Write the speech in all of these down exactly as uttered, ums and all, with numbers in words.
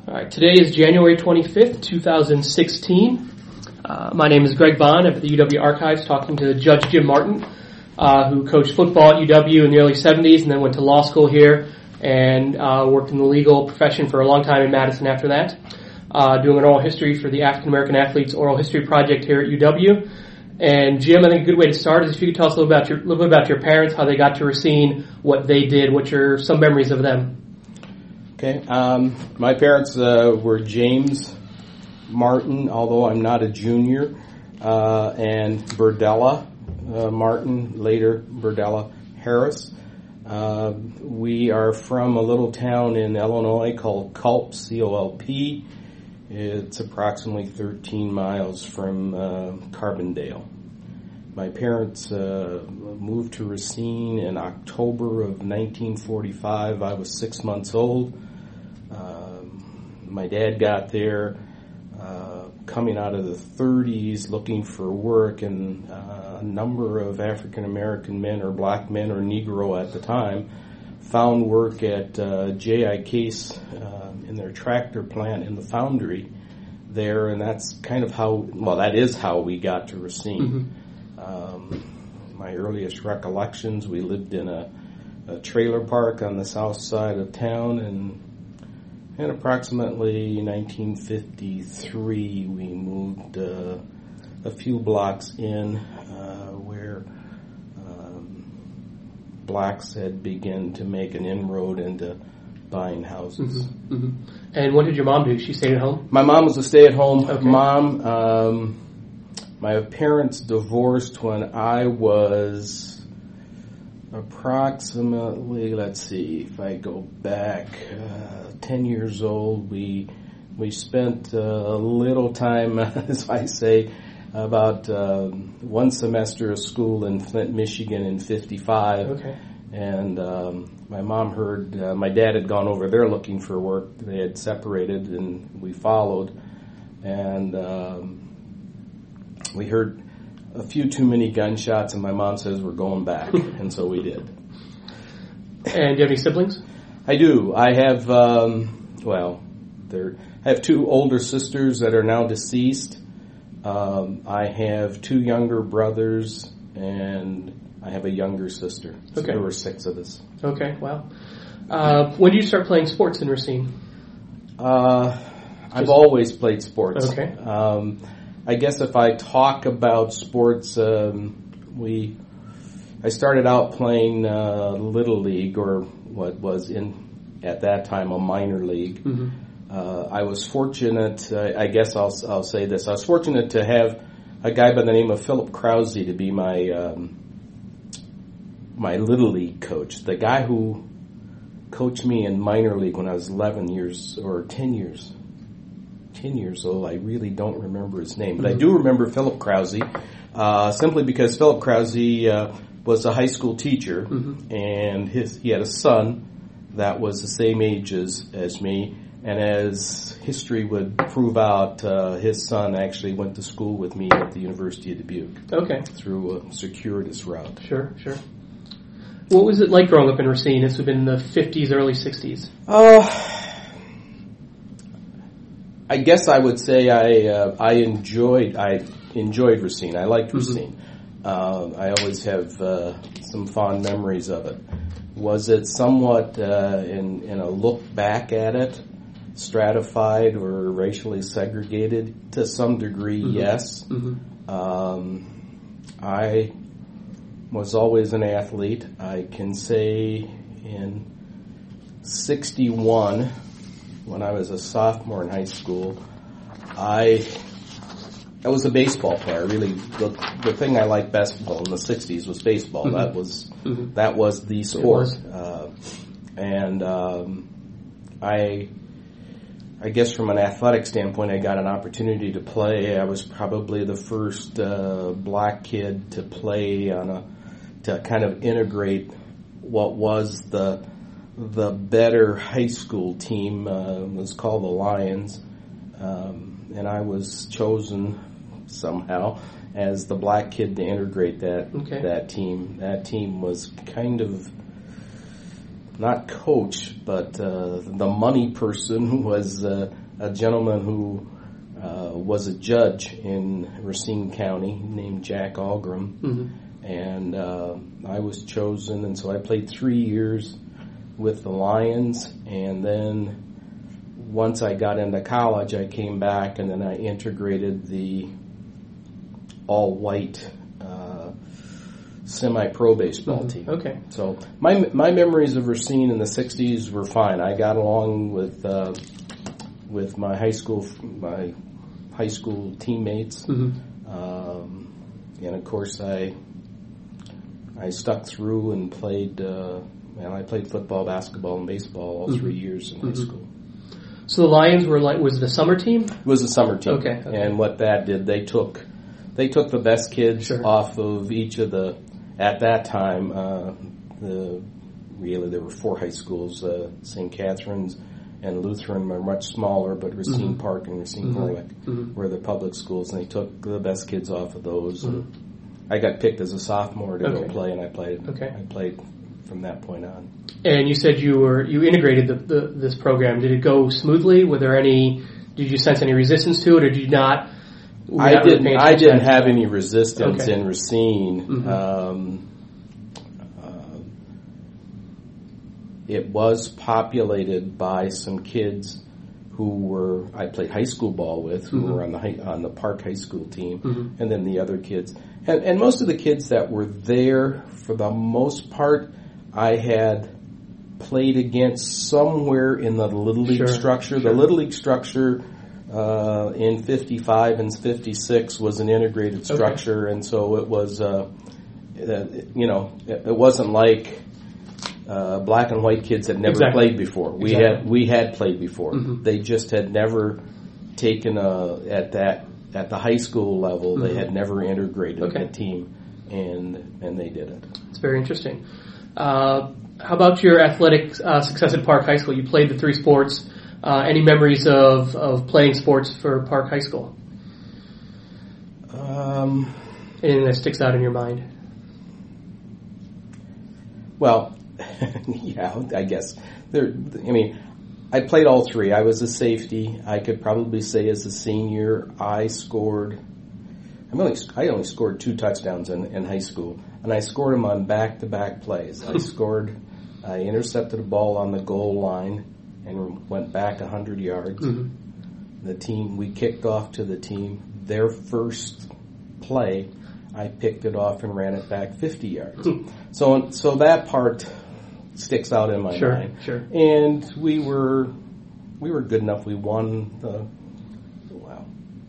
All right, today is January twenty-fifth, twenty sixteen. Uh, my name is Greg Bond. I'm at the U W Archives talking to Judge Jim Martin, uh, who coached football at U W in the early seventies and then went to law school here and uh, worked in the legal profession for a long time in Madison after that, uh, doing an oral history for the African American Athletes Oral History Project here at U W. And Jim, I think a good way to start is if you could tell us a little about your, little bit about your parents, how they got to Racine, what they did, what your some memories of them. Okay, um, my parents uh, were James Martin, although I'm not a junior, uh, and Berdella uh, Martin, later Berdella Harris. Uh, we are from a little town in Illinois called Culp, C O L P. It's approximately thirteen miles from uh, Carbondale. My parents uh, moved to Racine in October of nineteen forty-five. I was six months old. Uh, my dad got there uh, coming out of the thirties looking for work, and uh, a number of African American men or black men or Negro at the time found work at uh, J I Case uh, in their tractor plant in the foundry there, and that's kind of how, well, that is how we got to Racine. Mm-hmm. Um, my earliest recollections, we lived in a, a trailer park on the south side of town, and in approximately nineteen fifty-three, we moved uh, a few blocks in uh, where um, blacks had begun to make an inroad into buying houses. Mm-hmm. Mm-hmm. And what did your mom do? She stayed at home? My mom was a stay-at-home okay. mom. Um, my parents divorced when I was approximately, let's see, if I go back, uh, ten years old. We we spent uh, a little time, as I say, about um, one semester of school in Flint, Michigan in fifty-five. Okay. And um, my mom heard, uh, my dad had gone over there looking for work. They had separated, and we followed. And um, we heard a few too many gunshots, and my mom says, we're going back. And so we did. And do you have any siblings? I do. I have, um, well, there. I have two older sisters that are now deceased. Um, I have two younger brothers, and I have a younger sister. So okay. There were six of us. Okay, wow. Uh, when did you start playing sports in Racine? Uh, I've always played sports. Okay. Um, I guess if I talk about sports, um, we, I started out playing uh, Little League, or what was in at that time a minor league. Mm-hmm. Uh, I was fortunate. Uh, I guess I'll I'll say this. I was fortunate to have a guy by the name of Philip Krause to be my um, my Little League coach. The guy who coached me in minor league when I was eleven years or ten years. ten years old. I really don't remember his name, but mm-hmm. I do remember Philip Krause, uh, simply because Philip Krause uh, was a high school teacher, mm-hmm. and his he had a son that was the same age as, as me, and as history would prove out, uh, his son actually went to school with me at the University of Dubuque. Okay. Through a circuitous route. Sure, sure. What was it like growing up in Racine? This would have been in the fifties, early sixties. Oh, I guess I would say I uh, I enjoyed I enjoyed Racine. I liked mm-hmm. Racine. Uh, I always have uh, some fond memories of it. Was it somewhat, uh, in in a look back at it, stratified or racially segregated? To some degree, mm-hmm. yes. Mm-hmm. Um, I was always an athlete. I can say in sixty-one, when I was a sophomore in high school, I I was a baseball player. Really, the, the thing I liked best in the sixties was baseball. Mm-hmm. That was mm-hmm. that was the sport, was. Uh, and um, I I guess from an athletic standpoint, I got an opportunity to play. I was probably the first uh, black kid to play on a to kind of integrate what was the the better high school team. Uh, it was called the Lions, um, and I was chosen somehow as the black kid to integrate that okay. that team. That team was kind of not coach, but uh, the money person was uh, a gentleman who uh, was a judge in Racine County named Jack Algram. Mm-hmm. And uh, I was chosen, and so I played three years with the Lions, and then once I got into college, I came back, and then I integrated the all-white uh, semi-pro baseball mm-hmm. team. Okay. So my my memories of Racine in the sixties were fine. I got along with uh, with my high school my high school teammates, mm-hmm. um, and of course I I stuck through and played. Uh, and I played football, basketball, and baseball all mm-hmm. three years in mm-hmm. high school. So the Lions were like was it a summer team? It was a summer team. Okay. okay. And what that did, they took they took the best kids sure. off of each of the. At that time, uh, the really there were four high schools. Uh, Saint Catherine's and Lutheran were much smaller, but Racine mm-hmm. Park and Racine mm-hmm. Horlick mm-hmm. were the public schools, and they took the best kids off of those. Mm-hmm. And I got picked as a sophomore to okay. go play, and I played. Okay. I played from that point on. And you said you were you integrated the, the, this program. Did it go smoothly? Were there any? Did you sense any resistance to it, or did you not? I not didn't. really I didn't have any resistance okay. in Racine. Mm-hmm. Um, uh, it was populated by some kids who were I played high school ball with, who mm-hmm. were on the high, on the Park High School team, mm-hmm. and then the other kids, and, and most of the kids that were there, for the most part, I had played against somewhere in the Little League sure, structure. Sure. The Little League structure uh, in fifty-five and fifty-six was an integrated structure, okay. and so it was, uh, uh, you know, it, it wasn't like uh, black and white kids had never exactly. played before. We exactly. had we had played before. Mm-hmm. They just had never taken a at that at the high school level. Mm-hmm. They had never integrated okay. a team, and and they did it. It's very interesting. Uh, how about your athletic uh, success at Park High School? You played the three sports. Uh, any memories of, of playing sports for Park High School? Um, Anything that sticks out in your mind? Well, yeah, I guess. There. I mean, I played all three. I was a safety. I could probably say as a senior, I scored. I only I only scored two touchdowns in, in high school, and I scored them on back-to-back plays. I scored. I intercepted a ball on the goal line and went back one hundred yards. Mm-hmm. The team, we kicked off to the team. Their first play, I picked it off and ran it back fifty yards. Mm-hmm. So, so that part sticks out in my sure, mind. Sure. And we were, we were good enough. We won the. Wow.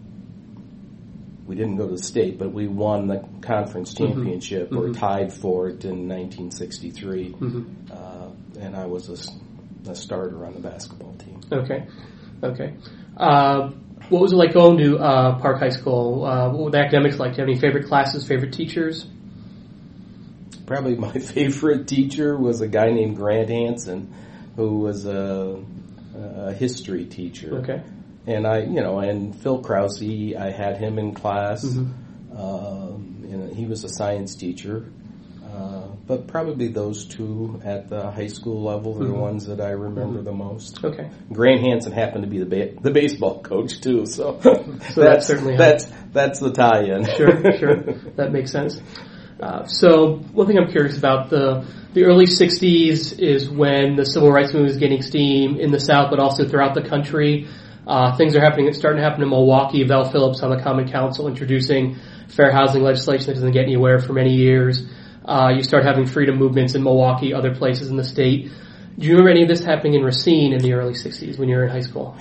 We didn't go to the state, but we won the conference championship, mm-hmm. or mm-hmm. tied for it in nineteen sixty-three. Mm-hmm. Uh, and I was a, a starter on the basketball team. Okay, okay. Uh, what was it like going to uh, Park High School? Uh, what were the academics like? Do you have any favorite classes, favorite teachers? Probably my favorite teacher was a guy named Grant Hansen, who was a, a history teacher. Okay. And I, you know, and Phil Krause, I had him in class. Mm-hmm. Um, and he was a science teacher. Uh, but probably those two at the high school level are mm-hmm. the ones that I remember mm-hmm. the most. Okay. Grant Hansen happened to be the ba- the baseball coach too, so, so that's that certainly that's that's the tie-in. Sure, sure, that makes sense. Uh, so one thing I'm curious about, the the early sixties is when the civil rights movement is getting steam in the South, but also throughout the country. Uh, things are happening. It's starting to happen in Milwaukee. Val Phillips on the Common Council introducing fair housing legislation that doesn't get anywhere for many years. Uh, you start having freedom movements in Milwaukee, other places in the state. Do you remember any of this happening in Racine in the early sixties when you were in high school?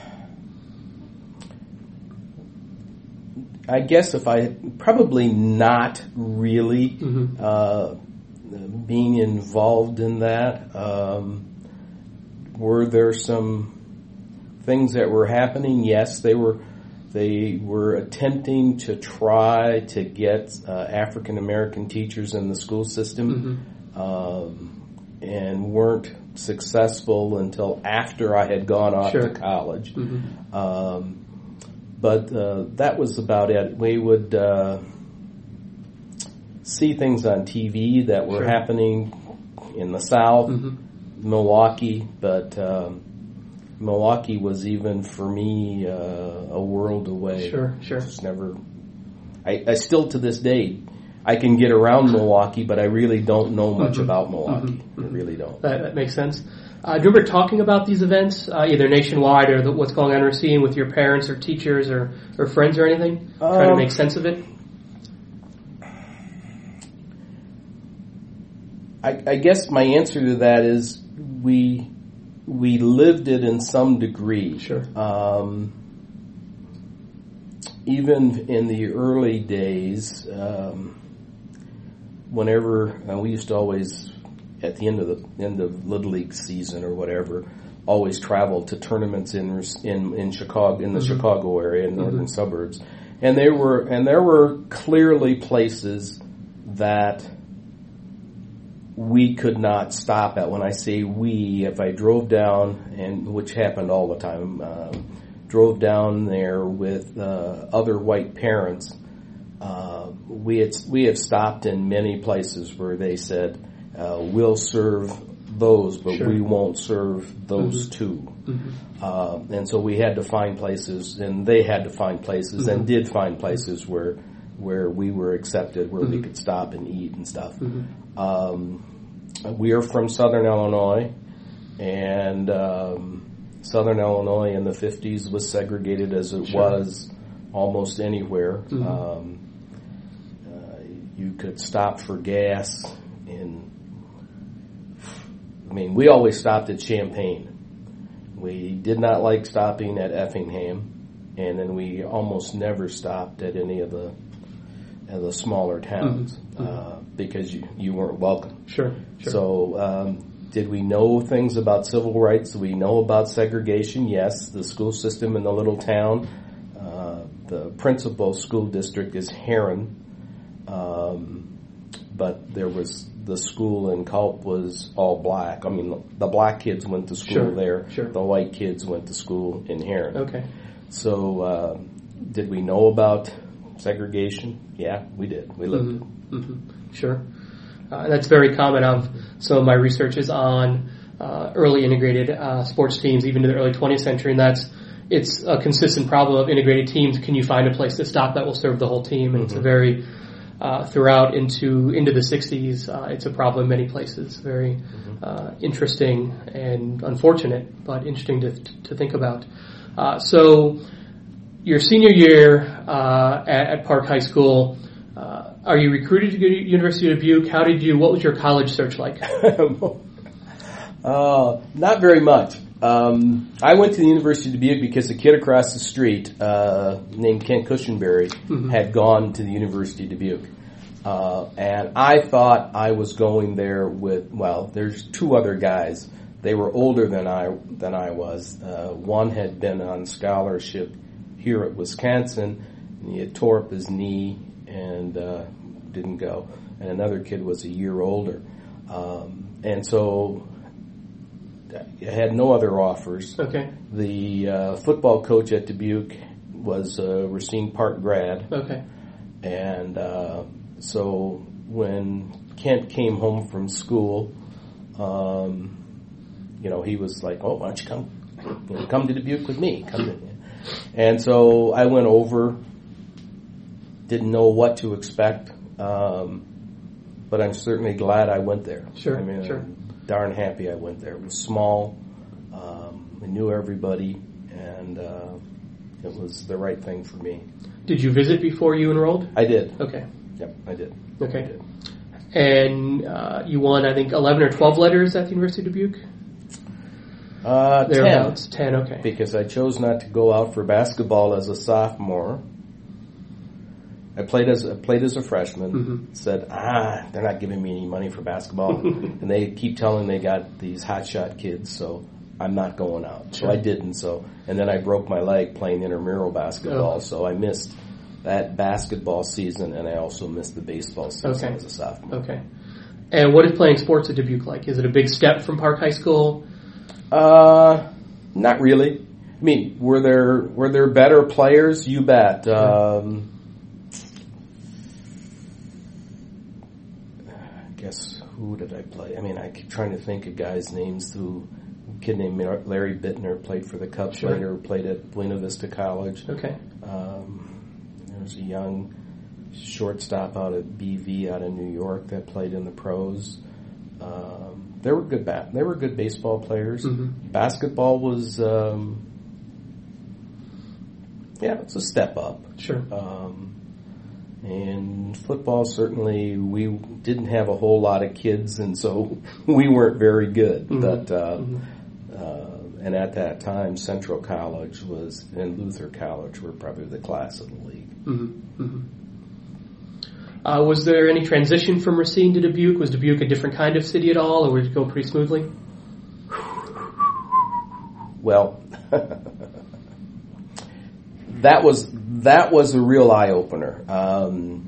I guess if I, probably not really mm-hmm. uh, being involved in that. Um, were there some things that were happening? Yes, they were. They were attempting to try to get uh, African American teachers in the school system, mm-hmm. um, and weren't successful until after I had gone off sure. to college. Mm-hmm. Um, but uh, that was about it. We would uh, see things on T V that were sure. happening in the South. Mm-hmm. Milwaukee, but um, Milwaukee was even for me uh, a world away. Sure, sure. It's never. I, I still to this day, I can get around Milwaukee, but I really don't know much mm-hmm. about Milwaukee. Mm-hmm. I really don't. That, that makes sense. Uh, do you remember talking about these events, uh, either nationwide or the, what's going on overseas with your parents or teachers or, or friends or anything? Um, Trying to make sense of it? I, I guess my answer to that is we we lived it in some degree. Sure. Um, even in the early days, um, whenever uh, we used to always, at the end of the end of Little League season or whatever, always travel to tournaments in in in Chicago, in the mm-hmm. Chicago area, in northern mm-hmm. suburbs, and there were and there were clearly places that we could not stop at. When I say we, if I drove down, and which happened all the time, um, drove down there with uh, other white parents, uh, we had we have stopped in many places where they said, uh, "We'll serve those, but sure. we won't serve those mm-hmm. two." Mm-hmm. Uh, and so we had to find places, and they had to find places, mm-hmm. and did find places where where we were accepted, where mm-hmm. we could stop and eat and stuff. Mm-hmm. Um, we are from Southern Illinois, and um, Southern Illinois in the fifties was segregated as it sure. was almost anywhere. Mm-hmm. Um, uh, you could stop for gas in, I mean, we always stopped at Champaign. We did not like stopping at Effingham, and then we almost never stopped at any of the of the smaller towns mm-hmm. uh, because you, you weren't welcome. Sure, sure. So um, did we know things about civil rights? Did we know about segregation? Yes. The school system in the little town, uh, the principal school district is Heron, um, but there was the school in Culp was all black. I mean, the black kids went to school sure, there. Sure. The white kids went to school in Heron. Okay. So uh, did we know about segregation? Yeah, we did. We lived mm-hmm. it. Mm-hmm. Sure. Uh, that's very common. Of some of my research is on uh, early integrated uh, sports teams, even to the early twentieth century, and that's it's a consistent problem of integrated teams. Can you find a place to stop that will serve the whole team? And mm-hmm. it's a very uh, throughout into into the sixties. Uh, it's a problem in many places. Very mm-hmm. uh, interesting and unfortunate, but interesting to to think about. Uh, so. Your senior year uh, at, at Park High School, uh, are you recruited to go to University of Dubuque? How did you? What was your college search like? uh, not very much. Um, I went to the University of Dubuque because a kid across the street uh, named Kent Cushenberry mm-hmm. had gone to the University of Dubuque, uh, and I thought I was going there with. Well, there's two other guys. They were older than I than I was. Uh, one had been on scholarship here at Wisconsin, and he had tore up his knee and uh, didn't go. And another kid was a year older. Um, and so I had no other offers. Okay. The uh, football coach at Dubuque was a Racine Park grad. Okay. And uh, so when Kent came home from school, um, you know, he was like, "Oh, why don't you come, you know, come to Dubuque with me? Come to." And so I went over, didn't know what to expect, um, but I'm certainly glad I went there. Sure, I mean, sure. I'm darn happy I went there. It was small, um, I knew everybody, and uh, it was the right thing for me. Did you visit before you enrolled? I did. Okay. Yep, I did. Okay. I did. And uh, you won, I think, eleven or twelve letters at the University of Dubuque? Uh, ten. ten, okay. Because I chose not to go out for basketball as a sophomore. I played as I played as a freshman. Mm-hmm. Said, ah, they're not giving me any money for basketball, and they keep telling they got these hotshot kids, so I'm not going out. Sure. So I didn't. So and then I broke my leg playing intramural basketball, oh. so I missed that basketball season, and I also missed the baseball season okay. as a sophomore. Okay. And what is playing sports at Dubuque like? Is it a big step from Park High School? Uh, not really. I mean, were there were there better players? You bet. Um, I guess who did I play? I mean, I keep trying to think of guys' names. Who, a kid named Larry Bittner played for the Cubs Sure. later, played at Buena Vista College. Okay. Um, there was a young shortstop out at B V out of New York that played in the pros. Um, they were good. Ba- they were good baseball players. Mm-hmm. Basketball was, um, yeah, it's a step up. Sure. Um, and football, certainly, we didn't have a whole lot of kids, and so we weren't very good. Mm-hmm. But uh, mm-hmm. uh, and at that time, Central College was and Luther College were probably the class of the league. Mm-hmm. Mm-hmm. Uh, was there any transition from Racine to Dubuque? Was Dubuque a different kind of city at all, or would it go pretty smoothly? Well, that was that was a real eye opener. Um,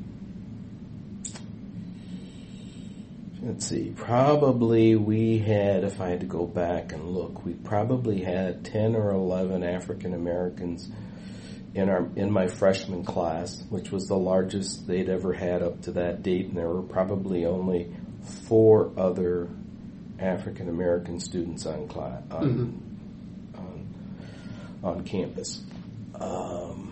let's see, probably we had, if I had to go back and look, we probably had ten or eleven African Americans in our in my freshman class, which was the largest they'd ever had up to that date, and there were probably only four other African American students on class on, mm-hmm. on, on campus. Um,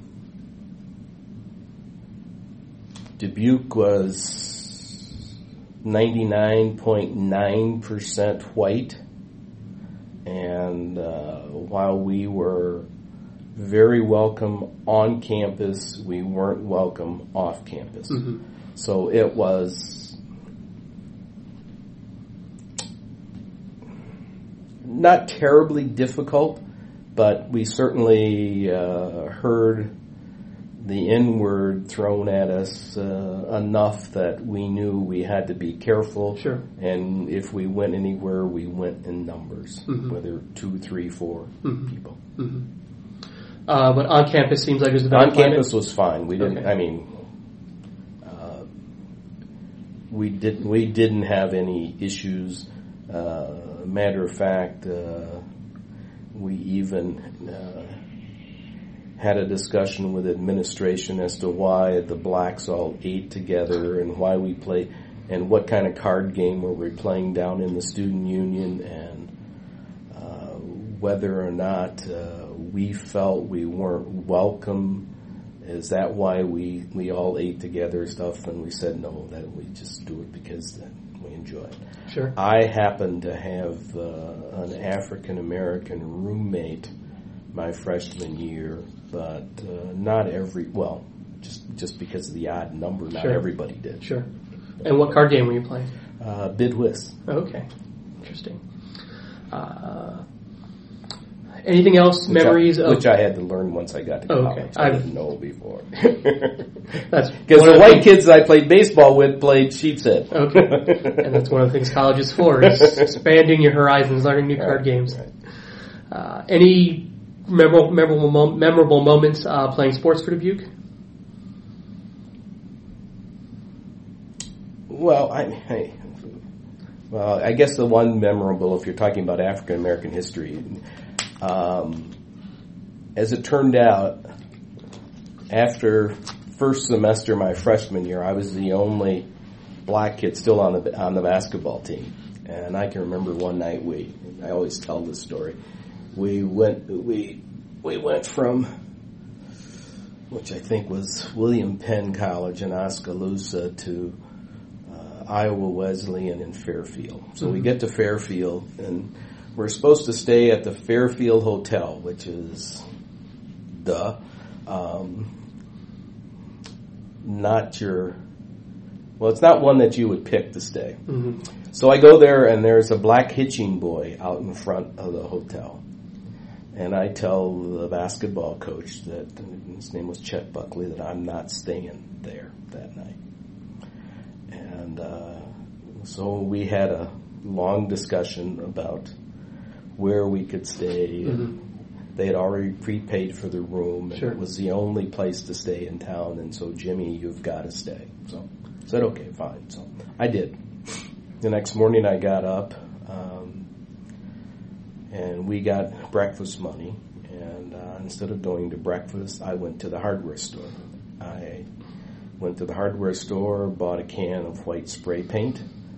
Dubuque was ninety-nine point nine percent white, and uh, while we were very welcome on campus, we weren't welcome off campus. Mm-hmm. So it was not terribly difficult, but we certainly uh, heard the N-word thrown at us uh, enough that we knew we had to be careful. Sure. And if we went anywhere, we went in numbers, mm-hmm. whether two, three, four mm-hmm. people. Mm-hmm. Uh, but on campus seems like it was a better On climate. campus was fine. We didn't. Okay. I mean, uh, we didn't. We didn't have any issues. Uh, matter of fact, uh, we even uh, had a discussion with administration as to why the blacks all ate together and why we played and what kind of card game were we playing down in the student union, and uh, whether or not uh, we felt we weren't welcome. Is that why we, we all ate together stuff? And we said no, that we just do it because we enjoy it. Sure. I happened to have uh, an African American roommate my freshman year, but uh, not every, well, just just because of the odd number, not Sure. everybody did. Sure. And what card game were you playing? Uh, Bid Whist. Okay. Interesting. Uh, anything else? Which Memories I, of... Which I had to learn once I got to Oh, college. okay. I I've- didn't know before. That's Because one the of white things- kids I played baseball with played sheep's head. Okay. And that's one of the things college is for, is expanding your horizons, learning new card Right, games. right. Uh, any memorable memorable, mom- memorable moments uh, playing sports for Dubuque? Well, I, I, well, I guess the one memorable, if you're talking about African American history, um, as it turned out, after first semester my freshman year, I was the only black kid still on the on the basketball team, and I can remember one night we, I always tell this story, we went we we went from, which I think was William Penn College in Oskaloosa, to Iowa Wesleyan in Fairfield. So mm-hmm. we get to Fairfield, and we're supposed to stay at the Fairfield Hotel, which is, duh, um, not your, well, it's not one that you would pick to stay. Mm-hmm. So I go there, and there's a black hitching boy out in front of the hotel. And I tell the basketball coach that, his name was Chet Buckley, that I'm not staying there that night. And uh, so we had a long discussion about where we could stay. Mm-hmm. They had already prepaid for the room, and sure. it was the only place to stay in town. And so, Jimmy, you've got to stay. So I said, okay, fine. So I did. The next morning I got up, um, and we got breakfast money. And uh, instead of going to breakfast, I went to the hardware store. I went to the hardware store, bought a can of white spray paint,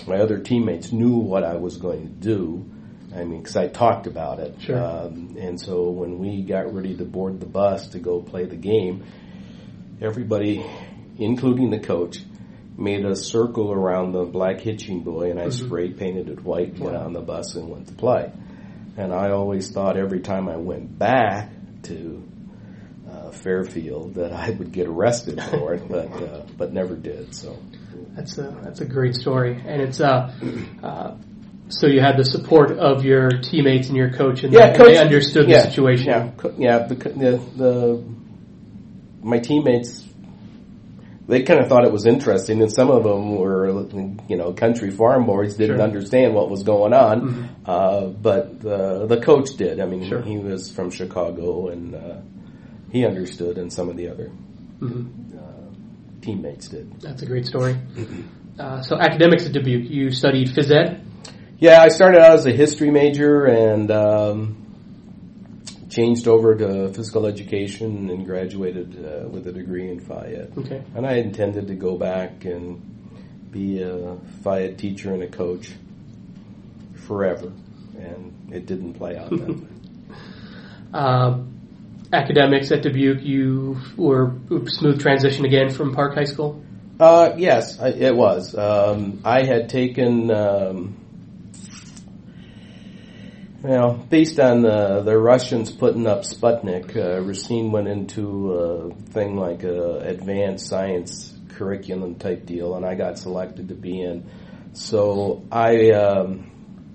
my other teammates knew what I was going to do. I mean, because I talked about it. Sure. Um, and so when we got ready to board the bus to go play the game, everybody, including the coach, made a circle around the black hitching buoy, and I mm-hmm. spray painted it white, got on the bus, and went to play. And I always thought every time I went back to uh, Fairfield that I would get arrested for it, but uh, but never did. So that's a that's a great story, and it's uh, uh so you had the support of your teammates and your coach, and yeah, they, coach, they understood yeah, the situation. Yeah, yeah. The, the, the my teammates, they kind of thought it was interesting, and some of them were, you know, country farm boys, didn't sure. understand what was going on, mm-hmm. uh, but the the coach did. I mean, sure. he was from Chicago, and uh, he understood, and some of the other mm-hmm. uh, teammates did. That's a great story. Uh, so academics at Dubuque, you studied phys ed? Yeah, I started out as a history major and um, changed over to physical education and graduated uh, with a degree in Phi Ed. Okay. And I intended to go back and be a Phi Ed teacher and a coach forever, and it didn't play out that way. Uh, academics at Dubuque, you were smooth transition again from Park High School? Uh, yes, I, it was. Um, I had taken... Um, Well, based on the, the Russians putting up Sputnik, uh, Racine went into a thing like a advanced science curriculum type deal, and I got selected to be in. So I um,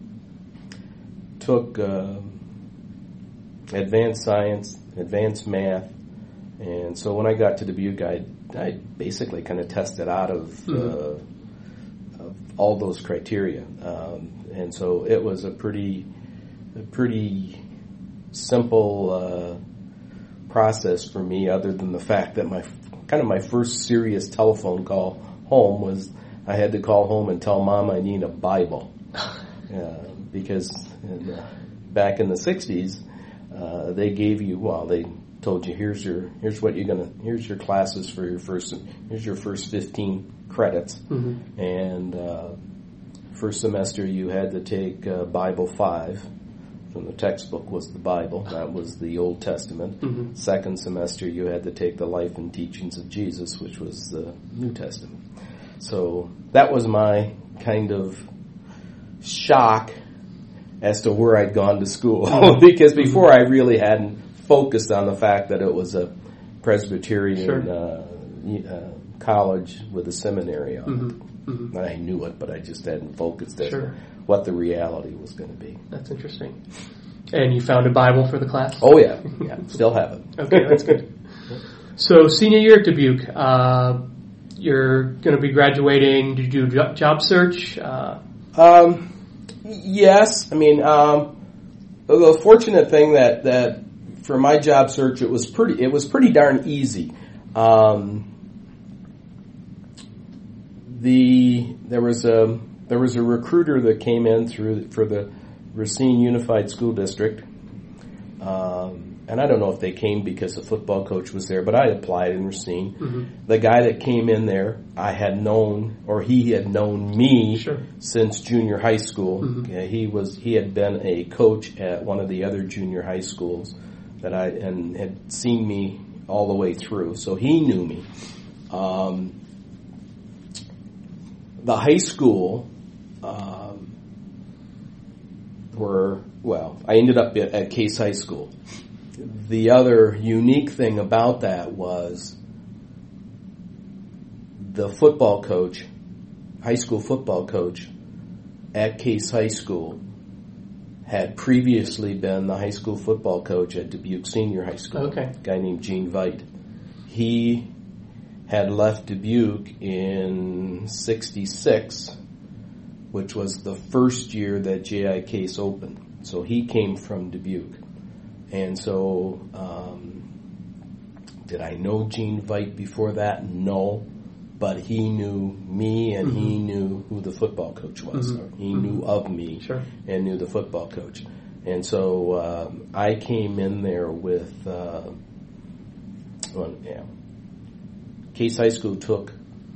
took uh, advanced science, advanced math, and so when I got to Dubuque, I, I basically kind of tested out of, mm-hmm. uh, of all those criteria. Um, and so it was a pretty... a pretty simple uh, process for me, other than the fact that my kind of my first serious telephone call home was I had to call home and tell Mom I need a Bible uh, because in, uh, back in the sixties uh, they gave you well they told you here's your here's what you're gonna here's your classes for your first here's your first fifteen credits mm-hmm. and uh, first semester you had to take uh, Bible five. From the textbook was the Bible. That was the Old Testament. Mm-hmm. Second semester, you had to take the Life and Teachings of Jesus, which was the New Testament. So that was my kind of shock as to where I'd gone to school. Because before I really hadn't focused on the fact that it was a Presbyterian sure. uh, uh, college with a seminary on mm-hmm. it. Mm-hmm. I knew it, but I just hadn't focused on sure. what the reality was going to be. That's interesting. And you found a Bible for the class? Oh, yeah. Yeah, still have it. Okay, that's good. So, senior year at Dubuque, uh, you're going to be graduating. Did you do a job search? Uh, um, yes. I mean, um, the fortunate thing that, that for my job search, it was pretty, it was pretty darn easy. Um, the, there was a, There was a recruiter that came in through for the Racine Unified School District, um, and I don't know if they came because the football coach was there, but I applied in Racine. Mm-hmm. The guy that came in there, I had known, or he had known me sure. since junior high school. Mm-hmm. Okay, he was he had been a coach at one of the other junior high schools that I and had seen me all the way through, so he knew me. Um, the high school. Um, were, well, I ended up at, at Case High School. The other unique thing about that was the football coach, high school football coach at Case High School had previously been the high school football coach at Dubuque Senior High School. Okay. A guy named Gene Veit. He had left Dubuque in sixty-six, which was the first year that J I Case opened. So he came from Dubuque. And so, um, did I know Gene Veit before that? No. But he knew me and mm-hmm. he knew who the football coach was. Mm-hmm. He mm-hmm. knew of me sure. and knew the football coach. And so um, I came in there with, uh, well, yeah, Case High School took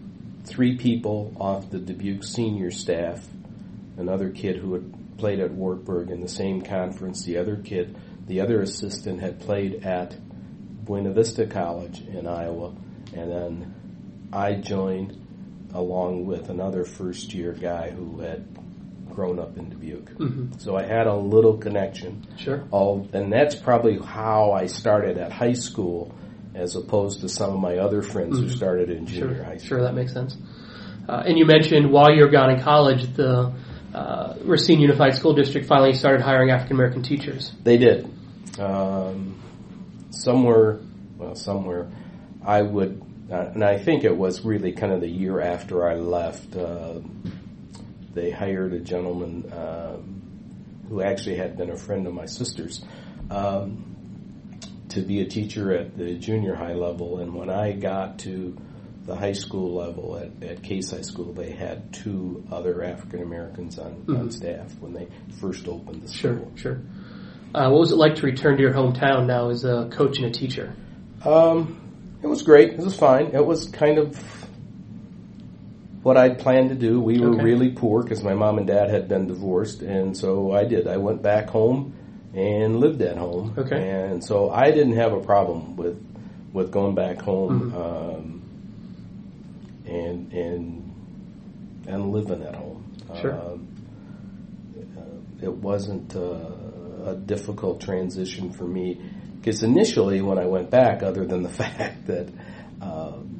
three people off the Dubuque senior staff, another kid who had played at Wartburg in the same conference, the other kid, the other assistant had played at Buena Vista College in Iowa, and then I joined along with another first-year guy who had grown up in Dubuque. Mm-hmm. So I had a little connection. Sure. All, and that's probably how I started at high school, as opposed to some of my other friends mm-hmm. who started in junior sure. high school. Sure, that makes sense. Uh, and you mentioned while you were gone in college, the uh, Racine Unified School District finally started hiring African-American teachers. They did. Um, somewhere, well, somewhere, I would, uh, and I think it was really kind of the year after I left, uh, they hired a gentleman um, who actually had been a friend of my sister's um, to be a teacher at the junior high level. And when I got to the high school level at, at Case High School, they had two other African Americans on, mm-hmm. on staff when they first opened the school. Sure, sure. Uh, what was it like to return to your hometown now as a coach and a teacher? Um, it was great. It was fine. It was kind of what I'd planned to do. We were okay. really poor because my mom and dad had been divorced, and so I did. I went back home and lived at home. Okay. And so I didn't have a problem with with going back home mm-hmm. um, and and and living at home. Sure. Um, it wasn't uh, a difficult transition for me because initially when I went back, other than the fact that um,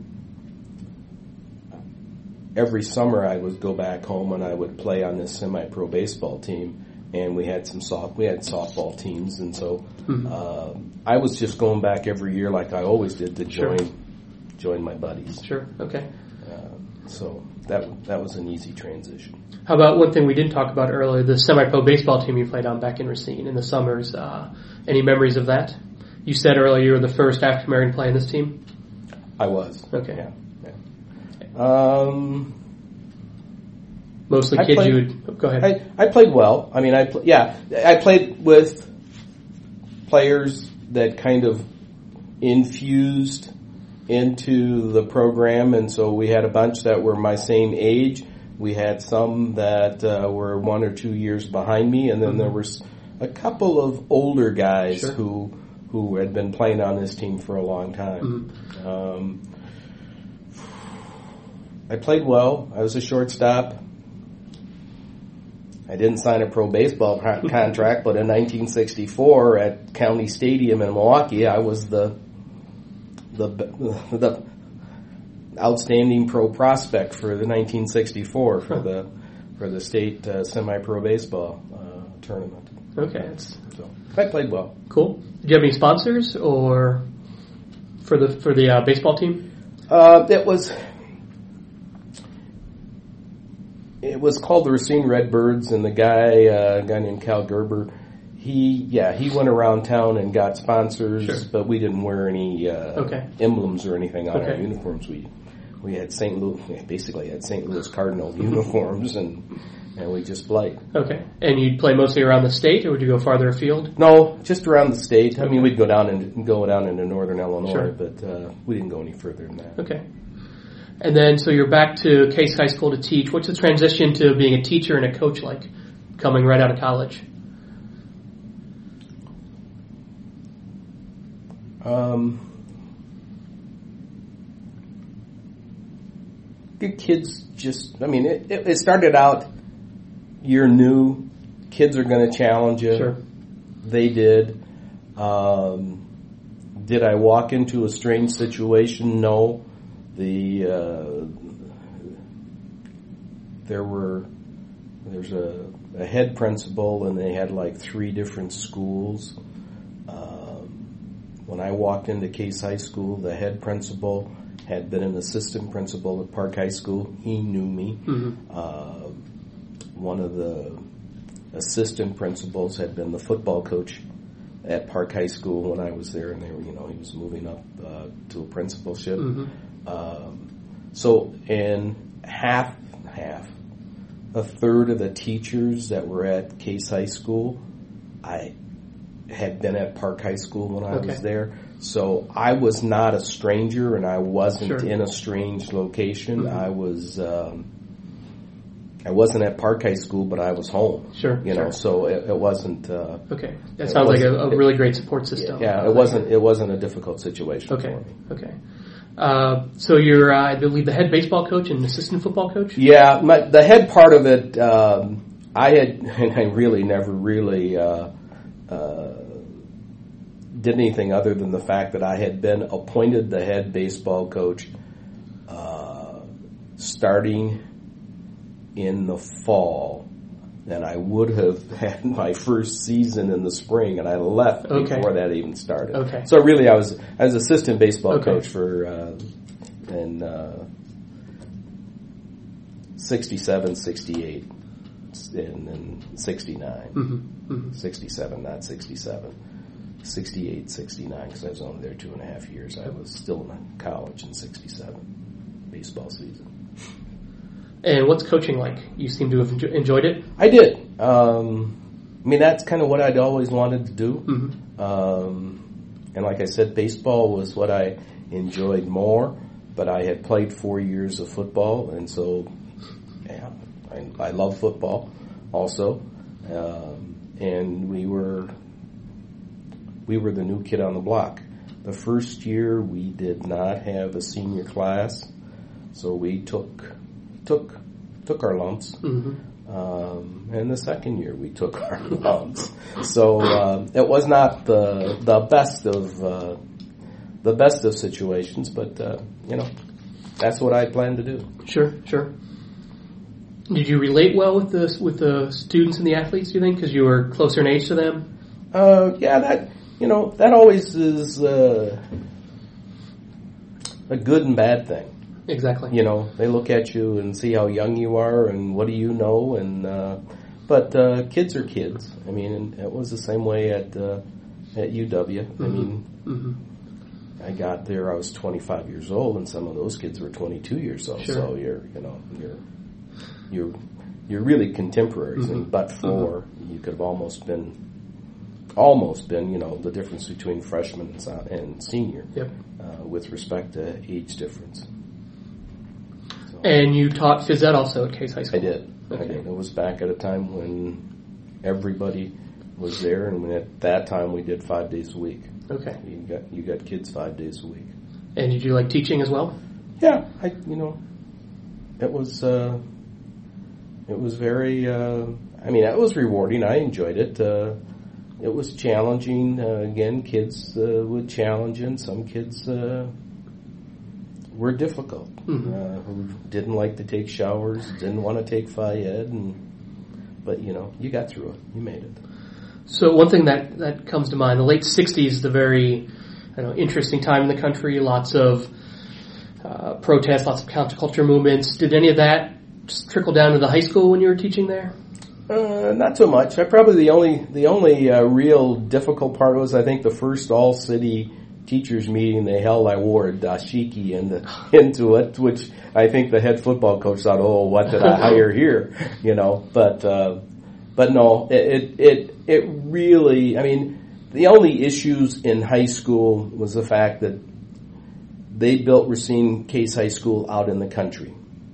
every summer I would go back home and I would play on this semi-pro baseball team. And we had some soft, we had softball teams, and so mm-hmm. uh, I was just going back every year, like I always did, to join sure. join my buddies. Sure. Okay. Uh, so that that was an easy transition. How about one thing we didn't talk about earlier? The semi-pro baseball team you played on back in Racine in the summers. Uh, any memories of that? You said earlier you were the first African American to play in this team. I was. Okay. Yeah. yeah. Um. Mostly I kids played, you would... Oh, go ahead. I, I played well. I mean, I pl- yeah, I played with players that kind of infused into the program, and so we had a bunch that were my same age. We had some that uh, were one or two years behind me, and then mm-hmm. there was a couple of older guys sure. who who had been playing on this team for a long time. Mm-hmm. Um, I played well. I was a shortstop. I didn't sign a pro baseball contract, but in nineteen sixty-four at County Stadium in Milwaukee, I was the the the outstanding pro prospect for the nineteen sixty-four for the for the state uh, semi-pro baseball uh, tournament. Okay, so I played well. Cool. Did you have any sponsors or for the for the uh, baseball team? Uh, it was. It was called the Racine Redbirds, and the guy, uh, a guy named Cal Gerber, he, yeah, he went around town and got sponsors, sure. but we didn't wear any uh, okay. emblems or anything on okay. our uniforms. We we had Saint Louis, basically had Saint Louis Cardinal uniforms, and and we just played. Okay, and you'd play mostly around the state, or would you go farther afield? No, just around the state. I mean, we'd go down and go down into northern Illinois, sure. but uh, we didn't go any further than that. Okay. And then, so you're back to Case High School to teach. What's the transition to being a teacher and a coach like, coming right out of college? Um, the kids just, I mean, it, it, it started out, you're new, kids are going to challenge you. Sure. They did. Um, did I walk into a strange situation? No. The uh, there were there's a, a head principal, and they had like three different schools. Um, when I walked into Case High School, the head principal had been an assistant principal at Park High School. He knew me. Mm-hmm. Uh, one of the assistant principals had been the football coach at Park High School when I was there, and they were, you know, he was moving up uh, to a principalship. Mm-hmm. Um, so in half, half, a third of the teachers that were at Case High School, I had been at Park High School when I Okay. was there. So I was not a stranger, and I wasn't Sure. in a strange location. Mm-hmm. I was, um, I wasn't at Park High School, but I was home. Sure, You sure. know, so it, it wasn't. Uh, Okay, that It sounds like a, wasn't- a really great support system. yeah, it wasn't. It wasn't a difficult situation Okay, for me. okay. Uh, so you're, uh, I believe, the head baseball coach and assistant football coach? Yeah, my, the head part of it, um, I had, and I really never really uh, uh, did anything other than the fact that I had been appointed the head baseball coach uh, starting in the fall. And I would have had my first season in the spring, and I left Okay. before that even started. Okay. So really, I was I was assistant baseball Okay. coach for uh, in uh, sixty-seven, sixty-eight, and then sixty-nine. Mm-hmm. Mm-hmm. sixty-seven, not sixty-seven. sixty-eight, sixty-nine, because I was only there two and a half years. I was still in college in sixty-seven, baseball season. And what's coaching like? You seem to have enjo- enjoyed it? I did. Um, I mean, that's kind of what I'd always wanted to do. Mm-hmm. Um, and like I said, baseball was what I enjoyed more, but I had played four years of football, and so, yeah, I, I love football also. Um, and we were, we were the new kid on the block. The first year we did not have a senior class, so we took, took, took our lumps. Mm-hmm. Um, and the second year we took our lumps. So uh, it was not the the best of uh, the best of situations, but uh, you know, that's what I plan to do. Sure, sure. Did you relate well with the with the students and the athletes, do you think, because you were closer in age to them? Uh, yeah, that you know that always is uh, a good and bad thing. Exactly. You know, they look at you and see how young you are and what do you know, and uh, but uh, kids are kids. I mean, and it was the same way at uh, at U W. Mm-hmm. I mean, Mm-hmm. I got there, I was twenty-five years old, and some of those kids were twenty-two years old. Sure. So you're, you know, you're you're you're really contemporaries, Mm-hmm. and but for you could have almost been almost been, you know, the difference between freshman and, so- and senior Yep. uh, with respect to age difference. So, And you taught phys ed also at Case High School? I did. Okay. I did. It was back at a time when everybody was there, and at that time we did five days a week. Okay. You got you got kids five days a week. And did you like teaching as well? Yeah, I you know, it was uh, it was very. Uh, I mean, it was rewarding. I enjoyed it. Uh, it was challenging. Uh, again, kids uh, would challenge, and some kids uh, were difficult. Mhm. Uh, who didn't like to take showers, didn't want to take phy ed, and but you know, you got through it. You made it. So one thing that, that comes to mind, the late sixties is a very I don't know, interesting time in the country, lots of uh, protests, lots of counterculture movements. Did any of that just trickle down to the high school when you were teaching there? Uh, not so much. I probably the only the only uh, real difficult part was I think the first all city teachers meeting they held. I wore a dashiki into into it, which I think the head football coach thought, "Oh, what did I hire here?" You know, but uh, but no, it, it it it really. I mean, the only issues in high school was the fact that they built Racine Case High School out in the country,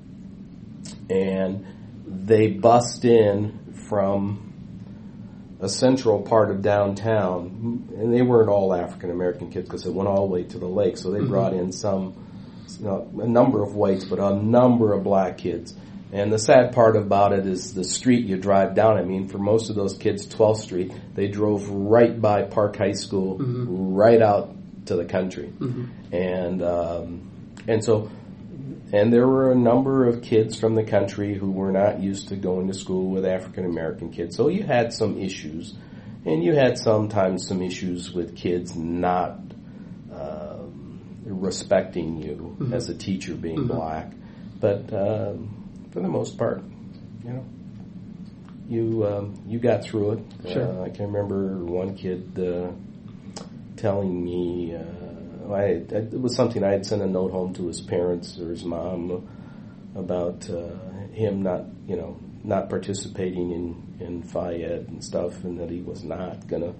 and they bust in from a central part of downtown, and they weren't all African American kids because they went all the way to the lake. So they mm-hmm. brought in some, you know, a number of whites, but a number of black kids. And the sad part about it is the street you drive down. I mean, for most of those kids, twelfth Street, they drove right by Park High School, mm-hmm. right out to the country, mm-hmm. and um, and so. And there were a number of kids from the country who were not used to going to school with African American kids. So you had some issues, and you had sometimes some issues with kids not um, respecting you mm-hmm. as a teacher being mm-hmm. black. But um, for the most part, you know, you um, you got through it. Sure. Uh, I can remember one kid uh, telling me. Uh, I, it was something I had sent a note home to his parents or his mom about uh, him not, you know, not participating in, in phy ed and stuff, and that he was not going to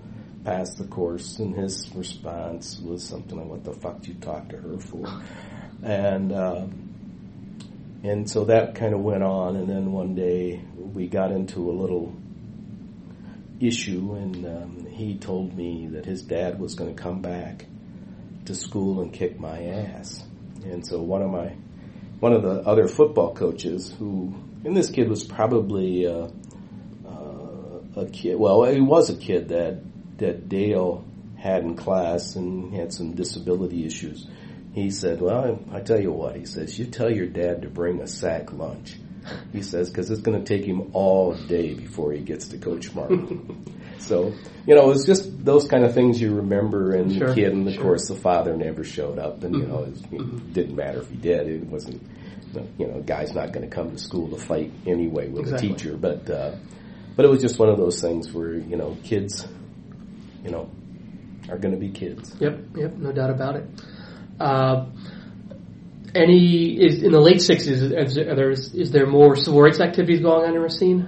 passed the course, and his response was something like, "What the fuck did you talk to her for?" And uh, and so that kind of went on, and then one day we got into a little issue, and um, he told me that his dad was going to come back to school and kick my ass. And so one of my one of the other football coaches, who, and this kid was probably uh, uh, a kid, well, he was a kid that that Dale had in class and had some disability issues. He said, "Well, I, I tell you what," he says, "you tell your dad to bring a sack lunch." He says, because it's going to take him all day before he gets to Coach Martin. So, you know, it's just those kind of things you remember in Sure, the kid, and of sure. course the father never showed up, and, you know, it, Mm-hmm. it didn't matter if he did. It wasn't, you know, a guy's not going to come to school to fight anyway with Exactly. a teacher, but, uh, but it was just one of those things where, you know, kids, you know, are going to be kids. Yep, yep, no doubt about it. Uh, any is in the late sixties? Is there is there more civil rights activities going on in Racine?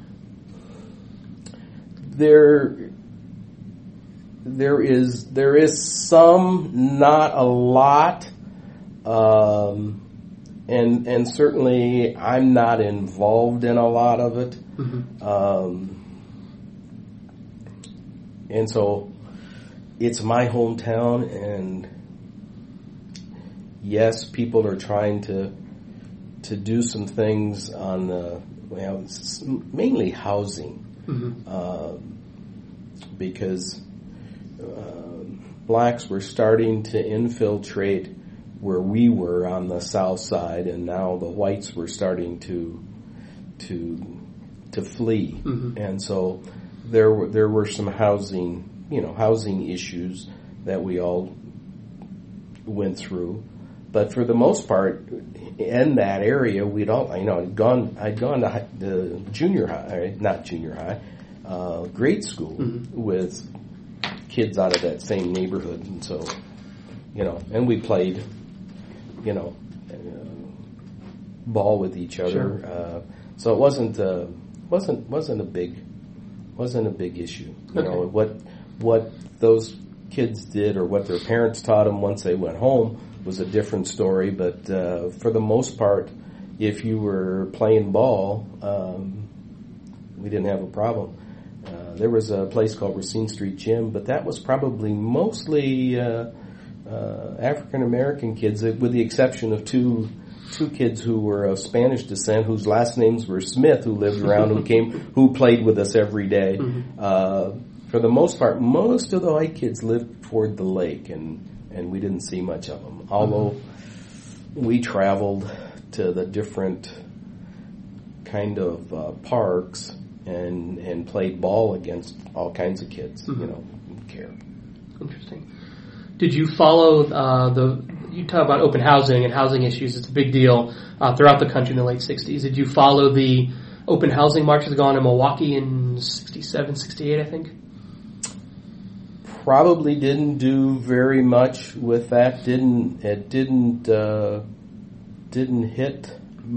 There, there is there is some, not a lot, um, and and certainly I'm not involved in a lot of it, Mm-hmm. um, and so it's my hometown, and yes, people are trying to to do some things on the, well, it's mainly housing. Mm-hmm. Uh, because uh, blacks were starting to infiltrate where we were on the south side, and now the whites were starting to to to flee, Mm-hmm. and so there were there were some housing, you know, housing issues that we all went through. But for the most part, in that area, we'd all, you know, I'd gone, I'd gone to high, the junior high, not junior high, uh, grade school Mm-hmm. with kids out of that same neighborhood, and so, you know, and we played, you know, uh, ball with each other. Sure. Uh, so it wasn't, uh, wasn't, wasn't a big, wasn't a big issue. You Okay. know, what, what those kids did or what their parents taught them once they went home was a different story, but uh, for the most part, if you were playing ball, um, we didn't have a problem. Uh, there was a place called Racine Street Gym, but that was probably mostly uh, uh, African American kids, with the exception of two two kids who were of Spanish descent, whose last names were Smith, who lived around, who came, who played with us every day. Mm-hmm. Uh, for the most part, most of the white kids lived toward the lake, and and we didn't see much of them. Although mm-hmm. we traveled to the different kind of uh, parks and and played ball against all kinds of kids, mm-hmm. you know, didn't care. Interesting. Did you follow uh, the, you talk about open housing and housing issues, it's a big deal uh, throughout the country in the late sixties. Did you follow the open housing marches going on in Milwaukee in sixty-seven, sixty-eight, I think? Probably didn't do very much with that. Didn't it? Didn't uh, didn't hit.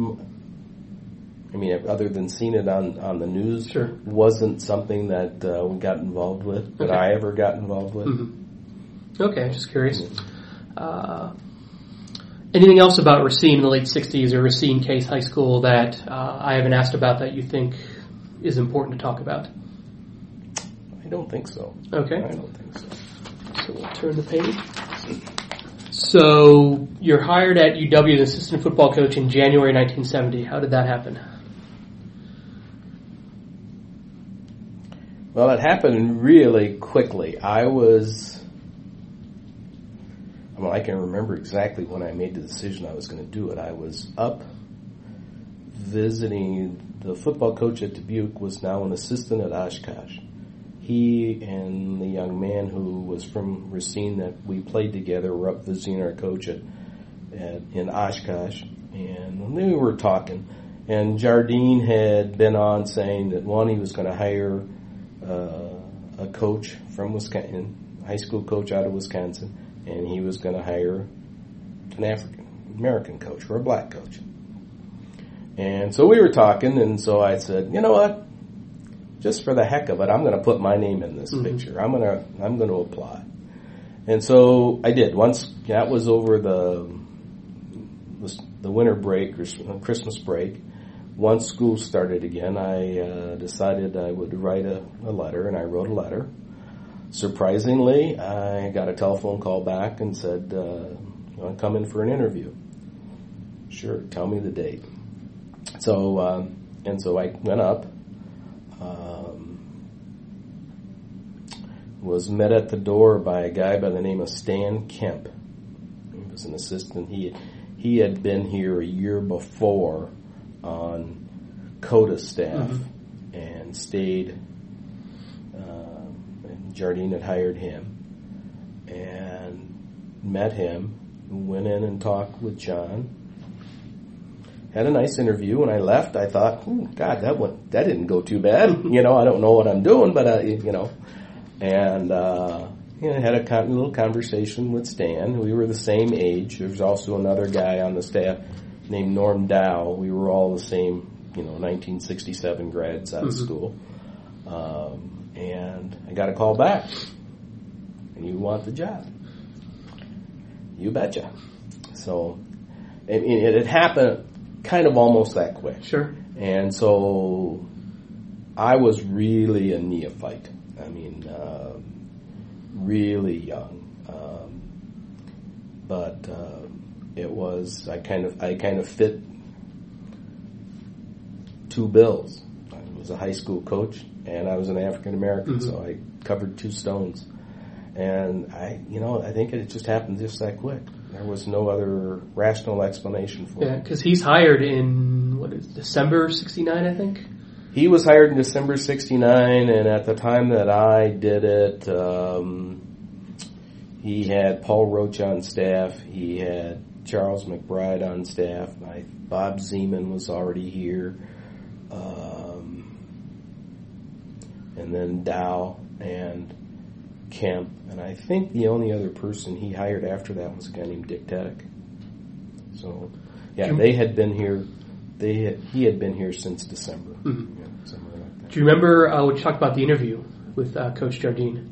I mean, other than seeing it on, on the news, sure. wasn't something that uh, we got involved with. That okay. I ever got involved with. Mm-hmm. Okay, I'm just curious. Uh, anything else about Racine in the late sixties or Racine Case High School that uh, I haven't asked about that you think is important to talk about? I don't think so. Okay. I don't think so. So we'll turn the page. So you're hired at U W as assistant football coach in January nineteen seventy. How did that happen? Well, it happened really quickly. I was, well, I can remember exactly when I made the decision I was going to do it. I was up visiting, the football coach at Dubuque was now an assistant at Oshkosh. He and the young man who was from Racine that we played together were up visiting our coach at, at in Oshkosh, and we were talking. And Jardine had been on saying that, one, he was going to hire uh, a coach from Wisconsin, high school coach out of Wisconsin, and he was going to hire an African American coach or a black coach. And so we were talking, and so I said, you know what? just for the heck of it, I'm going to put my name in this mm-hmm. picture. I'm going to I'm going to apply. And so I did. Once that was over the the winter break or Christmas break, once school started again, I uh, decided I would write a, a letter, and I wrote a letter. Surprisingly, I got a telephone call back and said, uh, you want to come in for an interview? Sure, tell me the date. So, um, and so I went up, um, was met at the door by a guy by the name of Stan Kemp. He was an assistant. He he had been here a year before on CODA staff mm-hmm. and stayed. Uh, and Jardine had hired him and met him. Went in and talked with John. Had a nice interview. When I left, I thought, oh, God, that went, that didn't go too bad. You know, I don't know what I'm doing, but uh, you know, and uh, you know, had a con- little conversation with Stan. We were the same age. There was also another guy on the staff named Norm Dow. We were all the same, you know, nineteen sixty-seven grads out of mm-hmm. school. Um, and I got a call back, and you want the job? You betcha. So, it, it had happened kind of almost that quick. Sure. And so, I was really a neophyte. I mean, uh, really young. Um, but uh, it was I kind of I kind of fit two bills. I was a high school coach, and I was an African American, mm-hmm. so I covered two stones. And I, you know, I think it just happened just that quick. There was no other rational explanation for yeah, it. Yeah, because he's hired in, what is it, December sixty-nine, I think? He was hired in December sixty-nine, and at the time that I did it, um, he had Paul Roach on staff. He had Charles McBride on staff. I, Bob Zeman was already here. Um, and then Dow and Kemp, and I think the only other person he hired after that was a guy named Dick Teddick. So, yeah, they had been here. They had, he had been here since December. Mm-hmm. Yeah, somewhere like that. Do you remember uh, what you talked about the interview with uh, Coach Jardine?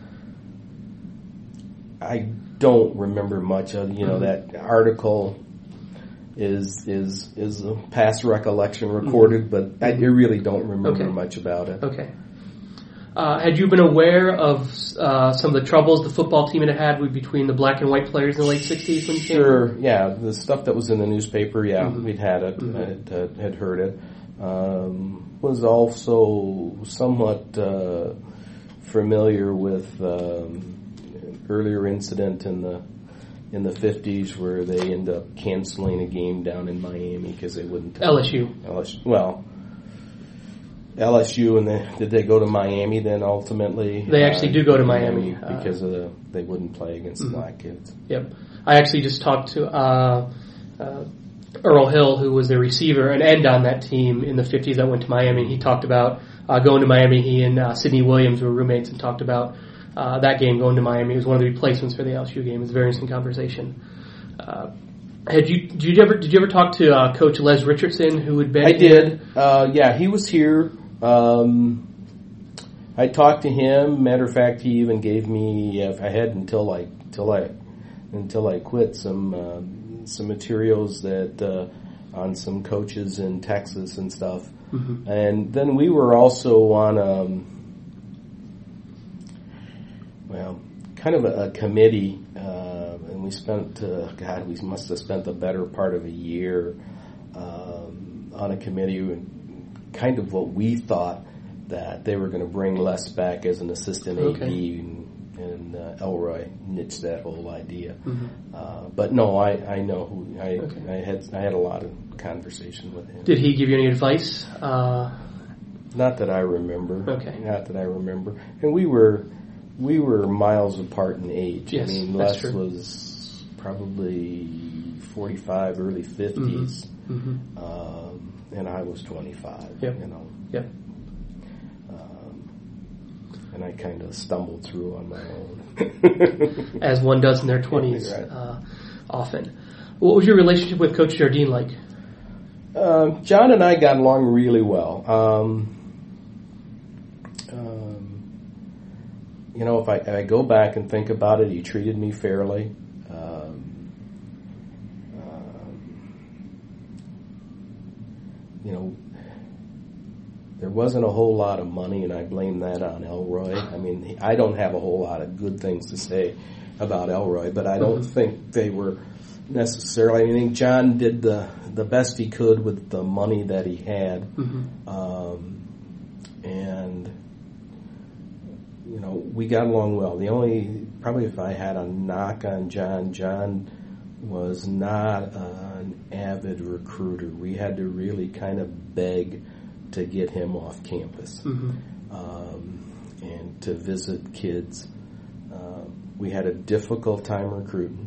I don't remember much of you know mm-hmm. that article. Is is is a past recollection recorded, mm-hmm. but I really don't remember okay. much about it. Okay. Uh, had you been aware of uh, some of the troubles the football team had had between the black and white players in the late sixties when you came? Sure, yeah. The stuff that was in the newspaper, yeah, mm-hmm. we'd had it, mm-hmm. had, uh, had heard it. Um, was also somewhat uh, familiar with um, an earlier incident in the in the fifties where they end up canceling a game down in Miami because they wouldn't. L S U. L S U. Well. L S U, and they, did they go to Miami then ultimately? They actually uh, do go to Miami. Miami because uh, of the, they wouldn't play against mm-hmm. the black kids. Yep. I actually just talked to uh, uh, Earl Hill, who was the receiver, an end on that team in the fifties that went to Miami. He talked about uh, going to Miami. He and uh, Sidney Williams were roommates and talked about uh, that game going to Miami. It was one of the replacements for the L S U game. It was a very interesting conversation. Uh, Had you did you ever did you ever talk to uh, Coach Les Richardson, who had been? I did. Uh, yeah, he was here. Um, I talked to him. Matter of fact, he even gave me, if I had until I until I until I quit, some uh, some materials that uh, on some coaches in Texas and stuff. Mm-hmm. And then we were also on um, well, kind of a, a committee, uh, and we spent uh, God, we must have spent the better part of a year um, on a committee. And, kind of what we thought that they were going to bring Les back as an assistant okay. A D, and, and uh, Elroy nitched that whole idea. Mm-hmm. Uh, but no, I, I know who I, okay. I had. I had a lot of conversation with him. Did he give you any advice? Uh, Not that I remember. Okay. Not that I remember. And we were we were miles apart in age. Yes, I mean, Les true. was probably forty-five, early fifties. Mm-hmm. Mm-hmm. Um, and I was twenty-five, yep. you know. Yep. Um, and I kind of stumbled through on my own. As one does in their twenties, right. uh, often. What was your relationship with Coach Jardine like? Uh, John and I got along really well. Um, Um, you know, if I, if I go back and think about it, he treated me fairly. Um, um, you know, there wasn't a whole lot of money, and I blame that on Elroy. I mean, I don't have a whole lot of good things to say about Elroy, but I don't mm-hmm. think they were necessarily. I think John did the the best he could with the money that he had, mm-hmm. um, and you know, we got along well. The only probably if I had a knock on John, John was not an avid recruiter. We had to really kind of beg to get him off campus, mm-hmm. um, and to visit kids. Uh, we had a difficult time recruiting.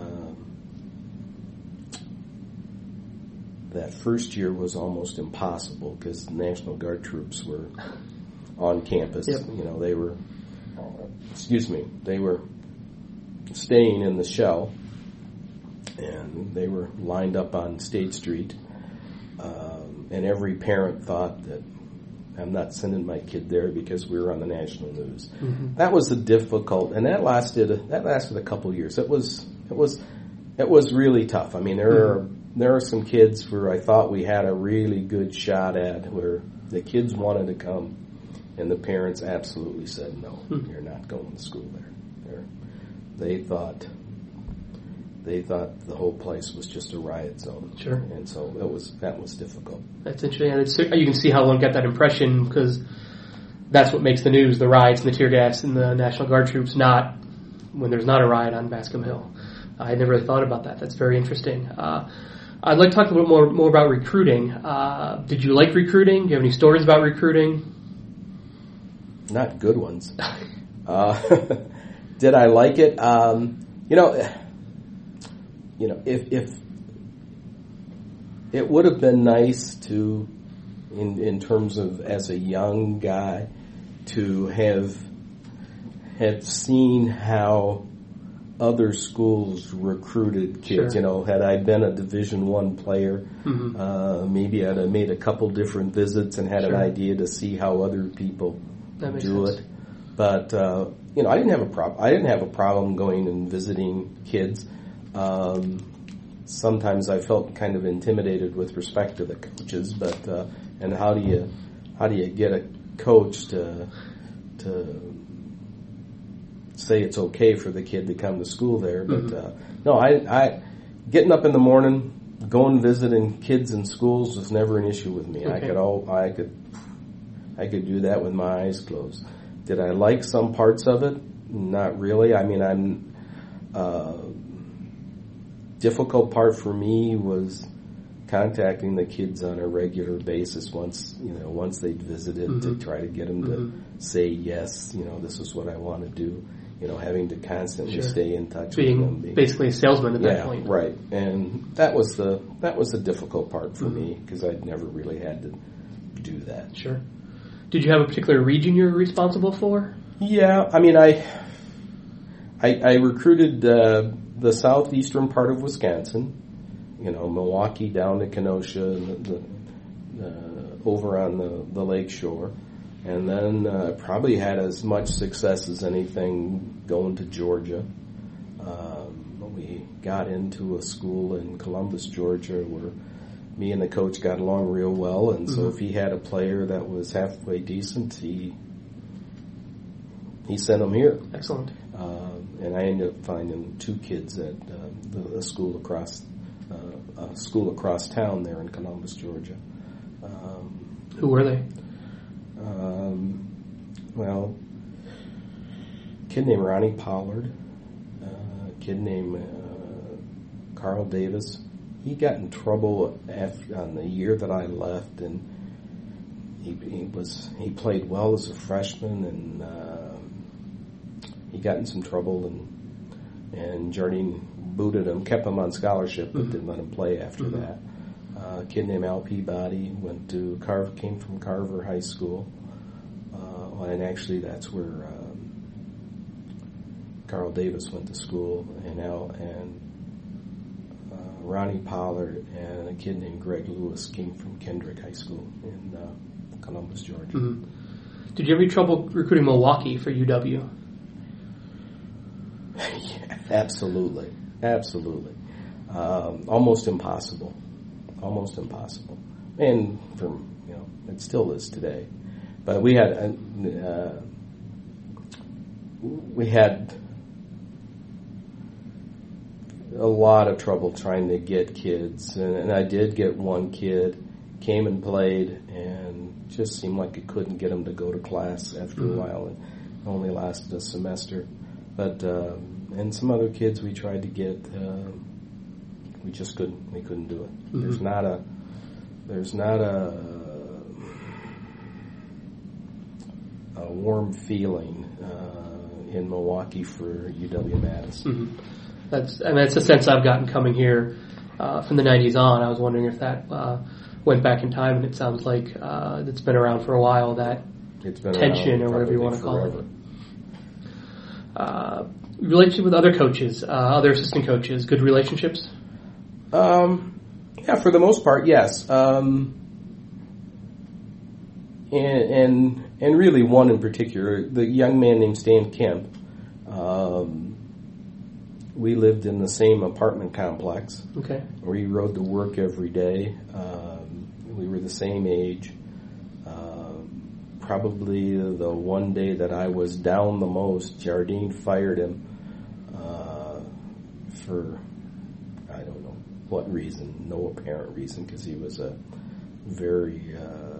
That first year was almost impossible because National Guard troops were on campus. Yep. You know, they were, excuse me, they were staying in the shell, and they were lined up on State Street. Um, and every parent thought that I'm not sending my kid there because we were on the national news. Mm-hmm. That was a difficult, and that lasted that lasted a couple years. It was it was it was really tough. I mean, there mm-hmm. are. There are some kids where I thought we had a really good shot at where the kids wanted to come and the parents absolutely said, no, hmm. you're not going to school there. They're, they thought they thought the whole place was just a riot zone. Sure. And so it was that was difficult. That's interesting. And it's, you can see how one got that impression because that's what makes the news, the riots and the tear gas and the National Guard troops, not when there's not a riot on Bascom Hill. I had never really thought about that. That's very interesting. Uh, I'd like to talk a little more more about recruiting. Uh, did you like recruiting? Do you have any stories about recruiting? Not good ones. uh, did I like it? Um, you know, you know, if if it would have been nice to, in in terms of as a young guy, to have have seen how other schools recruited kids. Sure. You know, had I been a Division One player, mm-hmm. uh, maybe I'd have made a couple different visits and had sure. an idea to see how other people do sense. it. But uh, you know, I didn't have a problem. I didn't have a problem going and visiting kids. Um, sometimes I felt kind of intimidated with respect to the coaches, but uh, and how do you how do you get a coach to to say it's okay for the kid to come to school there? But mm-hmm. uh, no, I, I getting up in the morning, going visiting kids in schools was never an issue with me. Okay. I could all I could I could do that with my eyes closed. Did I like some parts of it? Not really. I mean, I'm uh, difficult part for me was contacting the kids on a regular basis once you know once they'd visited mm-hmm. to try to get them mm-hmm. to say yes. You know, this is what I want to do. You know, having to constantly sure. stay in touch Being with them. Being basically a salesman at yeah, that point. Right. And that was the that was the difficult part for mm-hmm. me because I'd never really had to do that. Sure. Did you have a particular region you were responsible for? Yeah. I mean, I I, I recruited uh, the southeastern part of Wisconsin. You know, Milwaukee down to Kenosha, and the, the, uh, over on the, the lake shore. And then uh, probably had as much success as anything going to Georgia. Um, we got into a school in Columbus, Georgia, where me and the coach got along real well. And so mm-hmm. if he had a player that was halfway decent, he he sent them here. Excellent. Uh, and I ended up finding two kids at uh, the, the school across uh, a school across town there in Columbus, Georgia. Um, Who were they? Um, well, a kid named Ronnie Pollard, uh, a kid named uh, Carl Davis. He got in trouble after, on the year that I left, and he, he was he played well as a freshman, and uh, he got in some trouble, and and Jardine booted him, kept him on scholarship, but mm-hmm. didn't let him play after mm-hmm. that. Uh, a kid named Al Peabody went to Carver, came from Carver High School, uh, and actually that's where um, Carl Davis went to school, and Al and uh, Ronnie Pollard and a kid named Greg Lewis came from Kendrick High School in uh, Columbus, Georgia. Mm-hmm. Did you have any trouble recruiting Milwaukee for U W? Yeah, absolutely. Absolutely. Um, almost impossible. Almost impossible. And from, you know, it still is today. But we had, uh, we had a lot of trouble trying to get kids. And, and I did get one kid, came and played, and just seemed like it couldn't get him to go to class after mm-hmm. a while. And only lasted a semester. But, um, and some other kids we tried to get, uh, we just couldn't, we couldn't do it. Mm-hmm. There's not a, there's not a, a warm feeling uh, in Milwaukee for U W-Madison. Mm-hmm. That's, I mean, that's a sense I've gotten coming here uh, from the nineties on. I was wondering if that uh, went back in time, and it sounds like uh, it's been around for a while, that it's been tension or whatever you want to call it. Uh, relationship with other coaches, uh, other assistant coaches, good relationships? Um, yeah, for the most part, yes. Um, and, and and really one in particular, the young man named Stan Kemp. Um, we lived in the same apartment complex. Okay. We rode to work every day. Um, we were the same age. Um, probably the one day that I was down the most, Jardine fired him uh, for, I don't know what reason, no apparent reason, because he was a very uh,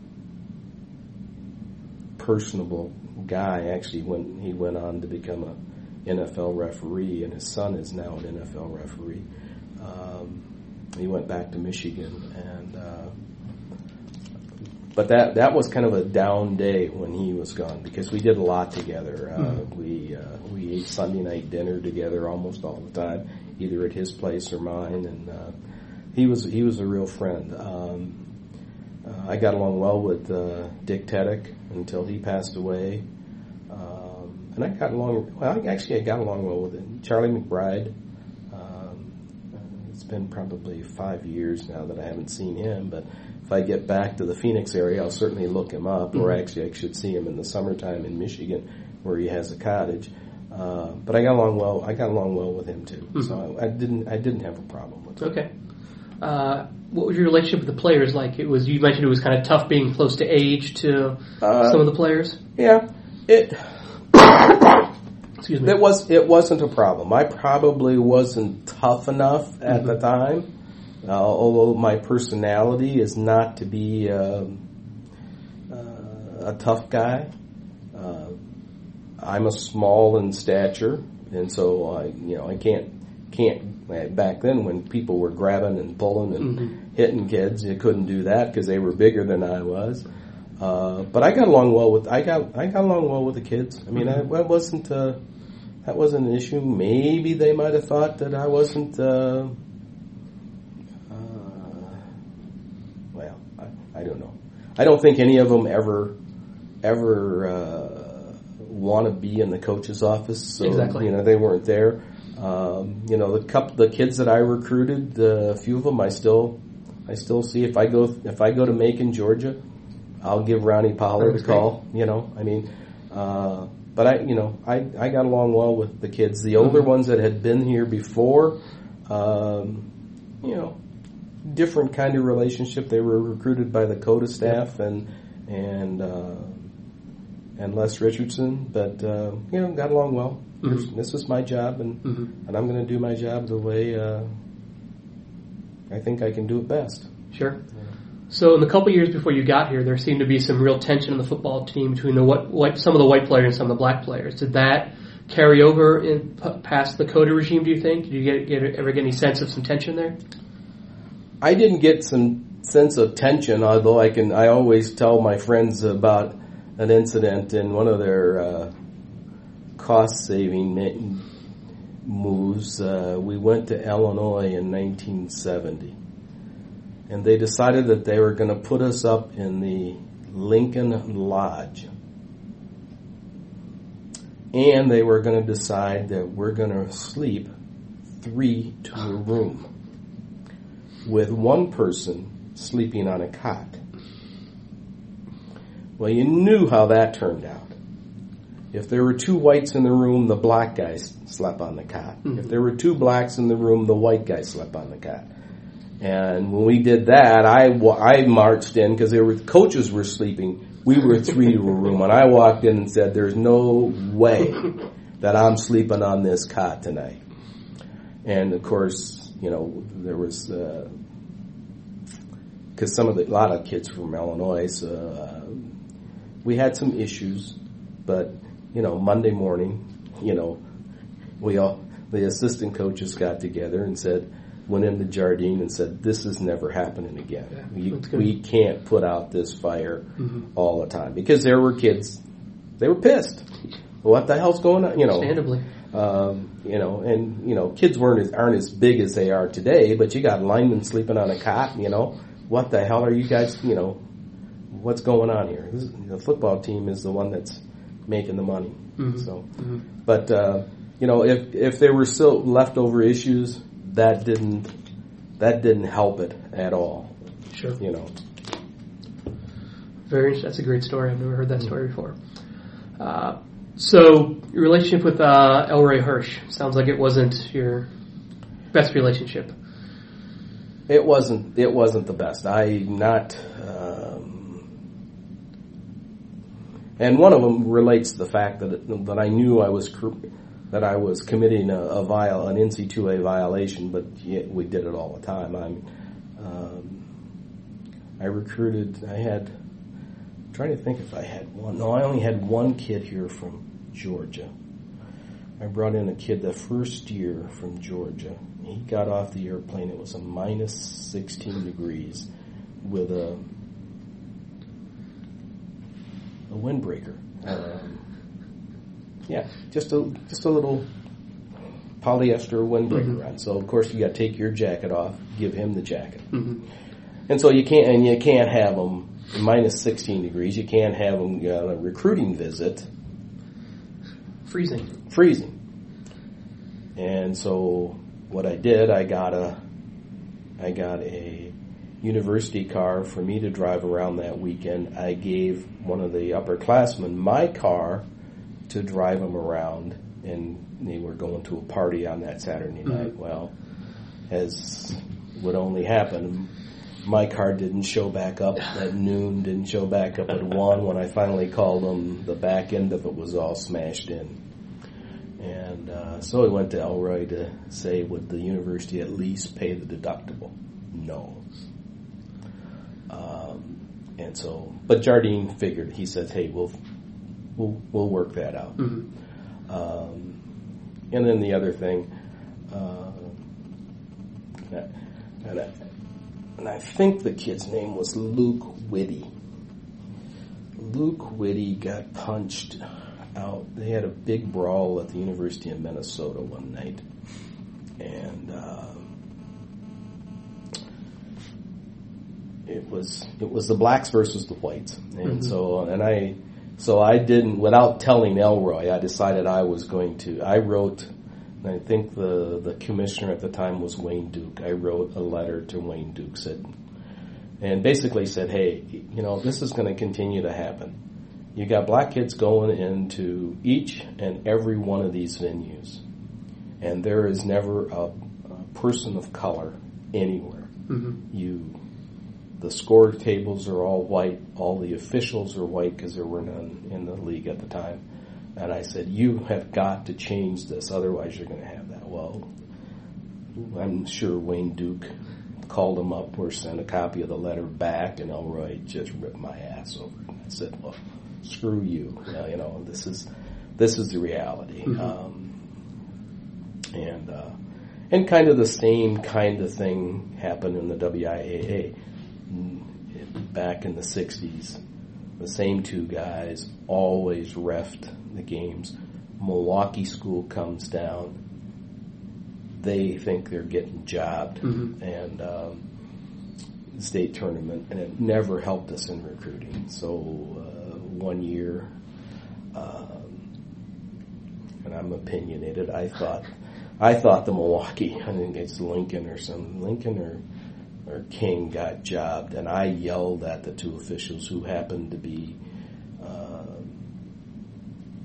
personable guy. Actually, when he went on to become a N F L referee, and his son is now an N F L referee. Um, he went back to Michigan, and uh, but that that was kind of a down day when he was gone, because we did a lot together. Uh, mm-hmm. We uh, we ate Sunday night dinner together almost all the time, either at his place or mine, and uh, he was he was a real friend. Um, uh, I got along well with uh, Dick Teddick until he passed away. And I got along, well, actually I got along well with it. Charlie McBride, um, it's been probably five years now that I haven't seen him, but if I get back to the Phoenix area, I'll certainly look him up, mm-hmm. or actually I should see him in the summertime in Michigan where he has a cottage. Uh, but I got along well, I got along well with him too. Mm-hmm. So I, I didn't, I didn't have a problem with it. Okay. Uh, what was your relationship with the players like? It was, you mentioned it was kind of tough being close to age to uh, some of the players. Yeah. It, Excuse me. It was. It wasn't a problem. I probably wasn't tough enough at mm-hmm. the time, uh, although my personality is not to be um, uh, a tough guy. Uh, I'm a small in stature, and so I, you know, I can't can't. Back then, when people were grabbing and pulling and mm-hmm. hitting kids, you couldn't do that because they were bigger than I was. Uh, but I got along well with I got I got along well with the kids. I mean, mm-hmm. I, I wasn't uh, that wasn't an issue. Maybe they might have thought that I wasn't. Uh, uh, well, I, I don't know. I don't think any of them ever ever uh, want to be in the coach's office. So, exactly. You know, they weren't there. Um, you know, the couple the kids that I recruited, uh, a few of them I still I still see. If I go if I go to Macon, Georgia, I'll give Ronnie Pollard a call, you know, I mean, uh, but I, you know, I, I got along well with the kids. The older mm-hmm. ones that had been here before, um, you know, different kind of relationship. They were recruited by the COTA staff and, and, uh, and Les Richardson, but, uh, you know, got along well. Mm-hmm. This is my job, and, mm-hmm. and I'm going to do my job the way, uh, I think I can do it best. Sure. Yeah. So in the couple years before you got here, there seemed to be some real tension in the football team between the what, what some of the white players and some of the black players. Did that carry over in, past the COTA regime, do you think? Did you get, get, ever get any sense of some tension there? I didn't get some sense of tension, although I can. I always tell my friends about an incident in one of their uh, cost-saving moves. Uh, we went to Illinois in nineteen seventy. And they decided that they were going to put us up in the Lincoln Lodge. And they were going to decide that we're going to sleep three to a room, with one person sleeping on a cot. Well, you knew how that turned out. If there were two whites in the room, the black guy slept on the cot. Mm-hmm. If there were two blacks in the room, the white guy slept on the cot. And when we did that, I, I marched in because there were coaches were sleeping. We were three to a room, and I walked in and said, "There's no way that I'm sleeping on this cot tonight." And of course, you know, there was because uh, some of the a lot of kids from Illinois, so, uh, we had some issues, but you know, Monday morning, you know, we all the assistant coaches got together and said. Went into Jardine and said, "This is never happening again. Yeah, we, we can't put out this fire mm-hmm. all the time." Because there were kids, they were pissed. What the hell's going on? You know, understandably. Um, you know, and you know, kids weren't as, aren't as big as they are today. But you got linemen sleeping on a cot. You know, what the hell are you guys? You know, what's going on here? This, the football team is the one that's making the money. Mm-hmm. So, mm-hmm. but uh, you know, if if there were still leftover issues. That didn't that didn't help it at all. Sure. You know. Very interesting. That's a great story. I've never heard that story before. Uh, so your relationship with uh, Elroy Hirsch sounds like it wasn't your best relationship. It wasn't. It wasn't the best. I not. Um, and one of them relates to the fact that it, that I knew I was. That I was committing a, a viol, an N C two A violation, but yet we did it all the time. I'm, um, I recruited. I had. I'm trying to think if I had one. No, I only had one kid here from Georgia. I brought in a kid the first year from Georgia. He got off the airplane. It was a minus sixteen degrees with a a windbreaker. Um, Yeah, just a just a little polyester windbreaker mm-hmm. on. So of course you got to take your jacket off, give him the jacket, mm-hmm. and so you can't and you can't have them minus sixteen degrees. You can't have them on a recruiting visit, freezing, freezing. And so what I did, I got a I got a university car for me to drive around that weekend. I gave one of the upperclassmen my car. To drive them around, and they were going to a party on that Saturday night. Mm-hmm. Well, as would only happen, my car didn't show back up at noon, didn't show back up at one. When I finally called them, the back end of it was all smashed in. And uh, so I went to Elroy to say, would the university at least pay the deductible? No. Um, and so, but Jardine figured, he said, hey, we'll We'll, we'll work that out. Mm-hmm. Um, and then the other thing, uh, and, I, and, I, and I think the kid's name was Luke Whitty. Luke Whitty got punched out. They had a big brawl at the University of Minnesota one night. And uh, it was it was the blacks versus the whites. And mm-hmm. so, and I... So I didn't, without telling Elroy, I decided I was going to, I wrote, and I think the, the commissioner at the time was Wayne Duke. I wrote a letter to Wayne Duke, said, and basically said, hey, you know, this is going to continue to happen. You got black kids going into each and every one of these venues, and there is never a, a person of color anywhere. Mm-hmm. You... The score tables are all white. All the officials are white because there were none in the league at the time. And I said, you have got to change this, otherwise you're going to have that. Well, I'm sure Wayne Duke called him up or sent a copy of the letter back, and Elroy just ripped my ass over it. I said, well, screw you. Uh, you know, this is this is the reality. Mm-hmm. Um, and uh, and kind of the same kind of thing happened in the W I A A. Back in the sixties, the same two guys always reffed the games. Milwaukee school comes down. They think they're getting jobbed. Mm-hmm. And um, state tournament, and it never helped us in recruiting. So uh, one year, um, and I'm opinionated, I thought I thought the Milwaukee, I think it's Lincoln or some, Lincoln or or King got jobbed, and I yelled at the two officials who happened to be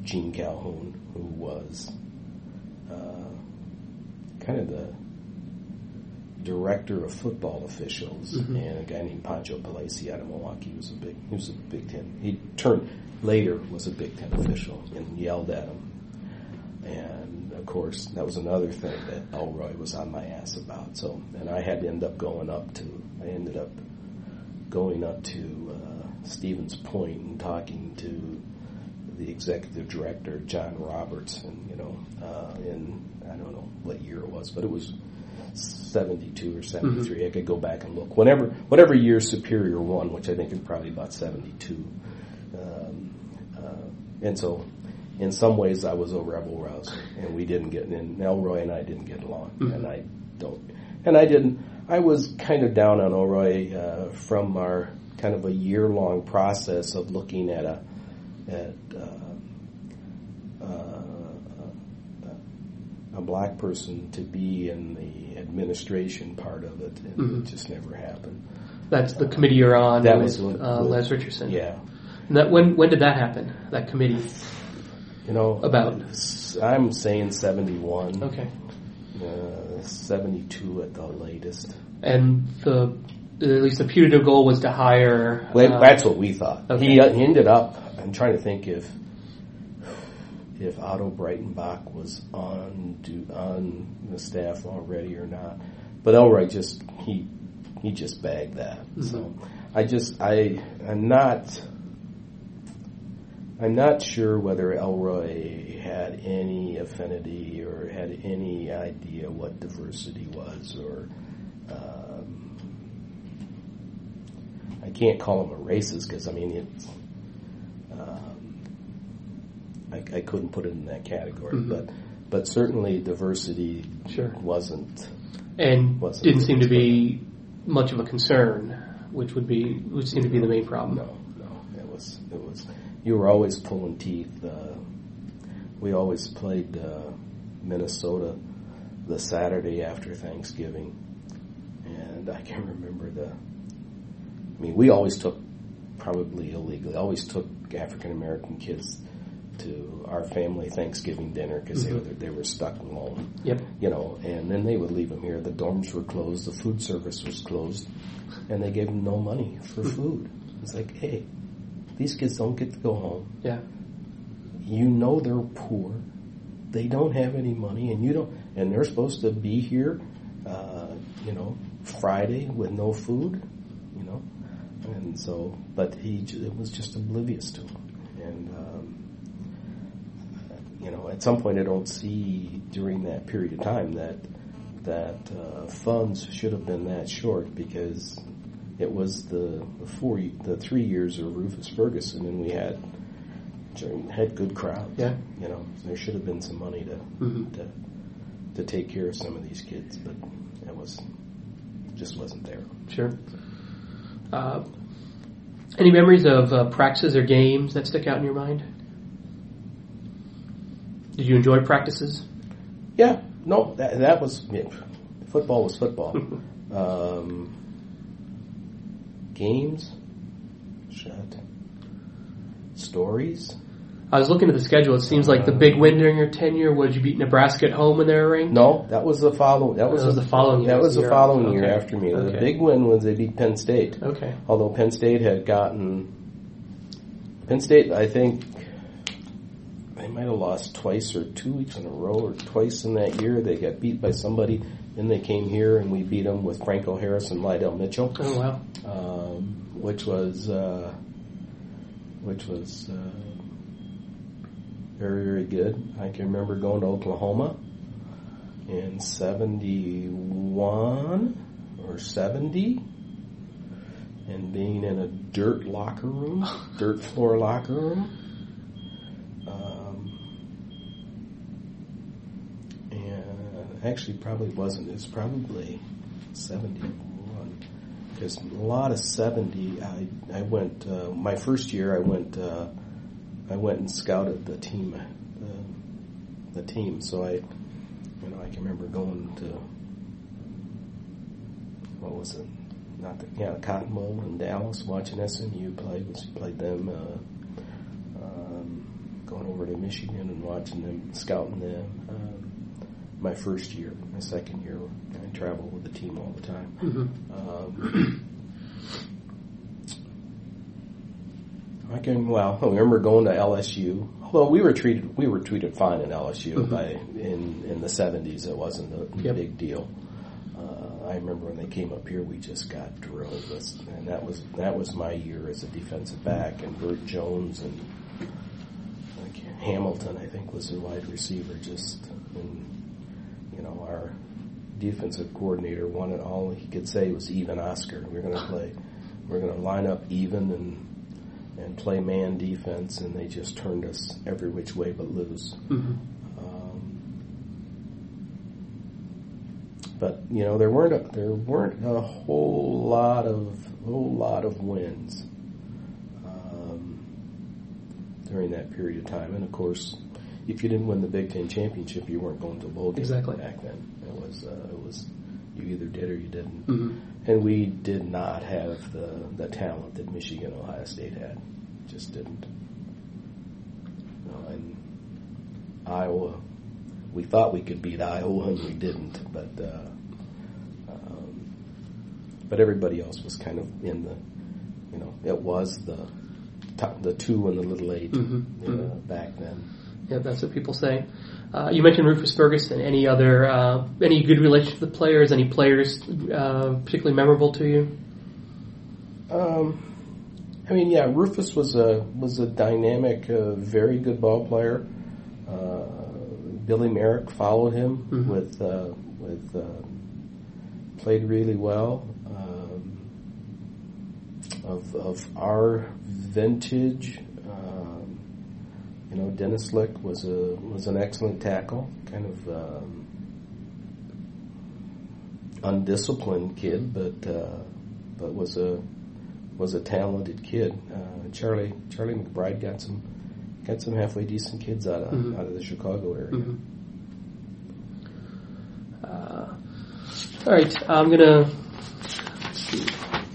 Gene Calhoun, who was uh, kind of the director of football officials, mm-hmm. and a guy named Pancho Palesi out of Milwaukee. He was a big, he was a Big Ten. He turned later was a Big Ten official and yelled at him. And of course, that was another thing that Elroy was on my ass about. So, and I had to end up going up to. I ended up going up to uh, Stevens Point and talking to the executive director, John Roberts, and you know, uh, in I don't know what year it was, but it was seventy-two or seventy-three. Mm-hmm. I could go back and look. Whenever, whatever year Superior won, which I think is probably about seventy-two. Um, uh, and so, in some ways, I was a rebel rouser, and we didn't get. And Elroy and I didn't get along, mm-hmm. and I don't. And I didn't. I was kind of down on Elroy uh, from our kind of a year-long process of looking at a at. Uh, a black person to be in the administration part of it, and mm-hmm. it just never happened. That's the committee you're on that with, was with, uh, with, Les Richardson. Yeah. And that when when did that happen? That committee. You know, about. I'm saying seventy-one. Okay. Uh, seventy-two at the latest. And the at least the putative goal was to hire. Well, uh, that's what we thought. Okay. He, uh, he ended up. I'm trying to think if. if Otto Breitenbach was on do, on the staff already or not. But Elroy just he he just bagged that. Mm-hmm. So I just I I'm not I'm not sure whether Elroy had any affinity or had any idea what diversity was, or um, I can't call him a racist because I mean it's. I, I couldn't put it in that category, mm-hmm. but but certainly diversity sure. wasn't and wasn't didn't seem to be much of a concern, which would be would seem to be the main problem. No, no, it was it was you were always pulling teeth. Uh, we always played uh, Minnesota the Saturday after Thanksgiving, and I can remember the. I mean, we always took probably illegally. Always took African American kids to our family Thanksgiving dinner because mm-hmm. they were they were stuck alone. Yep. You know, and then they would leave them here. The dorms were closed. The food service was closed, and they gave them no money for food. It's like, hey, these kids don't get to go home. Yeah. You know they're poor. They don't have any money, and you don't. And they're supposed to be here, uh, you know, Friday with no food. You know, and so, but he it was just oblivious to him, and. Um, You know, at some point I don't see during that period of time that that uh, funds should have been that short, because it was the, the four the three years of Rufus Ferguson, and we had had good crowds. Yeah, you know, there should have been some money to mm-hmm. to to take care of some of these kids, but it was just wasn't there. Sure. Uh, any memories of uh, practices or games that stick out in your mind? Did you enjoy practices? Yeah, no, that, that was yeah, football was football. um, games, shut. Stories. I was looking at the schedule. It seems like the big win during your tenure was you beat Nebraska at home when they were ranked. No, that was the following. That was, that was a, the following year. That was the following okay. year after me. Okay. The big win was they beat Penn State. Okay. Although Penn State had gotten Penn State, I think. They might have lost twice or two weeks in a row or twice in that year. They got beat by somebody. Then they came here and we beat them with Franco Harris and Lydell Mitchell. Oh, wow. Um, which was, uh, which was, uh, very, very good. I can remember going to Oklahoma in seventy-one or seventy and being in a dirt locker room, dirt floor locker room. Actually, probably wasn't. It was probably seventy-one. Because a lot of seventy. I I went. Uh, my first year, I went. Uh, I went and scouted the team. Uh, the team. So I, you know, I can remember going to. What was it? Not the yeah, Cotton Bowl in Dallas, watching S M U play. Which played them. Uh, um, going over to Michigan and watching them, scouting them. Um, my first year, my second year, I traveled with the team all the time. Mm-hmm. Um, I can well. I remember going to L S U. Although we were treated, we were treated fine in L S U. Mm-hmm. By in in the seventies. It wasn't a yep. big deal. Uh, I remember when they came up here, we just got drilled, and that was that was my year as a defensive back. And Bert Jones and like Hamilton, I think, was the wide receiver. Just and, you know, our defensive coordinator wanted all he could say was even Oscar. We're going to play. We're going to line up even and. and play man defense, and they just turned us every which way but loose. Mm-hmm. Um, but you know, there weren't a, there weren't a whole lot of whole lot of wins um, during that period of time. And of course, if you didn't win the Big Ten championship, you weren't going to bowl game exactly. back then. It was uh, it was you either did or you didn't. Mm-hmm. And we did not have the, the talent that Michigan, Ohio State had. Just didn't. You know, and Iowa, we thought we could beat Iowa, and we didn't. But uh, um, but everybody else was kind of in the, you know, it was the top, the two and the little eight mm-hmm. uh, mm-hmm. back then. Yeah, that's what people say. Uh, you mentioned Rufus Ferguson. Any other, uh, any good relationship with the players? Any players uh, particularly memorable to you? Um, I mean, yeah, Rufus was a was a dynamic, uh, very good ball player. Uh, Billy Merrick followed him mm-hmm. with uh, with uh, played really well. Um, of of our vintage. You know, Dennis Lick was a was an excellent tackle, kind of um, undisciplined kid, but uh, but was a was a talented kid. Uh, Charlie Charlie McBride got some got some halfway decent kids out of mm-hmm. out of the Chicago area. Mm-hmm. Uh, all right, I'm gonna. Let's see.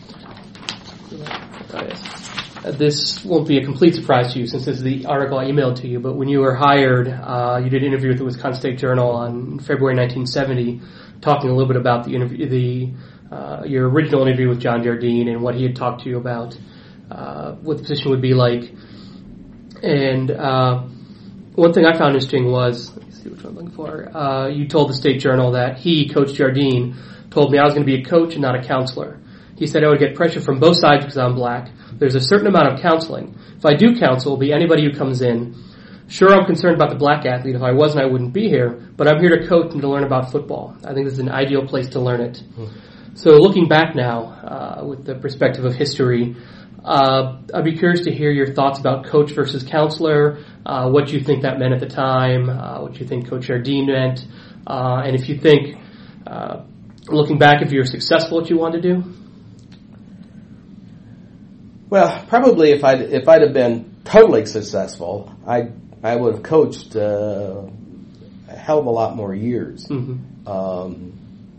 Oh, yes. Uh, this won't be a complete surprise to you since this is the article I emailed to you, but when you were hired, uh, you did an interview with the Wisconsin State Journal on February nineteen seventy, talking a little bit about the interview, the uh, your original interview with John Jardine and what he had talked to you about, uh, what the position would be like. And uh, one thing I found interesting was, let me see which one I'm looking for, uh, you told the State Journal that he, Coach Jardine, told me I was going to be a coach and not a counselor. He said I would get pressure from both sides because I'm black. There's a certain amount of counseling. If I do counsel, it'll be anybody who comes in. Sure, I'm concerned about the black athlete. If I wasn't, I wouldn't be here. But I'm here to coach and to learn about football. I think this is an ideal place to learn it. Mm. So looking back now, uh, with the perspective of history, uh, I'd be curious to hear your thoughts about coach versus counselor, uh, what you think that meant at the time, uh, what you think Coach Jardine meant, uh, and if you think, uh, looking back, if you were successful at what you wanted to do. Well, probably if I'd if I'd have been totally successful, I I would have coached uh, a hell of a lot more years. Mm-hmm. Um,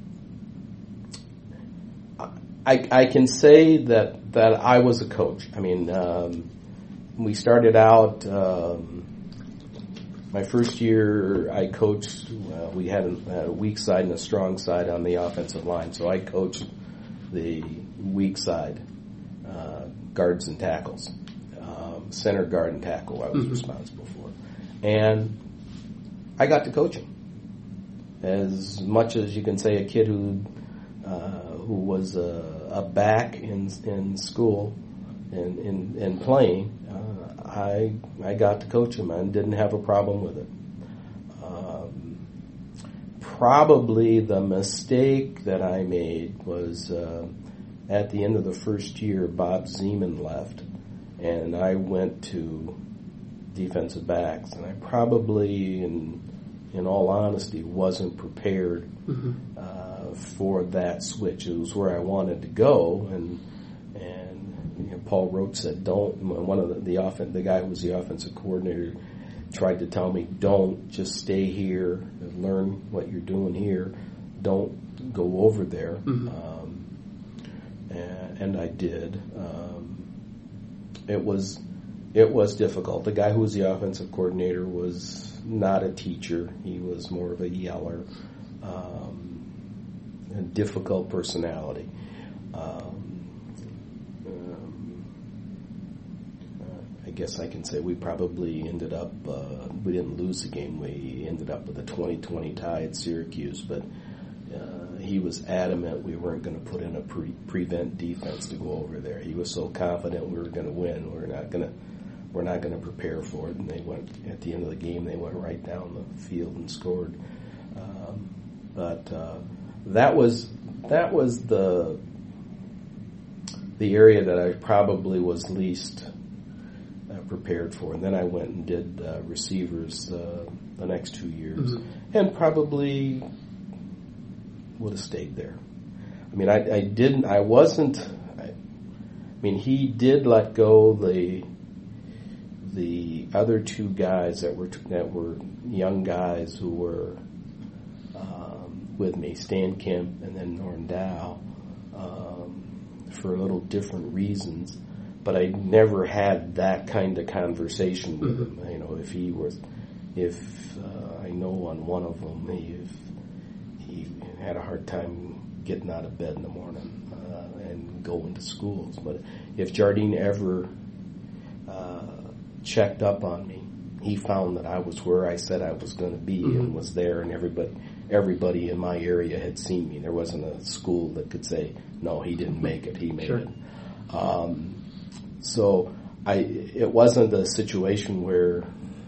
I I can say that that I was a coach. I mean, um, we started out. Um, my first year, I coached. Uh, we had a, had a weak side and a strong side on the offensive line, so I coached the weak side. Uh, guards and tackles, um, center guard and tackle I was mm-hmm. responsible for. And I got to coach him. As much as you can say a kid who uh, who was a, a back in in school and in, in playing, uh, I I got to coach him and didn't have a problem with it. Um, probably the mistake that I made was uh, at the end of the first year, Bob Zeman left, and I went to defensive backs. And I probably, in in all honesty, wasn't prepared mm-hmm. uh, for that switch. It was where I wanted to go, and and you know, Paul Roach said, "Don't." One of the the, offen- the guy who was the offensive coordinator tried to tell me, "Don't just stay here and learn what you're doing here. Don't go over there." Mm-hmm. Um, And, and I did. Um, it was it was difficult. The guy who was the offensive coordinator was not a teacher. He was more of a yeller, um, a difficult personality. Um, um, uh, I guess I can say we probably ended up, uh, we didn't lose the game. We ended up with a twenty twenty tie at Syracuse, but uh, he was adamant we weren't going to put in a pre- prevent defense to go over there. He was so confident we were going to win. We we're not going to We're not going to prepare for it. And they went, at the end of the game, they went right down the field and scored. Um, but uh, that was that was the the area that I probably was least uh, prepared for. And then I went and did uh, receivers uh, the next two years, mm-hmm. and probably would have stayed there. I mean, I, I didn't. I wasn't. I, I mean, he did let go the. The other two guys that were that were young guys who were um, with me, Stan Kemp and then Norm Dow, um, for a little different reasons. But I never had that kind of conversation with mm-hmm. him. You know, if he was, if uh, I know on one of them, he he had a hard time getting out of bed in the morning uh, and going to schools. But if Jardine ever uh, checked up on me, he found that I was where I said I was going to be mm-hmm. and was there, and everybody everybody in my area had seen me. There wasn't a school that could say, no, he didn't make it, he made sure. it. Um, so I it wasn't a situation where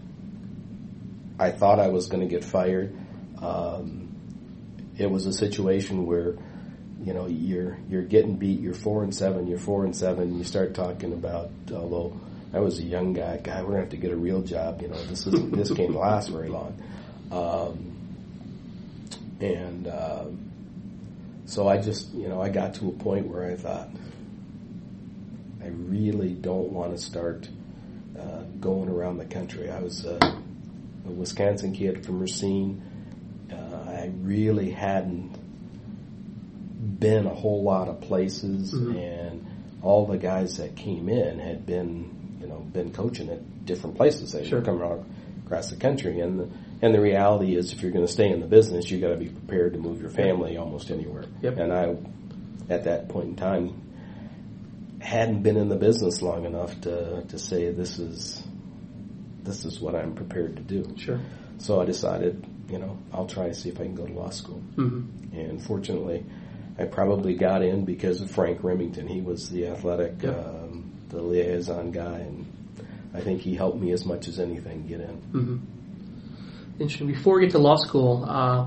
I thought I was going to get fired. Um, it was a situation where, you know, you're you're getting beat, you're four and seven, you're four and seven, and you start talking about, although I was a young guy. guy, we're going to have to get a real job. You know, this isn't, this can't last very long. Um, and uh, so I just, you know, I got to a point where I thought, I really don't want to start uh, going around the country. I was uh, a Wisconsin kid from Racine. Uh, I really hadn't been a whole lot of places, mm-hmm. and all the guys that came in had been, you know, been coaching at different places. They sure. come around across the country, and the, and the reality is, if you're going to stay in the business, you got to be prepared to move your family almost anywhere. Yep. And I, at that point in time, hadn't been in the business long enough to to say this is this is what I'm prepared to do. Sure. So I decided, you know, I'll try to see if I can go to law school. Mm-hmm. And fortunately, I probably got in because of Frank Remington. He was the athletic, yep. um, the liaison guy, and I think he helped me as much as anything get in. Mm-hmm. Interesting. Before we get to law school, uh,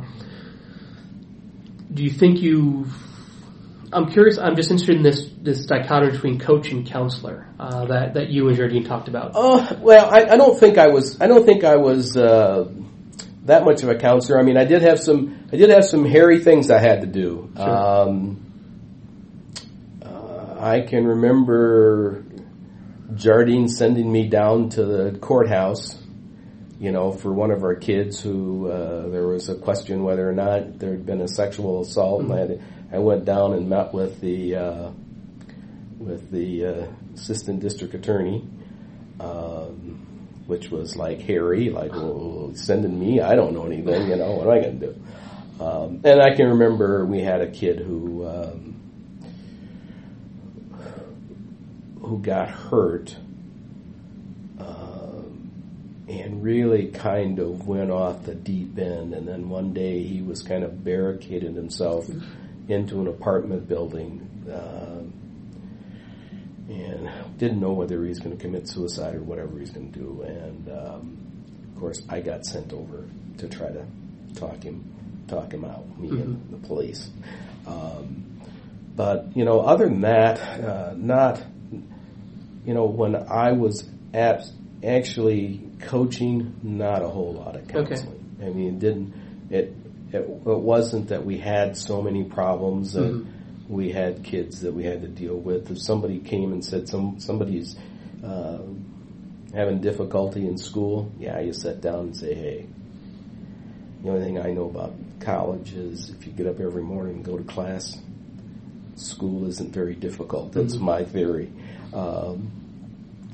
do you think you've I'm curious. I'm just interested in this this dichotomy between coach and counselor uh, that that you and Jardine talked about. Oh uh, well, I, I don't think I was. I don't think I was uh, that much of a counselor. I mean, I did have some. I did have some hairy things I had to do. Sure. Um, uh, I can remember Jardine sending me down to the courthouse, you know, for one of our kids who uh, there was a question whether or not there had been a sexual assault, mm-hmm. and I had. I went down and met with the uh, with the uh, assistant district attorney, um, which was like hairy, like well, sending me. I don't know anything, you know. What am I going to do? Um, and I can remember we had a kid who um, who got hurt um, and really kind of went off the deep end. And then one day he was kind of barricaded himself into an apartment building, uh, and didn't know whether he was going to commit suicide or whatever he's going to do. And um, of course, I got sent over to try to talk him, talk him out, me mm-hmm. and the police. Um, but you know, other than that, uh, not, you know, when I was at actually coaching, not a whole lot of counseling. Okay. I mean, it didn't it. It, it wasn't that we had so many problems that mm-hmm. we had kids that we had to deal with. If somebody came and said some somebody's uh, having difficulty in school, yeah, you sit down and say, hey, the only thing I know about college is if you get up every morning and go to class, school isn't very difficult. That's mm-hmm. my theory. Um,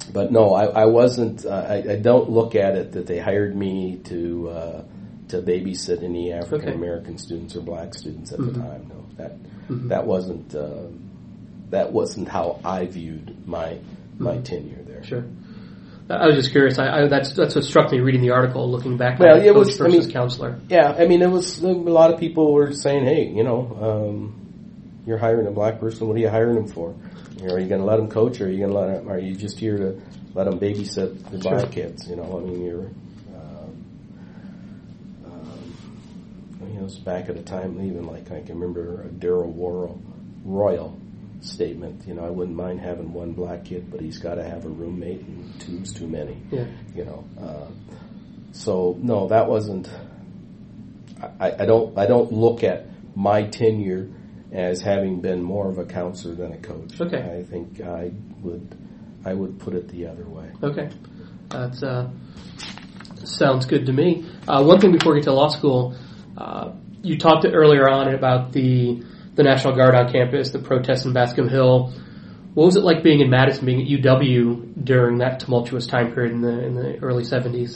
but no, I, I wasn't. Uh, I, I don't look at it that they hired me to uh, to babysit any African American okay. students or black students at mm-hmm. the time. No, that mm-hmm. that wasn't uh, that wasn't how I viewed my my mm-hmm. tenure there. Sure. I was just curious. I, I, that's that's what struck me reading the article, looking back. Well, at it was versus I mean, counselor. Yeah, I mean, it was a lot of people were saying, "Hey, you know, um, you're hiring a black person. What are you hiring him for? You know, are you going to let him coach, or are you going to let him? Are you just here to let him babysit the sure. black kids? You know, I mean, you're, um, um, you know, it's back at a time even like I can remember a Darrell Royal, Royal statement. You know, I wouldn't mind having one black kid, but he's got to have a roommate, and two's too many. Yeah. You know, uh, so no, that wasn't. I, I don't. I don't look at my tenure as having been more of a counselor than a coach. Okay. I think I would. I would put it the other way. Okay, that uh, sounds good to me. Uh, one thing before we get to law school, uh, you talked earlier on about the the National Guard on campus, the protests in Bascom Hill. What was it like being in Madison, being at U W during that tumultuous time period in the in the early seventies?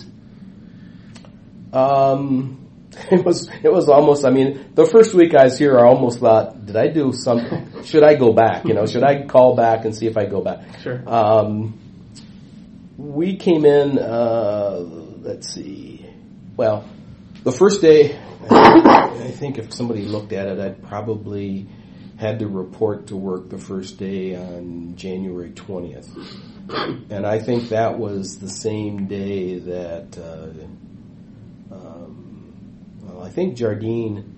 Um, it was it was almost. I mean, the first week I was here, I almost thought, did I do something? Should I go back? You know, should I call back and see if I go back? Sure. Um, we came in. Uh, let's see. Well, the first day. I think if somebody looked at it, I'd probably had to report to work the first day on January twentieth. And I think that was the same day that, uh, um, well, I think Jardine,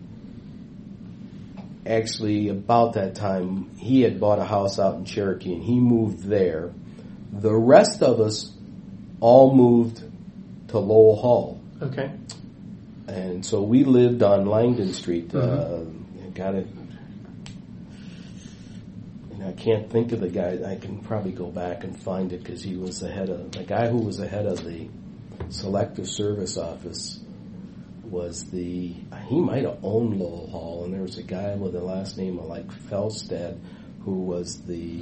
actually about that time, he had bought a house out in Cherokee and he moved there. The rest of us all moved to Lowell Hall. Okay. And so we lived on Langdon Street. Mm-hmm. Uh, got it. And I can't think of the guy. I can probably go back and find it because he was the head of the guy who was the head of the Selective Service Office. Was the he might have owned Lowell Hall, and there was a guy with the last name of like Felstad who was the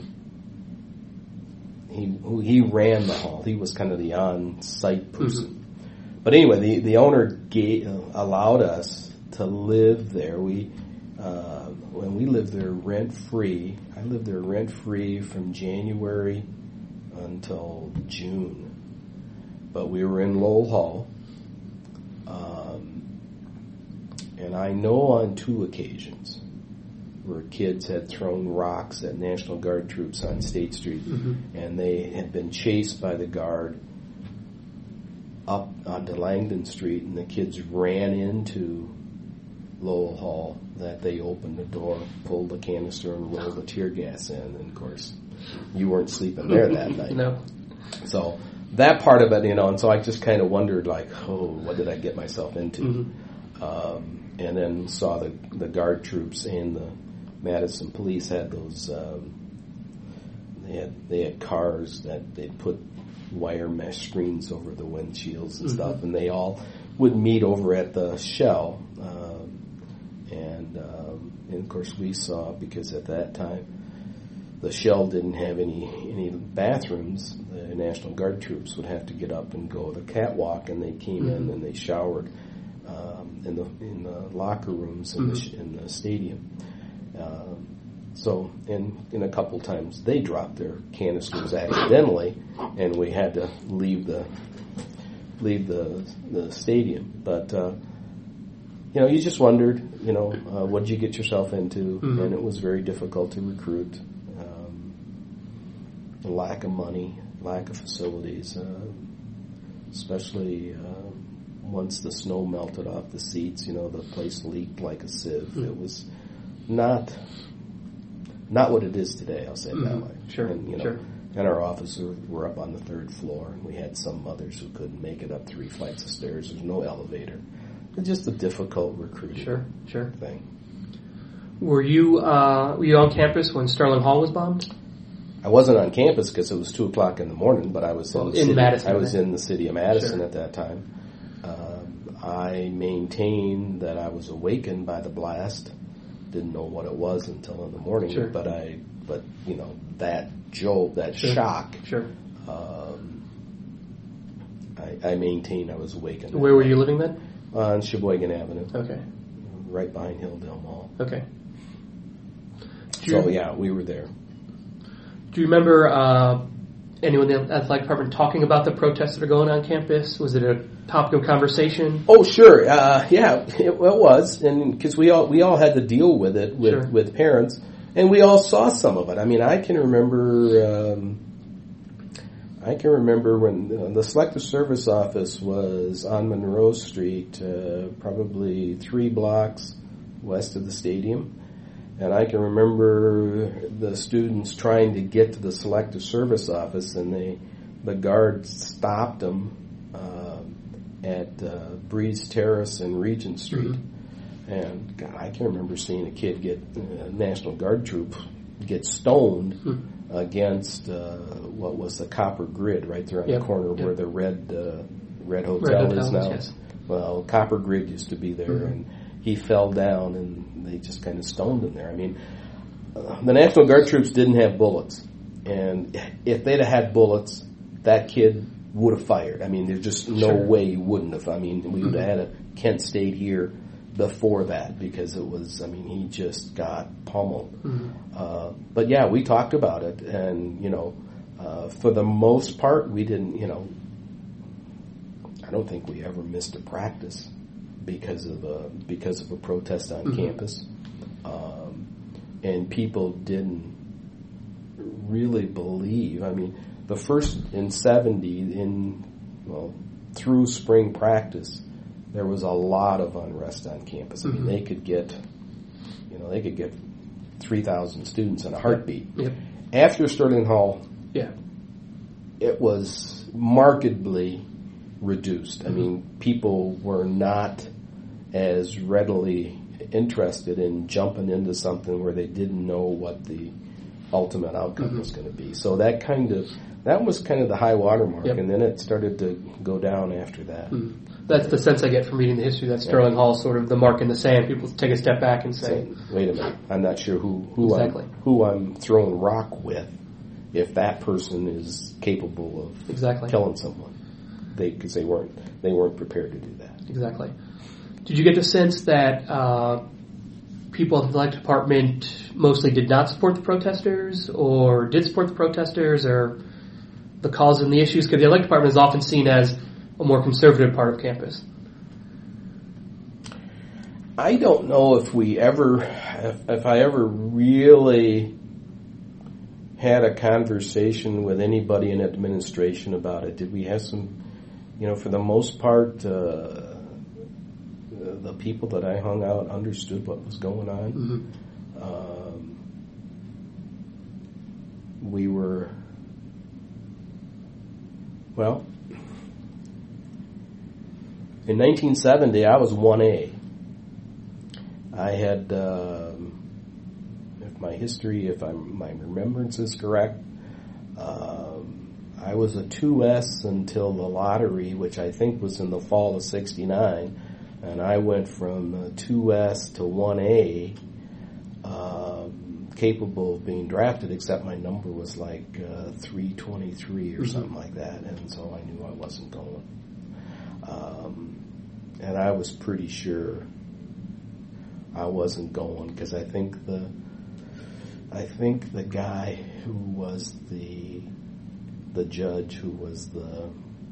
he who he ran the hall. He was kind of the on-site person. Mm-hmm. But anyway, the, the owner gave, allowed us to live there. We uh, when we lived there rent free. I lived there rent free from January until June. But we were in Lowell Hall, um, and I know on two occasions where kids had thrown rocks at National Guard troops on State Street, mm-hmm. and they had been chased by the Guard up onto Langdon Street, and the kids ran into Lowell Hall, that they opened the door, pulled the canister, and rolled the tear gas in. And, of course, you weren't sleeping there that night. No. So that part of it, you know, and so I just kind of wondered, like, oh, what did I get myself into? Mm-hmm. Um, and then saw the, the Guard troops and the Madison police had those, um, they had they had cars that they'd put wire mesh screens over the windshields and mm-hmm. stuff, and they all would meet over at the Shell. Um, and, um, and of course we saw, because at that time the Shell didn't have any any bathrooms, the National Guard troops would have to get up and go the catwalk, and they came mm-hmm. in and they showered um, in the in the locker rooms in, mm-hmm. the, in the stadium. Um, So, and, and a couple times they dropped their canisters accidentally, and we had to leave the leave the the stadium. But uh, you know, you just wondered, you know, uh, what did you get yourself into? Mm-hmm. And it was very difficult to recruit. Um, lack of money, lack of facilities, uh, especially uh, once the snow melted off the seats. You know, the place leaked like a sieve. Mm-hmm. It was not. Not what it is today, I'll say it mm-hmm. that way. Sure, and, you know, sure. And our officers were up on the third floor, and we had some mothers who couldn't make it up three flights of stairs. There's no elevator. It's just a difficult recruiting sure, sure. thing. Were you uh, were you on campus when Sterling Hall was bombed? I wasn't on campus because it was two o'clock in the morning, but I was in, well, the in city. Madison. I was in the city of Madison sure. at that time. Um, I maintained that I was awakened by the blast. Didn't know what it was until in the morning, sure. but I, but you know, that jolt, that sure. shock, sure. Um, I, I maintain I was awake. Where were you living then? On Sheboygan Avenue. Okay. Right behind Hilldale Mall. Okay. Do So, you, yeah, we were there. Do you remember uh, anyone in the athletic department talking about the protests that are going on campus? Was it a topic of conversation? Oh, sure. Uh, yeah, it, it was. And because we all, we all had to deal with it with, Sure. with parents. And we all saw some of it. I mean, I can remember... Um, I can remember when uh, the Selective Service office was on Monroe Street, uh, probably three blocks west of the stadium. And I can remember the students trying to get to the Selective Service office, and they, the guards stopped them uh, at uh, Breeze Terrace and Regent Street. Mm-hmm. And God, I can remember seeing a kid get, uh, National Guard troop, get stoned. Mm-hmm. Against uh, what was the Copper Grid right there on yep. the corner yep. where the Red uh, Red Hotel Red is now. Yes. Well, Copper Grid used to be there, mm-hmm. and he fell down, and they just kind of stoned him there. I mean, uh, the National Guard troops didn't have bullets, and if they'd have had bullets, that kid would have fired. I mean, there's just no sure. way he wouldn't have. I mean, we would have had a Kent State here before that, because it was, I mean, he just got pummeled. Mm-hmm. Uh, but yeah, we talked about it, and, you know, uh, for the most part, we didn't, you know, I don't think we ever missed a practice because of a, because of a protest on mm-hmm. campus. Um, and people didn't really believe, I mean, the first in seventy, in, well, through spring practice, there was a lot of unrest on campus. I mean, mm-hmm. they could get, you know, they could get three thousand students in a heartbeat. Yep. After Sterling Hall, yeah, it was markedly reduced. Mm-hmm. I mean, people were not as readily interested in jumping into something where they didn't know what the ultimate outcome mm-hmm. was going to be. So that kind of, that was kind of the high water mark, yep. and then it started to go down after that. Mm-hmm. That's the sense I get from reading the history. That Sterling yeah. Hall sort of the mark in the sand. People take a step back and say, so, "Wait a minute, I'm not sure who who exactly. I'm who I'm throwing rock with. If that person is capable of exactly. killing someone, they because they weren't they weren't prepared to do that." Exactly. Did you get the sense that uh, people in the athletic department mostly did not support the protesters, or did support the protesters, or the cause and the issues? Because the athletic department is often seen as a more conservative part of campus. I don't know if we ever, if, if I ever really had a conversation with anybody in administration about it. Did we have some, you know, for the most part, uh, the people that I hung out understood what was going on. Mm-hmm. Um, we were, well, in nineteen seventy, I was one A. I had, um, if my history, if I'm, my remembrance is correct, um, I was a two S until the lottery, which I think was in the fall of sixty-nine, and I went from two S to one A, um, capable of being drafted, except my number was like uh, three twenty-three or mm-hmm. something like that, and so I knew I wasn't going. Um, and I was pretty sure I wasn't going, because I think the I think the guy who was the the judge, who was the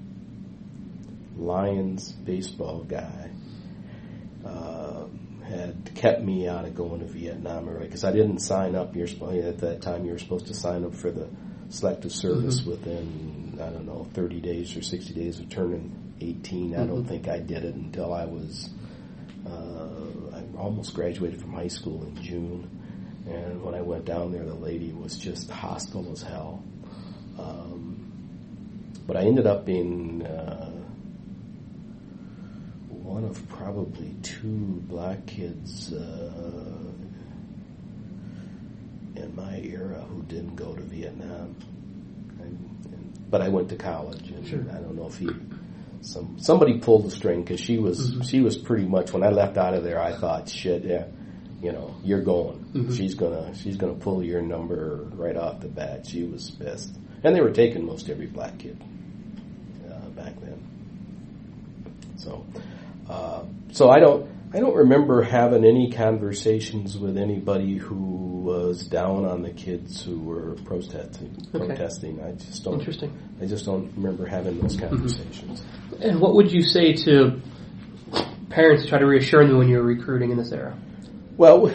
Lions baseball guy, uh, had kept me out of going to Vietnam, because I didn't sign up. You're at that time you were supposed to sign up for the selective service mm-hmm. within, I don't know, thirty days or sixty days of turning eighteen. Mm-hmm. I don't think I did it until I was uh, I almost graduated from high school in June. And when I went down there, the lady was just hostile as hell. Um, but I ended up being uh, one of probably two black kids uh, in my era who didn't go to Vietnam. And, and, but I went to college, and sure. I don't know if he, some somebody pulled the string, because she was mm-hmm. she was pretty much, when I left out of there, I thought, shit, yeah. You know, you're going. Mm-hmm. She's gonna she's gonna pull your number right off the bat. She was pissed, and they were taking most every black kid uh, back then. So, uh, so I don't, I don't remember having any conversations with anybody who was down on the kids who were protesting. Okay. Protesting. I just don't. Interesting. I just don't remember having those conversations. Mm-hmm. And what would you say to parents to try to reassure them when you were recruiting in this era? Well,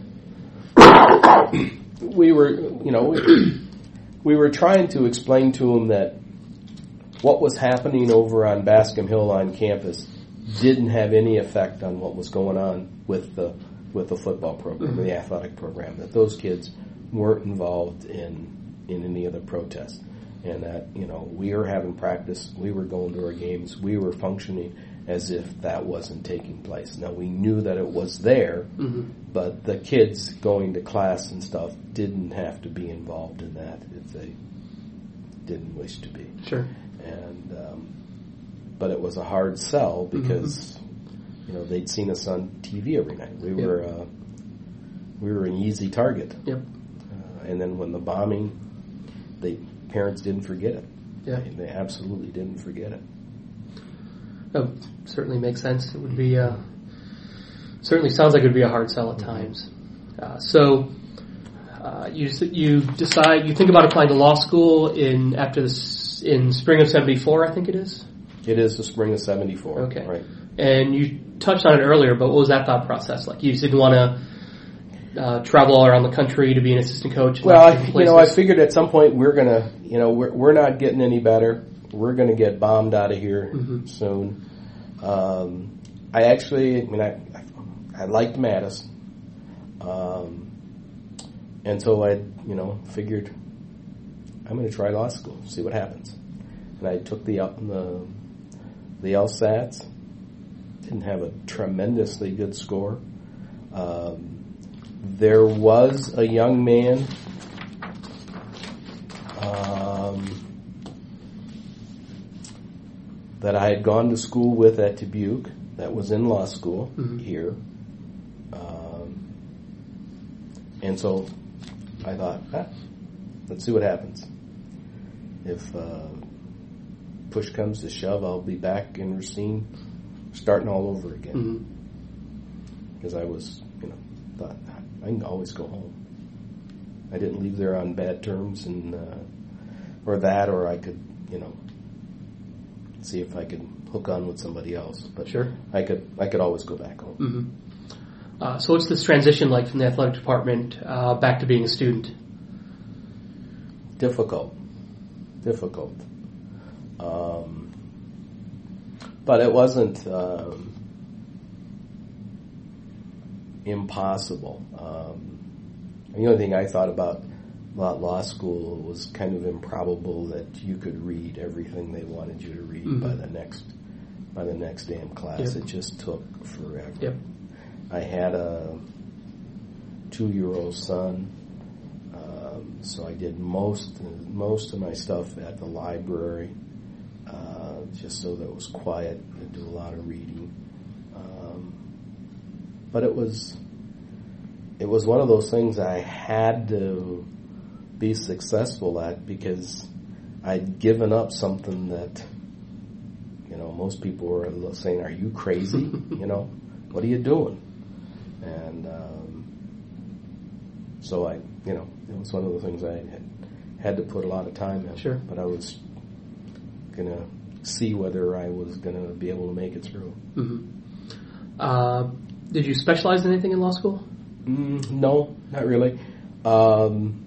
we were, you know, we, we were trying to explain to them that what was happening over on Bascom Hill on campus didn't have any effect on what was going on with the with the football program, mm-hmm. the athletic program. That those kids weren't involved in in any other protest, and that, you know, we were having practice, we were going to our games, we were functioning as if that wasn't taking place. Now, we knew that it was there, mm-hmm. but the kids going to class and stuff didn't have to be involved in that if they didn't wish to be. Sure. And um, but it was a hard sell because mm-hmm. you know, they'd seen us on T V every night. We yep. were uh, we were an easy target. Yep. Uh, and then when the bombing, the parents didn't forget it. Yeah. They, they absolutely didn't forget it. Oh, certainly makes sense. It would be uh, certainly sounds like it would be a hard sell at times. Uh, so uh, you you decide you think about applying to law school in after this in spring of seventy-four, I think it is. It is the spring of seventy-four. Okay, right. And you touched on it earlier, but what was that thought process like? You just didn't want to uh, travel all around the country to be an assistant coach. Well, I, you know, I figured at some point we're gonna, you know, we're we're not getting any better. We're going to get bombed out of here mm-hmm. soon. Um, I actually, I mean, I, I liked Madison. Um, and so I, you know, figured I'm going to try law school, see what happens. And I took the, the, the LSATs. Didn't have a tremendously good score. Um, there was a young man, um, that I had gone to school with at Dubuque, that was in law school mm-hmm. here. Um, and so I thought, ah, let's see what happens. If uh, push comes to shove, I'll be back in Racine starting all over again. Because mm-hmm. I was, you know, thought, I can always go home. I didn't leave there on bad terms, and uh, or that, or I could, you know, see if I could hook on with somebody else. But sure. I could I could always go back home. Mm-hmm. Uh, so what's this transition like from the athletic department uh, back to being a student? Difficult. Difficult. Um, but it wasn't um, impossible. Um, the only thing I thought about About law school was kind of improbable that you could read everything they wanted you to read mm-hmm. by the next by the next damn class. Yep. It just took forever. Yep. I had a two-year-old son, um, so I did most most of my stuff at the library, uh, just so that it was quiet and do a lot of reading. Um, but it was it was one of those things I had to be successful at, because I'd given up something that, you know, most people were saying, "Are you crazy? You know, what are you doing?" And um, so I, you know, it was one of the things I had, had to put a lot of time in. Sure. But I was gonna see whether I was gonna be able to make it through. Mm-hmm. Uh, did you specialize in anything in law school? Mm, no, not really. Um,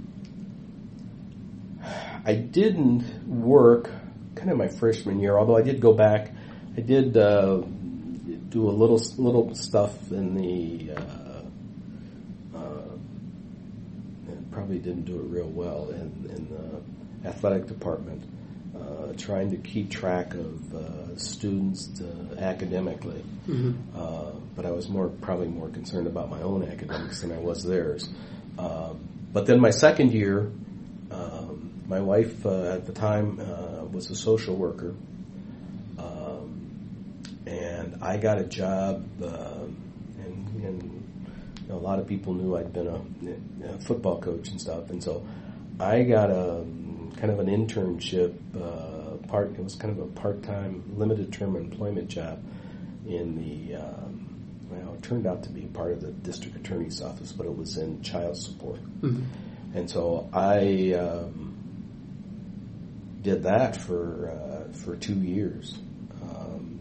I didn't work kind of my freshman year, although I did go back. I did uh, do a little little stuff in the, uh, uh, probably didn't do it real well in, in the athletic department, uh, trying to keep track of uh, students uh, academically. Mm-hmm. Uh, but I was more probably more concerned about my own academics than I was theirs. Uh, but then my second year, um, my wife uh, at the time uh, was a social worker, um, and I got a job, uh, and, and you know, a lot of people knew I'd been a, a football coach and stuff, and so I got a kind of an internship. Uh, part it was kind of a part-time, limited-term employment job in the. Um, well, it turned out to be part of the district attorney's office, but it was in child support, mm-hmm. and so I um, did that for uh, for two years. Um,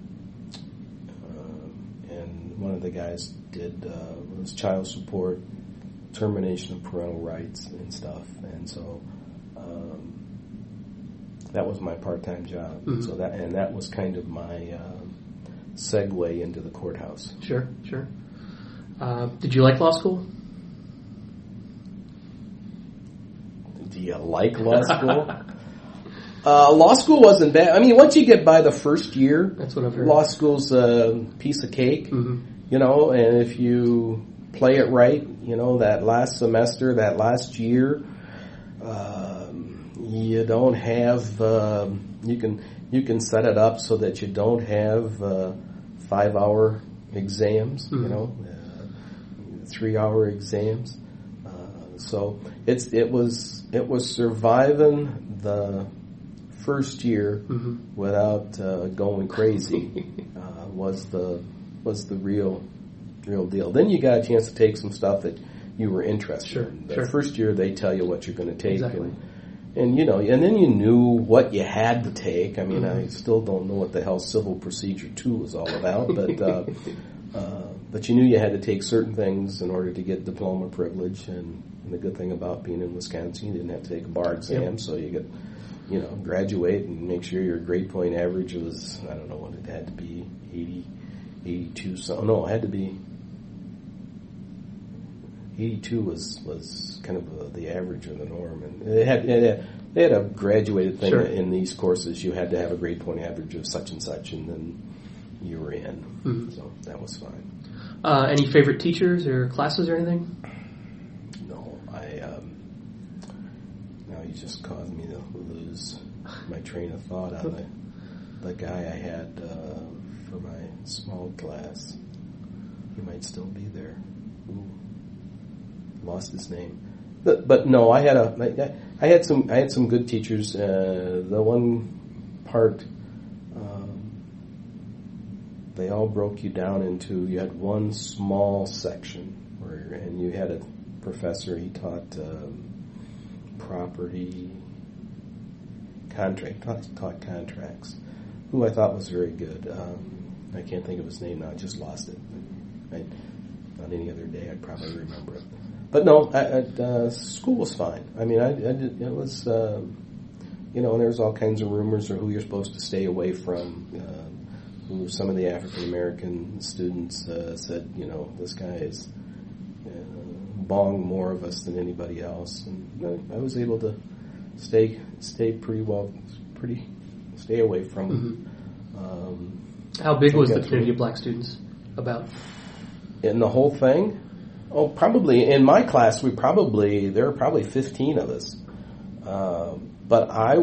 uh, and one of the guys did uh, was child support, termination of parental rights and stuff, and so um, that was my part-time job. Mm-hmm. So that and that was kind of my uh, segue into the courthouse. Sure, sure. Uh, did you like law school? Do you like law school? uh, law school wasn't bad. I mean, once you get by the first year, that's what I've heard. Law school's a piece of cake, mm-hmm. you know, and if you play it right, you know, that last semester, that last year, um, you don't have, uh, you can you can set it up so that you don't have uh, five-hour exams, mm-hmm. you know, uh, three-hour exams. Uh, so it's it was it was surviving the first year mm-hmm. without uh, going crazy uh, was the was the real. Real deal. Then you got a chance to take some stuff that you were interested sure, in. The sure. first year they tell you what you're going to take, exactly. and, and you know, and then you knew what you had to take. I mean, mm-hmm. I still don't know what the hell Civil Procedure Two was all about, but uh, uh, but you knew you had to take certain things in order to get diploma privilege. And, and the good thing about being in Wisconsin, you didn't have to take a bar exam, yep. so you could, you know, graduate and make sure your grade point average was, I don't know what it had to be, eighty, eighty-two. So no, it had to be. eighty-two was, was kind of a, the average or the norm, and it had, it had they had a graduated thing sure. in these courses. You had to have a grade point average of such and such, and then you were in. Mm-hmm. So that was fine. Uh, any favorite teachers or classes or anything? No, I. Um, now you just caused me to lose my train of thought on the the guy I had uh, for my small class. He might still be there. Ooh. Lost his name, but, but no, I had a, I had some, I had some good teachers. Uh, the one part, um, they all broke you down into. You had one small section where, and you had a professor. He taught um, property contract, taught, taught contracts, who I thought was very good. Um, I can't think of his name now. I just lost it. I, on any other day, I'd probably remember it. But no, I, I, uh, school was fine. I mean, I, I did, it was, um, you know, and there's all kinds of rumors of who you're supposed to stay away from. Uh, who some of the African American students uh, said, you know, this guy is uh, bonged more of us than anybody else, and I, I was able to stay stay pretty well, pretty stay away from. Mm-hmm. Um, How big was the community of black students? About in the whole thing. Oh, probably in my class, we probably there were probably fifteen of us, uh, but I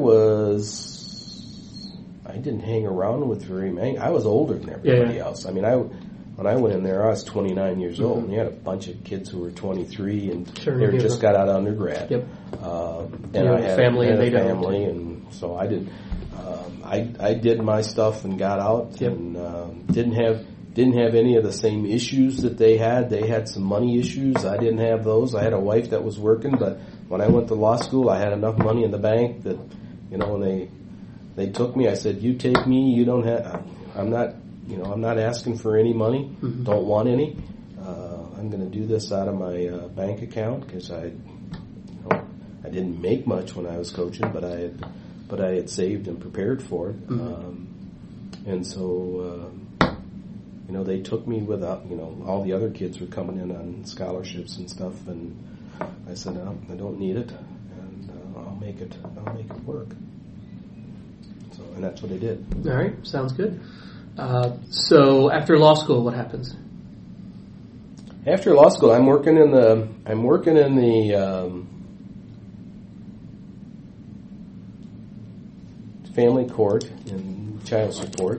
was I didn't hang around with very many. I was older than everybody yeah. else. I mean, I when I went in there, I was twenty-nine years mm-hmm. old, and you had a bunch of kids who were twenty-three, and sure, they were yeah. just got out of undergrad. Yep. Uh, and you I had, family, had and a they family, don't. and so I did. Um, I I did my stuff and got out, yep. and um, didn't have. Didn't have any of the same issues that they had. They had some money issues. I didn't have those. I had a wife that was working, but when I went to law school, I had enough money in the bank that, you know, when they they took me, I said, "You take me. You don't have. I'm not. You know, I'm not asking for any money. Mm-hmm. Don't want any. Uh, I'm going to do this out of my uh, bank account because I, you know, I didn't make much when I was coaching, but I had, but I had saved and prepared for it, mm-hmm. um, and so." Uh, You know, they took me without, you know, all the other kids were coming in on scholarships and stuff, and I said, no, I don't need it, and uh, I'll make it, I'll make it work. So, and that's what I did. All right, sounds good. Uh, so after law school, what happens? After law school, I'm working in the, I'm working in the um, family court in child support.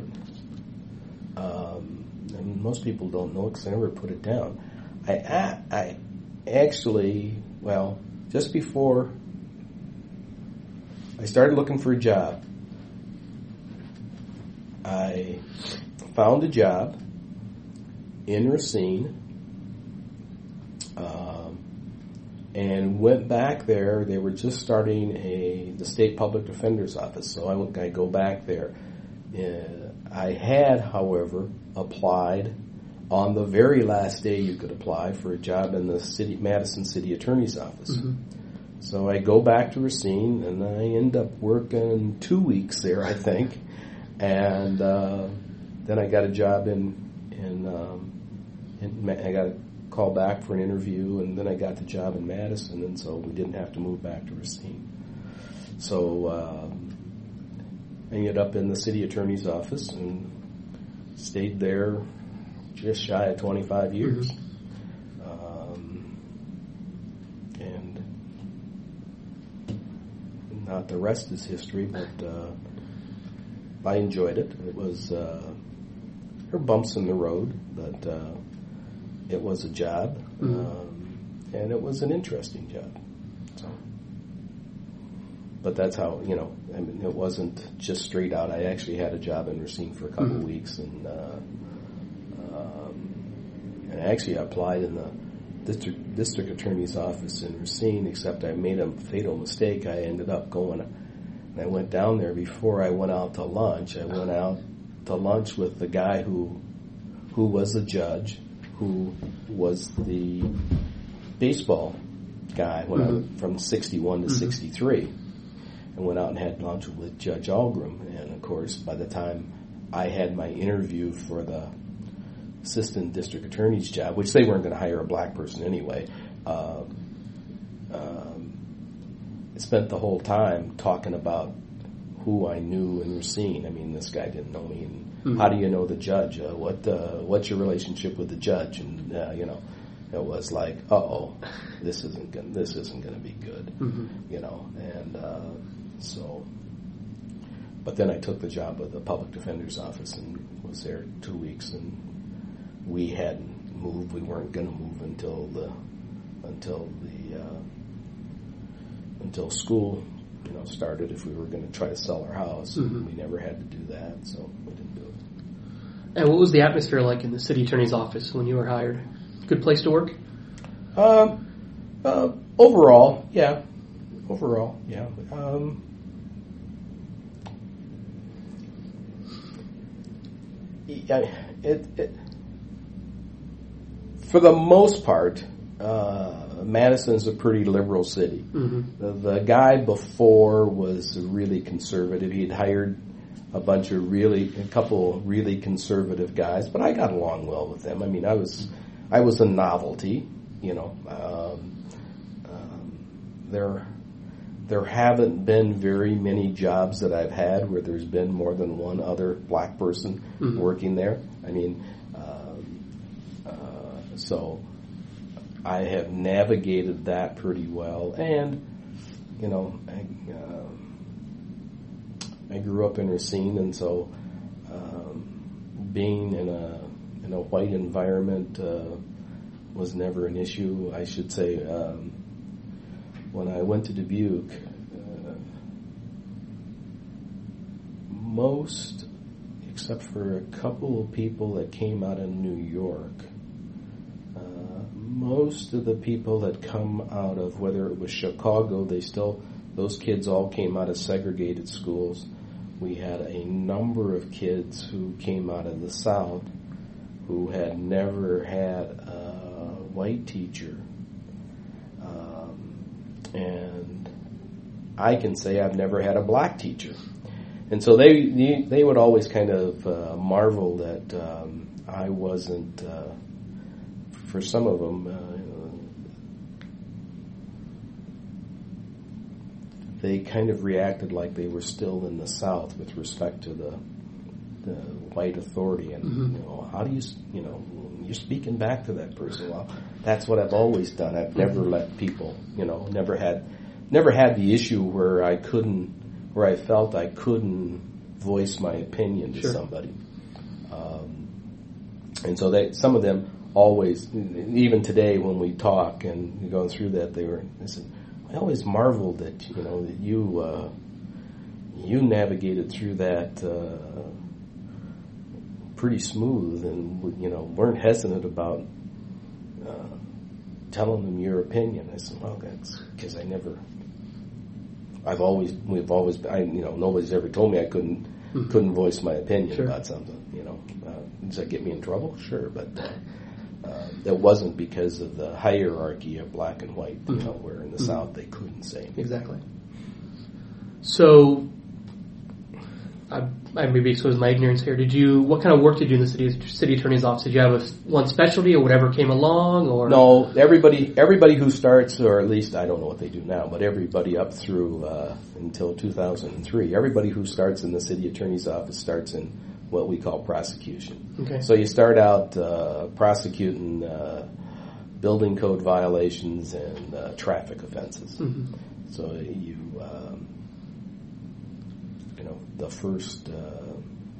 Most people don't know it because I never put it down. I, I, I actually, well, just before I started looking for a job. I found a job in Racine, um, and went back there. They were just starting a the state public defender's office, so I went. I go back there. Uh, I had, however, applied on the very last day you could apply for a job in the city Madison City Attorney's office. Mm-hmm. So I go back to Racine, and I end up working two weeks there, I think, and uh, then I got a job in in, um, in I got a call back for an interview, and then I got the job in Madison, and so we didn't have to move back to Racine. So um, I ended up in the city attorney's office and stayed there just shy of twenty-five years. Mm-hmm. Not the rest is history, but uh, I enjoyed it. It was uh, there were bumps in the road, but uh, it was a job, mm-hmm. um, and it was an interesting job. So, but that's how you know. I mean, it wasn't just straight out. I actually had a job in Racine for a couple mm-hmm. of weeks, and uh, um, and actually I applied in the District, district attorney's office in Racine, except I made a fatal mistake. I ended up going, and I went down there before I went out to lunch. I went out to lunch with the guy who who was the judge, who was the baseball guy when mm-hmm. I, from sixty-one to mm-hmm. sixty-three. I went out and had lunch with Judge Algrim, and of course, by the time I had my interview for the assistant district attorney's job, which they weren't going to hire a black person anyway, uh, um, I spent the whole time talking about who I knew in Racine. I mean, this guy didn't know me. And mm-hmm. How do you know the judge? Uh, what uh, what's your relationship with the judge? And uh, you know, it was like, uh oh, this isn't gonna, this isn't going to be good. Mm-hmm. You know, and uh, so. But then I took the job with the public defender's office and was there two weeks and. We hadn't moved. We weren't going to move until the until the uh, until school, you know, started. If we were going to try to sell our house, mm-hmm. we never had to do that, so we didn't do it. And what was the atmosphere like in the city attorney's office when you were hired? Good place to work? Um, uh, overall, yeah. Overall, yeah. Um, yeah it. it For the most part, uh, Madison's a pretty liberal city. Mm-hmm. The, the guy before was really conservative. He'd hired a bunch of really, a couple really conservative guys, but I got along well with them. I mean, I was, I was a novelty, you know. Um, um, there, there haven't been very many jobs that I've had where there's been more than one other black person mm-hmm. working there. I mean. So I have navigated that pretty well, and you know, I, uh, I grew up in Racine, and so um, being in a in a white environment uh, was never an issue. I should say, um, when I went to Dubuque, uh, most, except for a couple of people that came out of New York. Most of the people that come out of, whether it was Chicago, they still, those kids all came out of segregated schools. We had a number of kids who came out of the South who had never had a white teacher. Um, and I can say I've never had a black teacher. And so they they would always kind of uh, marvel that um, I wasn't... Uh, For some of them, uh, they kind of reacted like they were still in the South with respect to the, the white authority. And, mm-hmm. you know, how do you, you know, you're speaking back to that person. Well, that's what I've always done. I've never mm-hmm. let people, you know, never had, never had the issue where I couldn't, where I felt I couldn't voice my opinion to sure. somebody. Um, and so they, some of them, always, even today when we talk and going through that, they were. They said, I always marveled that you know that you uh, you navigated through that uh, pretty smooth, and you know weren't hesitant about uh, telling them your opinion. I said, well, that's because I never. I've always, we've always, I, you know, nobody's ever told me I couldn't, mm-hmm. couldn't voice my opinion sure. about something. You know, uh, does that get me in trouble? Sure, but uh, uh, it wasn't because of the hierarchy of black and white. Mm-hmm. You know, where in the mm-hmm. South they couldn't say anything. Exactly. So, I, I maybe expose my ignorance here. Did you? What kind of work did you do in the city city attorney's office? Did you have a, one specialty or whatever came along? Or no, everybody everybody who starts, or at least I don't know what they do now, but everybody up through uh, until two thousand three, everybody who starts in the city attorney's office starts in what we call prosecution. Okay. So you start out uh, prosecuting uh, building code violations and uh, traffic offenses. Mm-hmm. So you. Um, The first uh,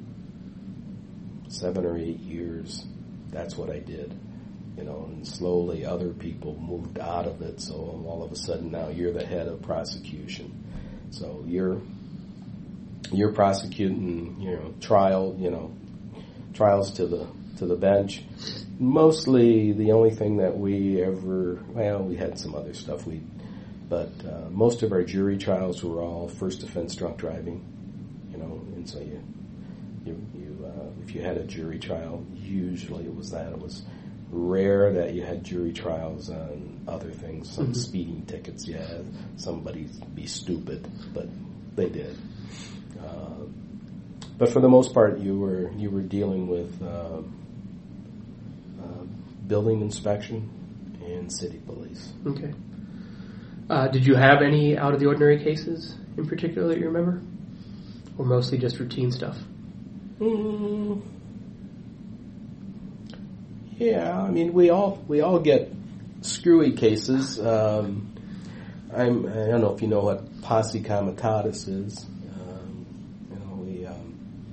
seven or eight years, that's what I did, you know. And slowly, other people moved out of it. So all of a sudden, now you're the head of prosecution. So you're you're prosecuting, you know, trial, you know, trials to the to the bench. Mostly, the only thing that we ever well, we had some other stuff we, but uh, most of our jury trials were all first offense drunk driving. You know, and so you, you, you uh, if you had a jury trial, usually it was that. It was rare that you had jury trials on other things, some mm-hmm. speeding tickets. Yeah, somebody be stupid, but they did. Uh, but for the most part, you were you were dealing with uh, uh, building inspection and city police. Okay. Uh, did you have any out of the ordinary cases in particular that you remember? Or mostly just routine stuff? Mm, yeah, I mean we all we all get screwy cases. Um, I'm I don't know if you know what posse comitatus is. Um, you know we. Um,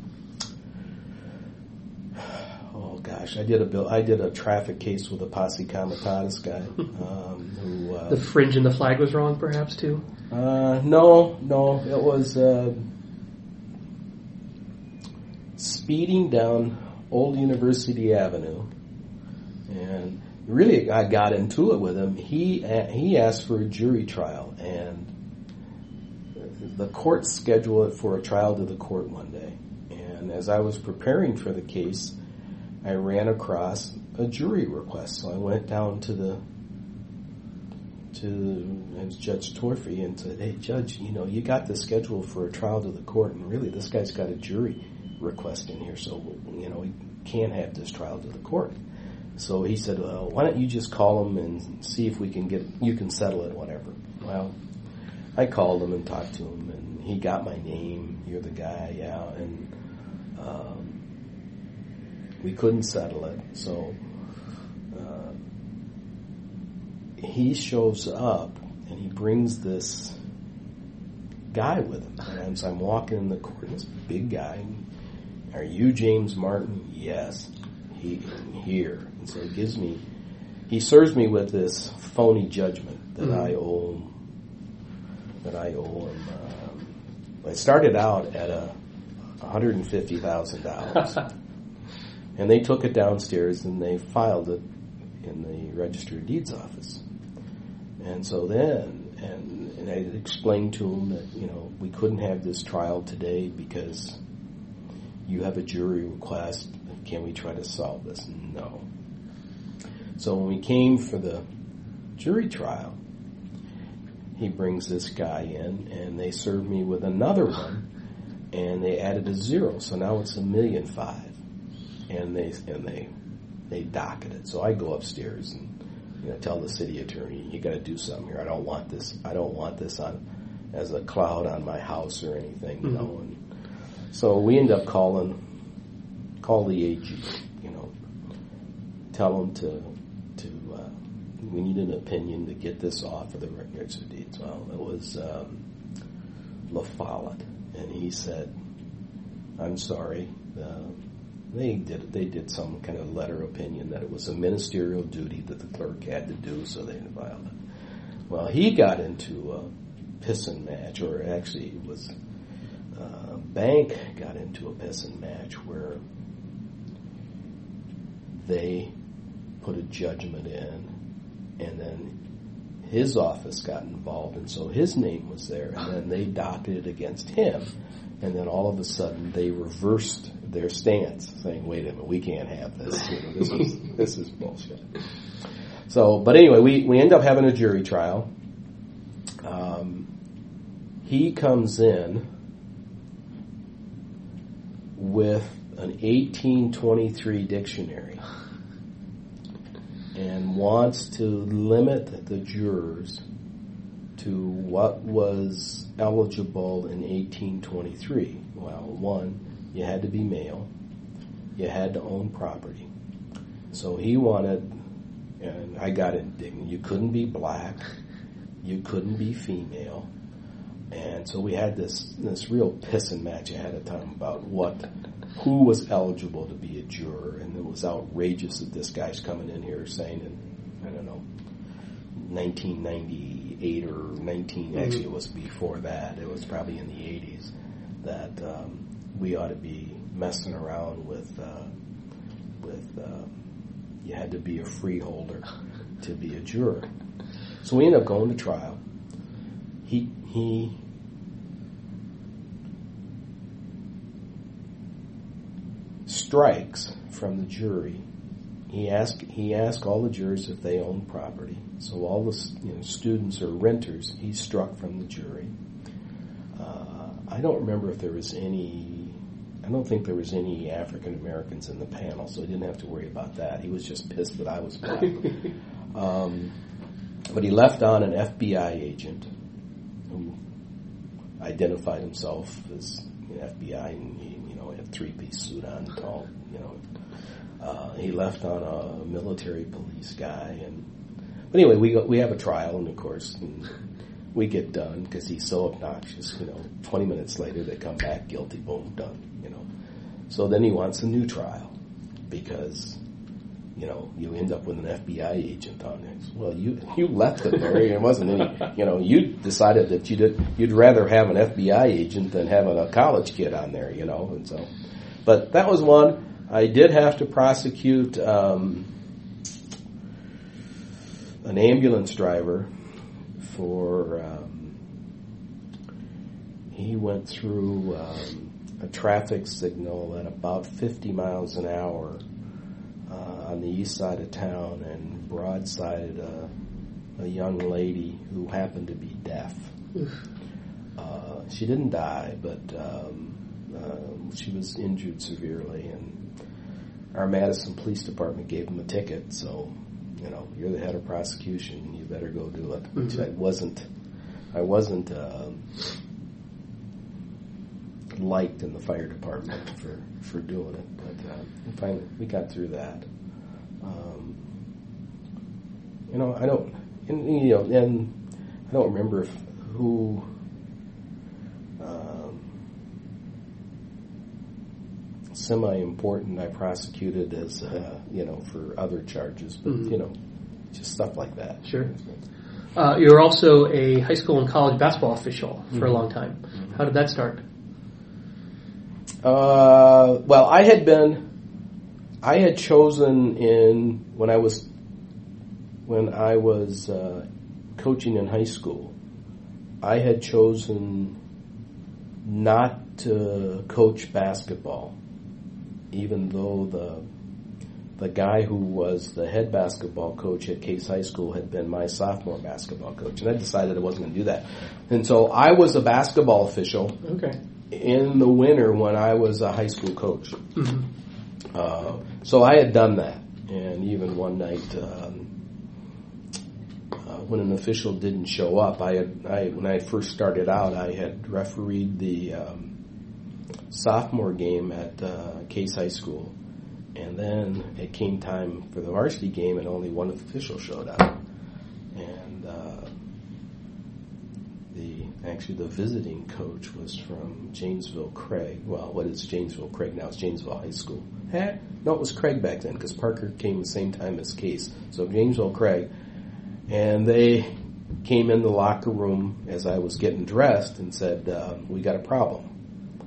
oh gosh, I did a bill. I did a traffic case with a posse comitatus guy. Um, who uh, the fringe and the flag was wrong, perhaps too. Uh, no, no, it was. Uh, Speeding down Old University Avenue, and really I got into it with him. He he asked for a jury trial, and the court scheduled it for a trial to the court one day. And as I was preparing for the case, I ran across a jury request. So I went down to the to it was Judge Torfey and said, "Hey, Judge, you know you got this scheduled for a trial to the court, and really this guy's got a jury request in here, so you know we can't have this trial to the court." So he said, well, why don't you just call him and see if we can get you can settle it, whatever. Well, I called him and talked to him, and he got my name. You're the guy, yeah, and um, we couldn't settle it. So uh, he shows up and he brings this guy with him, and as I'm walking in the court, this big guy. Are you James Martin? Yes. He here. And so he gives me, he serves me with this phony judgment that mm-hmm. I owe him, that I owe him. Um, I started out at a one hundred fifty thousand dollars. And they took it downstairs and they filed it in the Register of Deeds office. And so then, and, and I explained to him that, you know, we couldn't have this trial today because you have a jury request. Can we try to solve this? No. So when we came for the jury trial, he brings this guy in, and they served me with another one, and they added a zero. So now it's a million five, and they and they they docket it. So I go upstairs and you know tell the city attorney, you got to do something here. I don't want this. I don't want this on as a cloud on my house or anything, you mm-hmm. know. And so we end up calling, call the A G, you know, tell them to, to uh, we need an opinion to get this off of the records of deeds. Well, it was um, La Follette, and he said, I'm sorry, uh, they did they did some kind of letter opinion that it was a ministerial duty that the clerk had to do, so they filed it. Well, he got into a pissing match, or actually it was... uh, bank got into a pissing match where they put a judgment in, and then his office got involved, and so his name was there, and then they docketed against him, and then all of a sudden they reversed their stance, saying, "Wait a minute, we can't have this. You know, this is this is bullshit." So, but anyway, we we end up having a jury trial. Um, he comes in with an eighteen twenty-three dictionary and wants to limit the jurors to what was eligible in eighteen twenty-three. Well, one, you had to be male, you had to own property. So he wanted, and I got indignant, you couldn't be black, you couldn't be female. And so we had this this real pissing match ahead of time about what, who was eligible to be a juror, and it was outrageous that this guy's coming in here saying in, I don't know, nineteen ninety-eight or nineteen, actually it was before that, it was probably in the eighties, that um, we ought to be messing around with, uh, with uh, you had to be a freeholder to be a juror. So we ended up going to trial. He he strikes from the jury. He asked he asked all the jurors if they owned property. So all the you know, students or renters, he struck from the jury. Uh, I don't remember if there was any. I don't think there was any African Americans in the panel, so he didn't have to worry about that. He was just pissed that I was black. um, but he left on an F B I agent who identified himself as an F B I, and he, you know, had a three-piece suit on, tall, you know. Uh, he left on a military police guy, and but anyway, we go, we have a trial, and of course, and we get done because he's so obnoxious. You know, twenty minutes later, they come back guilty, boom, done. You know, so then he wants a new trial because, you know, you end up with an F B I agent on it. Well, you you left it there. It wasn't any. You know, you decided that you did. You'd rather have an F B I agent than having a college kid on there. You know, and so, but that was one. I did have to prosecute um, an ambulance driver for. Um, he went through um, a traffic signal at about fifty miles an hour. Uh, on the east side of town and broadsided a, a young lady who happened to be deaf. Uh, she didn't die, but um, uh, she was injured severely, and our Madison Police Department gave him a ticket. So, you know, you're the head of prosecution, you better go do it. Which I wasn't. I wasn't uh, liked in the fire department for, for doing it, but uh, finally we got through that. Um, you know, I don't, and, you know, and I don't remember if who. Um, semi-important I prosecuted as uh, you know, for other charges, but mm-hmm. you know, just stuff like that. Sure. Uh, you were also a high school and college basketball official for mm-hmm. a long time. Mm-hmm. How did that start? Uh, well, I had been, I had chosen in when I was when I was uh, coaching in high school. I had chosen not to coach basketball, even though the the guy who was the head basketball coach at Case High School had been my sophomore basketball coach, and I decided I wasn't going to do that. And so I was a basketball official. Okay. In the winter when I was a high school coach. Mm-hmm. Uh, so I had done that. And even one night, um, uh, when an official didn't show up, I had, I, when I first started out, I had refereed the um, sophomore game at uh, Case High School. And then it came time for the varsity game, and only one official showed up. And uh, the actually the visiting coach was from Janesville Craig. Well, what is Janesville Craig now? It's Janesville High School. Eh? No, it was Craig back then because Parker came the same time as Case. So Janesville Craig. And they came in the locker room as I was getting dressed and said, uh, we got a problem.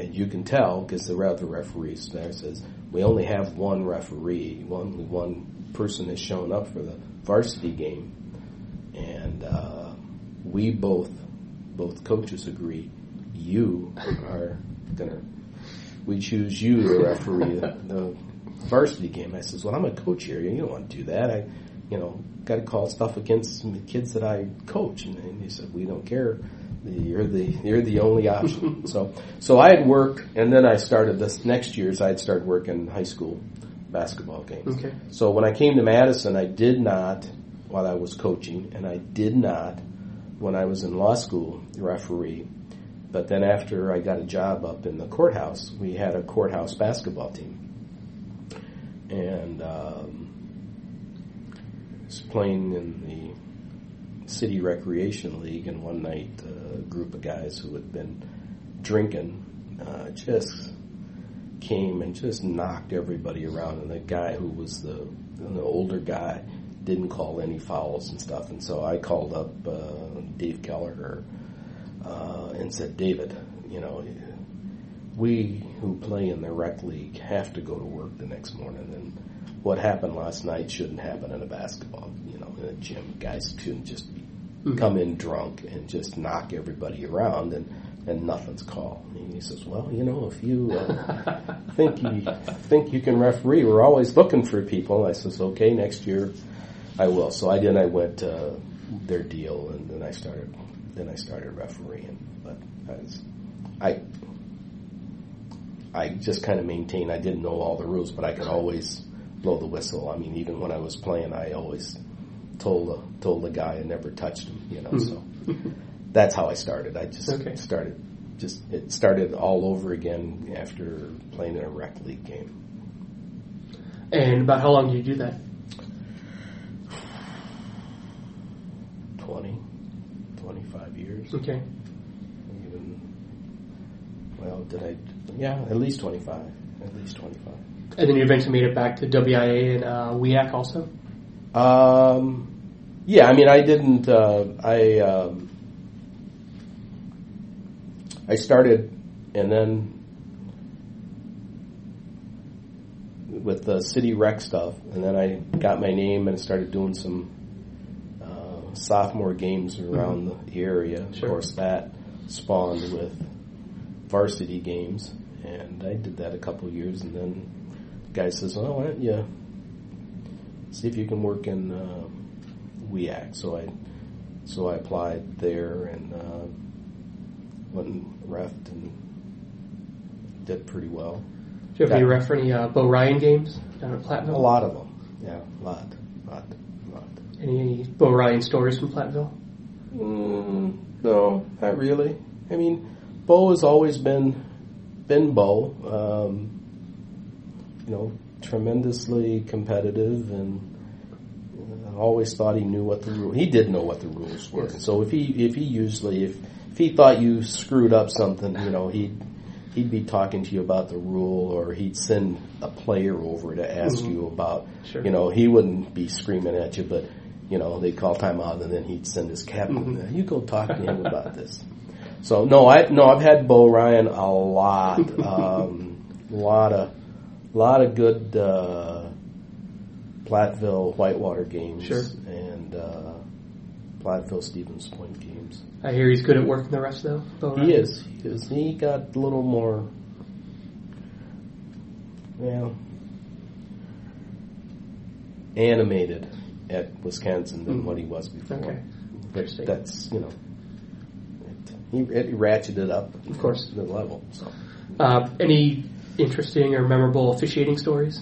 and you can tell because the other referees there says we only have one referee, only one person has shown up for the varsity game, and uh, we both both coaches agree you are gonna we choose you to referee the, the varsity game. I says, well, I'm a coach here. You don't want to do that. I, you know, got to call stuff against the kids that I coach, and, and he said, we don't care. You're the you're the only option. so so I had work, and then I started this next year's. I had started working high school basketball games. Okay. So when I came to Madison, I did not, while I was coaching, and I did not, when I was in law school, referee. But then after I got a job up in the courthouse, we had a courthouse basketball team, and um, I was playing in the City Recreation League, and one night uh, a group of guys who had been drinking uh, just came and just knocked everybody around, and the guy who was the, the older guy didn't call any fouls and stuff, and so I called up uh, Dave Gallagher uh, and said, David, you know, we who play in the rec league have to go to work the next morning, and what happened last night shouldn't happen in a basketball, you know, in a gym. Guys shouldn't just be, mm-hmm. come in drunk and just knock everybody around and, and nothing's called. And he says, well, you know, if you uh, think you think you can referee, we're always looking for people. I says, okay, next year I will. So I did. I went to their deal, and then I started. Then I started refereeing. But I, was, I, I just kind of maintained. I didn't know all the rules, but I could always blow the whistle. I mean, even when I was playing, I always told the, told the guy I never touched him. You know, mm-hmm. so that's how I started. I just okay. started. Just it started all over again after playing in a rec league game. And about how long did you do that? twenty, twenty-five years. Okay. Even, well, did I, yeah, at least twenty-five. At least twenty-five. And then you eventually made it back to W I A and uh, W I A C also? Um, yeah, I mean, I didn't, uh, I, um, I started, and then with the city rec stuff, and then I got my name and started doing some uh, sophomore games around mm-hmm. the area. Sure. Of course, that spawned with varsity games, and I did that a couple of years, and then the guy says, "Oh, why don't you see if you can work in uh, W I A C?" So I, so I applied there and uh, went and refed and did pretty well. Do you have any ref for any uh, Bo Ryan games down at Platteville? A lot of them, yeah, a lot, lot, lot. Any, any Bo Ryan stories from Platteville? Mm, no, not really. I mean, Bo has always been been Bo. Um, you know, tremendously competitive, and uh, always thought he knew what the rules. He did know what the rules were. Yes. So if he if he usually if if he thought you screwed up something, you know, he'd he'd be talking to you about the rule, or he'd send a player over to ask mm-hmm. you about. Sure. You know, he wouldn't be screaming at you, but you know, they'd call timeout, and then he'd send his captain. Mm-hmm. You go talk to him about this. So no, I no, I've had Bo Ryan a lot, um, a lot of, lot of good uh, Platteville Whitewater games, sure. and uh, Platteville Stevens Point games. I hear he's good at working the refs, though. Bo Ryan. He is. He is. He got a little more, well, animated at Wisconsin than mm-hmm. what he was before. Okay. But that's, you know, He, he ratcheted up, of course, the level. So, uh, any interesting or memorable officiating stories?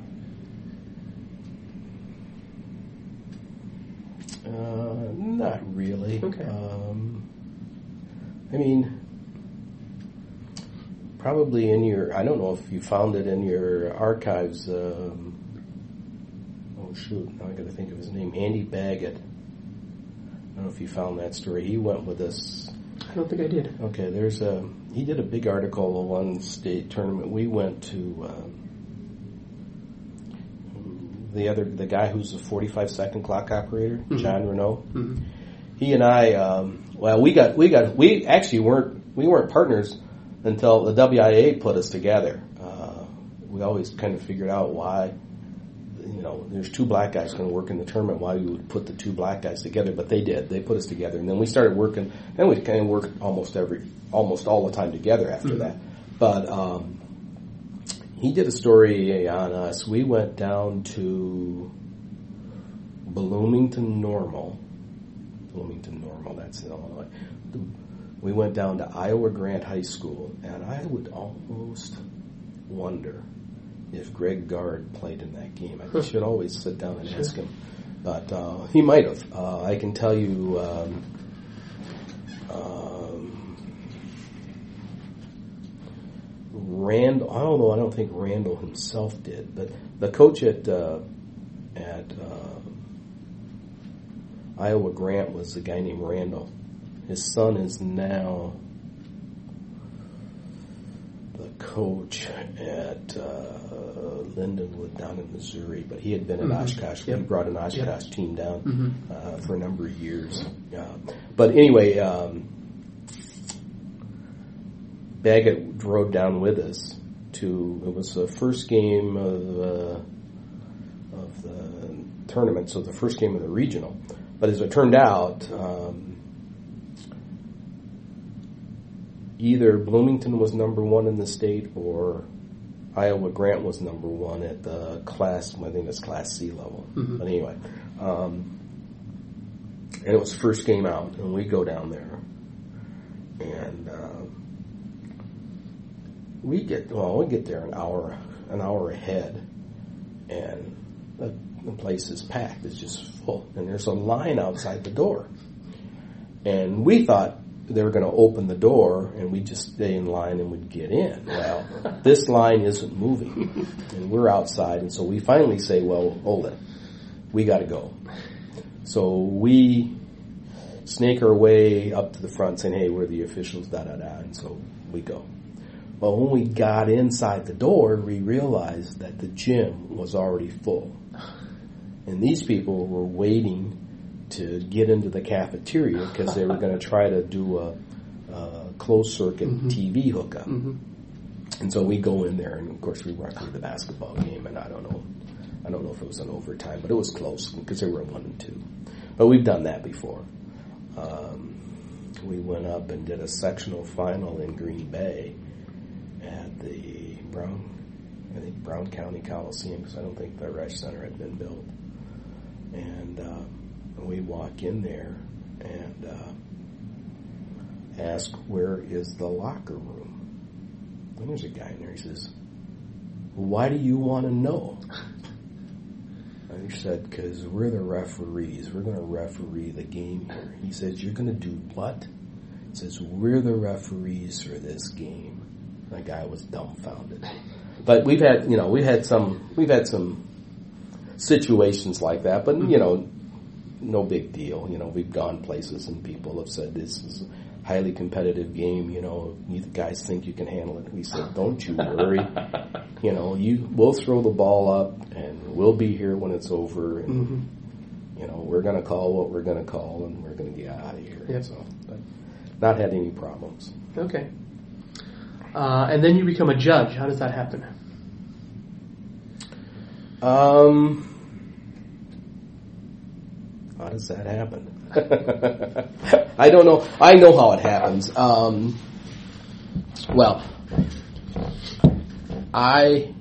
Uh, not really. Okay. Um, I mean, probably in your. I don't know if you found it in your archives. Um, oh shoot! Now I got to think of his name. Andy Baggett. I don't know if you found that story. He went with us. I don't think I did. Okay, there's a. He did a big article of one state tournament. We went to um, the other the guy who's a forty-five second clock operator, mm-hmm. John Renault. Mm-hmm. He and I, um, well, we got we got we actually weren't we weren't partners until the W I A put us together. Uh, we always kind of figured out why, you know, there's two black guys going to work in the tournament, why we would put the two black guys together, but they did. They put us together, and then we started working, and we kind of worked almost every, almost all the time together after mm-hmm. that. But um, he did a story on us. We went down to Bloomington Normal. Bloomington Normal, that's in Illinois. We went down to Iowa Grant High School, and I would almost wonder if Greg Gard played in that game. I should always sit down and ask him. But uh, he might have. Uh, I can tell you, um, um, Randall, although I don't think Randall himself did, but the coach at uh, at uh, Iowa Grant was a guy named Randall. His son is now the coach at uh, Lindenwood down in Missouri, but he had been at mm-hmm. Oshkosh. Yep. He brought an Oshkosh yep. team down mm-hmm. uh, for a number of years. Uh, but anyway, um, Baggett drove down with us to, it was the first game of, uh, of the tournament, so the first game of the regional. But as it turned out, um, either Bloomington was number one in the state or Iowa Grant was number one at the class, I think it's class C level. Mm-hmm. But anyway, um, and it was first game out, and we go down there, and uh, we get well, we get there an hour, an hour ahead, and the, the place is packed. It's just full, and there's a line outside the door, and we thought they were going to open the door and we'd just stay in line and we'd get in. Well, this line isn't moving and we're outside, and so we finally say, well, hold it, we got to go. So we snake our way up to the front saying, hey, we're the officials, da-da-da, and so we go. Well, when we got inside the door, we realized that the gym was already full. And these people were waiting to get into the cafeteria because they were going to try to do a, a closed-circuit mm-hmm. T V hookup. Mm-hmm. And so we go in there, and of course we run through the basketball game, and I don't know, I don't know if it was an overtime, but it was close because they were one and two. But we've done that before. Um, we went up and did a sectional final in Green Bay at the Brown, I think Brown County Coliseum, because I don't think the Resch Center had been built. And uh, we walk in there and uh, ask, where is the locker room? And there's a guy in there. He says, why do you want to know? And he said, because we're the referees. We're going to referee the game here. He says, you're going to do what? He says, we're the referees for this game. That guy was dumbfounded. But we've had, you know, we've had some, we've had some situations like that, but, you know, no big deal. You know, we've gone places and people have said this is a highly competitive game. You know, you guys think you can handle it. We said, don't you worry. You know, you we'll throw the ball up and we'll be here when it's over. And, mm-hmm. you know, we're going to call what we're going to call and we're going to get out of here. Yep. So, but not had any problems. Okay. Uh, and then you become a judge. How does that happen? Um... How does that happen? I don't know. I know how it happens. Um, well, I,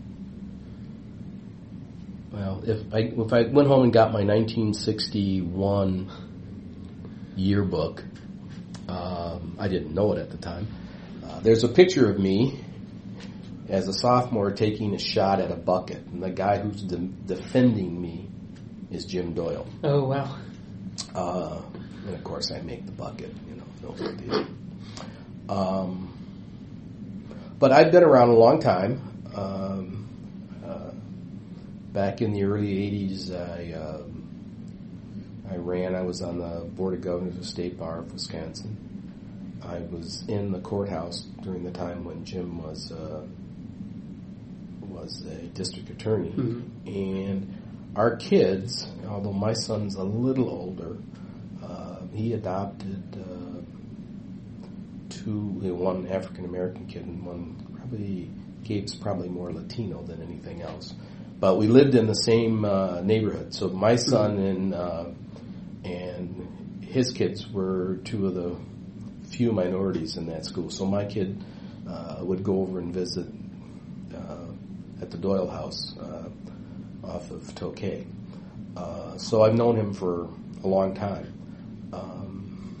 well, if I if I went home and got my nineteen sixty-one yearbook, um, I didn't know it at the time. Uh, there's a picture of me as a sophomore taking a shot at a bucket, and the guy who's de- defending me is Jim Doyle. Oh, wow. Uh, and of course I make the bucket, you know, no big deal. Um, but I've been around a long time. Um, uh, back in the early eighties, I, uh, I ran, I was on the Board of Governors of State Bar of Wisconsin. I was in the courthouse during the time when Jim was, uh, was a district attorney. Mm-hmm. And our kids, although my son's a little older, uh, he adopted uh, two, you know, one African American kid and one probably Gabe's probably more Latino than anything else. But we lived in the same uh, neighborhood. So my son and uh, and his kids were two of the few minorities in that school. So my kid uh, would go over and visit uh, at the Doyle House uh, off of Tokay. Uh, so I've known him for a long time. Um,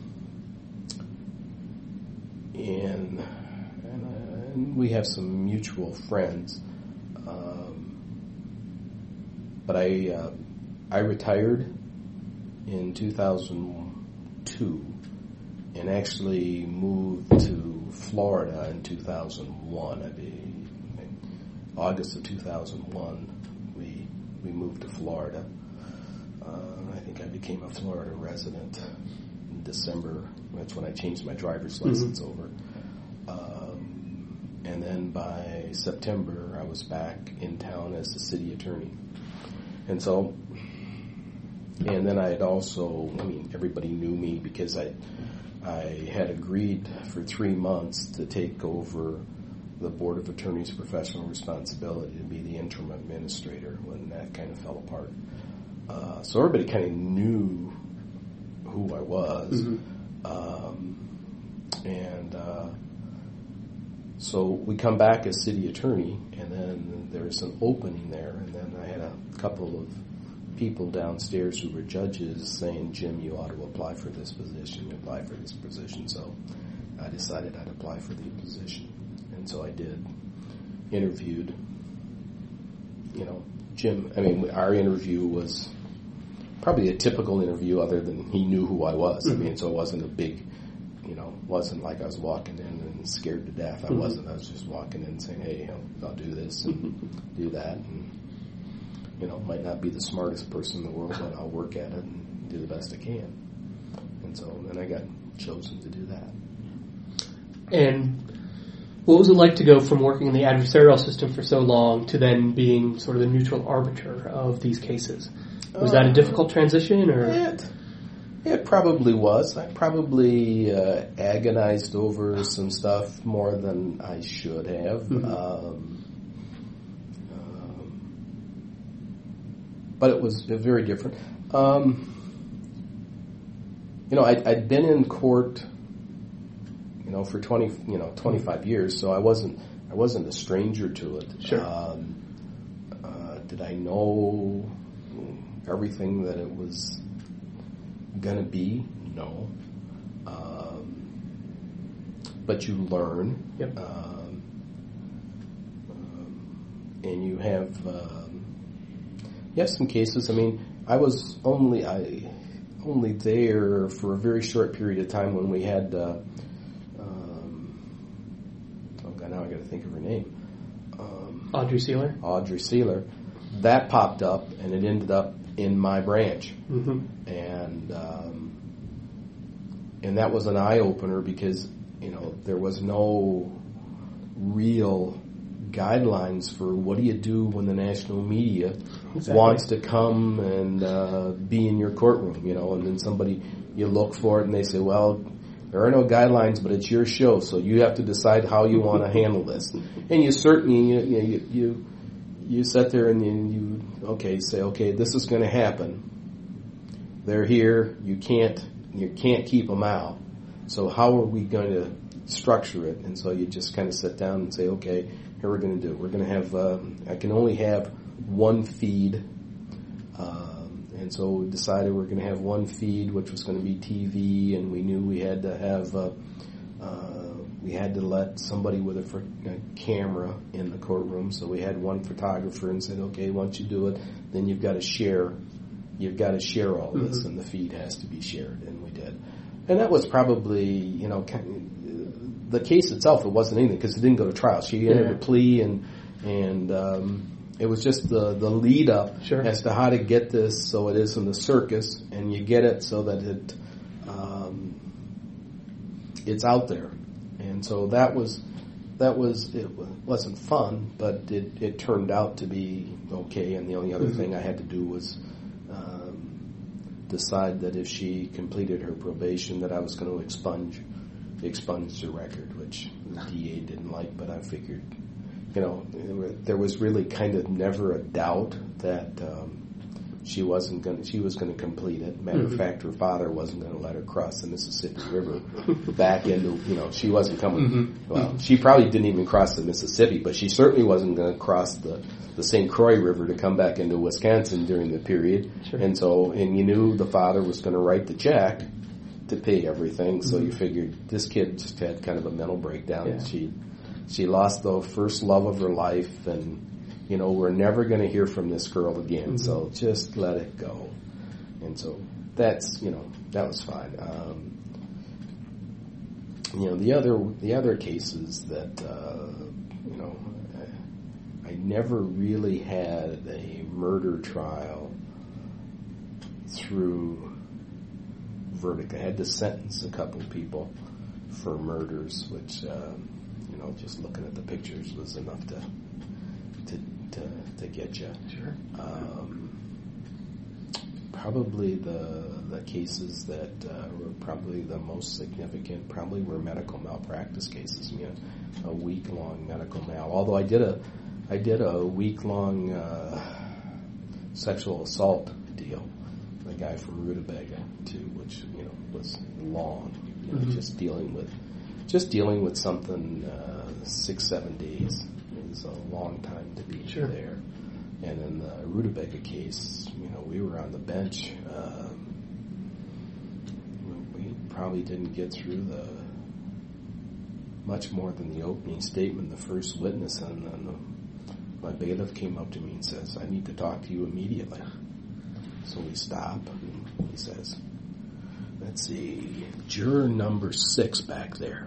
and, and, uh, and we have some mutual friends. Um, but I uh, I retired in two thousand two and actually moved to Florida in two thousand one. I mean, in August of two thousand one, we we moved to Florida. Uh, I think I became a Florida resident in December. That's when I changed my driver's license mm-hmm. over. Um, and then by September, I was back in town as the city attorney. And so, and then I had also, I mean, everybody knew me because I, I had agreed for three months to take over the Board of Attorneys' professional responsibility to be the interim administrator when that kind of fell apart. Uh, so everybody kind of knew who I was. Mm-hmm. Um, and uh, so we come back as city attorney, and then there's an opening there, and then I had a couple of people downstairs who were judges saying, Jim, you ought to apply for this position, apply for this position. So I decided I'd apply for the position. And so I did, interviewed, you know, Jim, I mean, our interview was probably a typical interview other than he knew who I was. Mm-hmm. I mean, so it wasn't a big, you know, wasn't like I was walking in and scared to death. I mm-hmm. wasn't. I was just walking in saying, hey, I'll, I'll do this and mm-hmm. do that. And, you know, might not be the smartest person in the world, but I'll work at it and do the best I can. And so then I got chosen to do that. And what was it like to go from working in the adversarial system for so long to then being sort of the neutral arbiter of these cases? Was that a difficult transition, or it, it probably was. I probably uh, agonized over some stuff more than I should have. Mm-hmm. Um, um, but it was very different. Um, you know, I'd, I'd been in court, you know, for twenty, you know, twenty-five years, so I wasn't, I wasn't a stranger to it. Sure. Um, uh, did I know everything that it was going to be? No. Um, but you learn. Yep. Um, um, and you have, um, you have some cases. I mean, I was only, I, only there for a very short period of time when we had, uh, um, oh God, now I got to think of her name. Um, Audrey Sealer? Audrey Sealer. That popped up, and it ended up in my branch, mm-hmm. and um, and that was an eye opener because you know there was no real guidelines for what do you do when the national media exactly. wants to come and uh, be in your courtroom, you know, and then somebody you look for it and they say, well, there are no guidelines, but it's your show, so you have to decide how you want to handle this, and you certainly you you. you You sit there and you, you okay say okay this is going to happen. They're here. You can't you can't keep them out. So how are we going to structure it? And so you just kind of sit down and say okay, here we're going to do. We're going to have um, I can only have one feed, um, and so we decided we're going to have one feed, which was going to be T V, and we knew we had to have. Uh, uh, We had to let somebody with a, fr- a camera in the courtroom, so we had one photographer and said, okay, once you do it, then you've got to share, you've got to share all this, mm-hmm. and the feed has to be shared, and we did. And that was probably, you know, kind of, the case itself, it wasn't anything, because it didn't go to trial. She entered yeah. a plea, and and um, it was just the, the lead up sure. as to how to get this so it isn't a circus, and you get it so that it um, it's out there. And so that was, that was, it wasn't fun, but it, it turned out to be okay. And the only other mm-hmm. thing I had to do was um, decide that if she completed her probation, that I was going to expunge expunged the record, which the D A didn't like, but I figured, you know, there was really kind of never a doubt that um, she wasn't going. She was going to complete it. Matter mm-hmm. of fact, her father wasn't going to let her cross the Mississippi River back into. You know, she wasn't coming. Mm-hmm. Well, she probably didn't even cross the Mississippi, but she certainly wasn't going to cross the the Saint Croix River to come back into Wisconsin during the period. Sure. And so, and you knew the father was going to write the check to pay everything. So mm-hmm. you figured this kid just had kind of a mental breakdown. Yeah. She she lost the first love of her life, and you know, we're never going to hear from this girl again. Mm-hmm. So just let it go. And so that's, you know, that was fine. Um, you know, the other the other cases that uh, you know, I, I never really had a murder trial through verdict. I had to sentence a couple people for murders, which um, you know, just looking at the pictures was enough to to to, to get you. Sure. Um, probably the the cases that uh, were probably the most significant probably were medical malpractice cases. I mean, a, a week long medical mal. Although I did a I did a week long uh, sexual assault deal. The guy from Rutabaga too, which you know was long. You know, mm-hmm. just dealing with just dealing with something uh, six seven days. It was a long time to be sure. there. And in the Rutabaga case, you know, we were on the bench. Um, we probably didn't get through the much more than the opening statement, the first witness, and then the, my bailiff came up to me and says, "I need to talk to you immediately." So we stop, and he says, "Let's see, juror number six back there.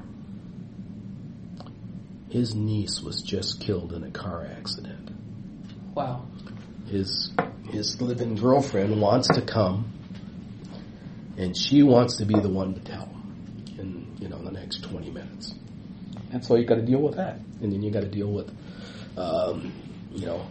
His niece was just killed in a car accident. Wow. His his living girlfriend wants to come, and she wants to be the one to tell him in, you know, the next twenty minutes. And so you got to deal with that. And then you got to deal with, um, you know,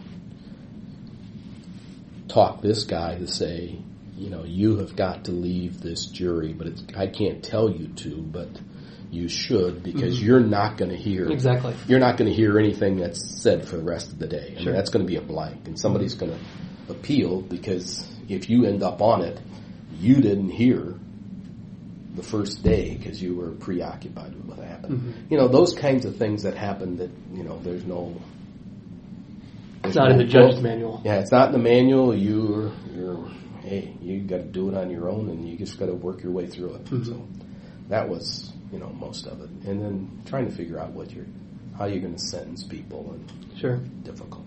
talk this guy to say, you know, you have got to leave this jury, but it's, I can't tell you to, but you should, because mm-hmm. you're not going to hear exactly. You're not going to hear anything that's said for the rest of the day. I sure. mean, that's going to be a blank, and somebody's mm-hmm. going to appeal, because if you end up on it, you didn't hear the first day because you were preoccupied with what happened. Mm-hmm. You know, those kinds of things that happen that, you know, there's no... There's it's not no, in the judge's manual. Yeah, it's not in the manual. You're, you're hey, you got to do it on your own, and you just got to work your way through it. Mm-hmm. So that was, you know, most of it. And then trying to figure out what you're, how you're going to sentence people, and sure, difficult.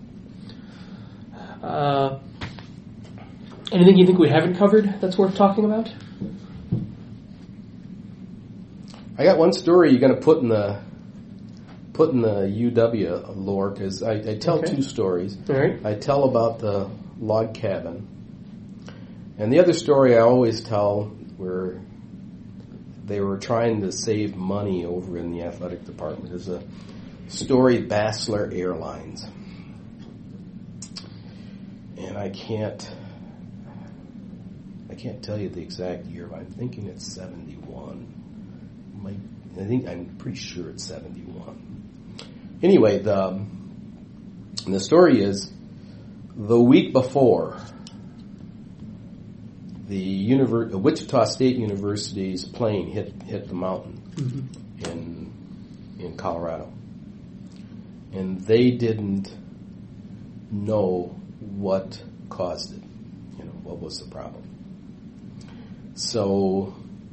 Uh, anything you think we haven't covered that's worth talking about? I got one story you're going to put in the put in the U W lore, because I, I tell okay. two stories. All right. I tell about the log cabin, and the other story I always tell where they were trying to save money over in the athletic department is a story, Basler Airlines. And I can't I can't tell you the exact year, but I'm thinking it's seventy-one. Might, I think I'm pretty sure it's seventy-one. Anyway, the the story is the week before, the Univer- Wichita State University's plane hit hit the mountain mm-hmm. in in Colorado, and they didn't know what caused it. You know, what was the problem? So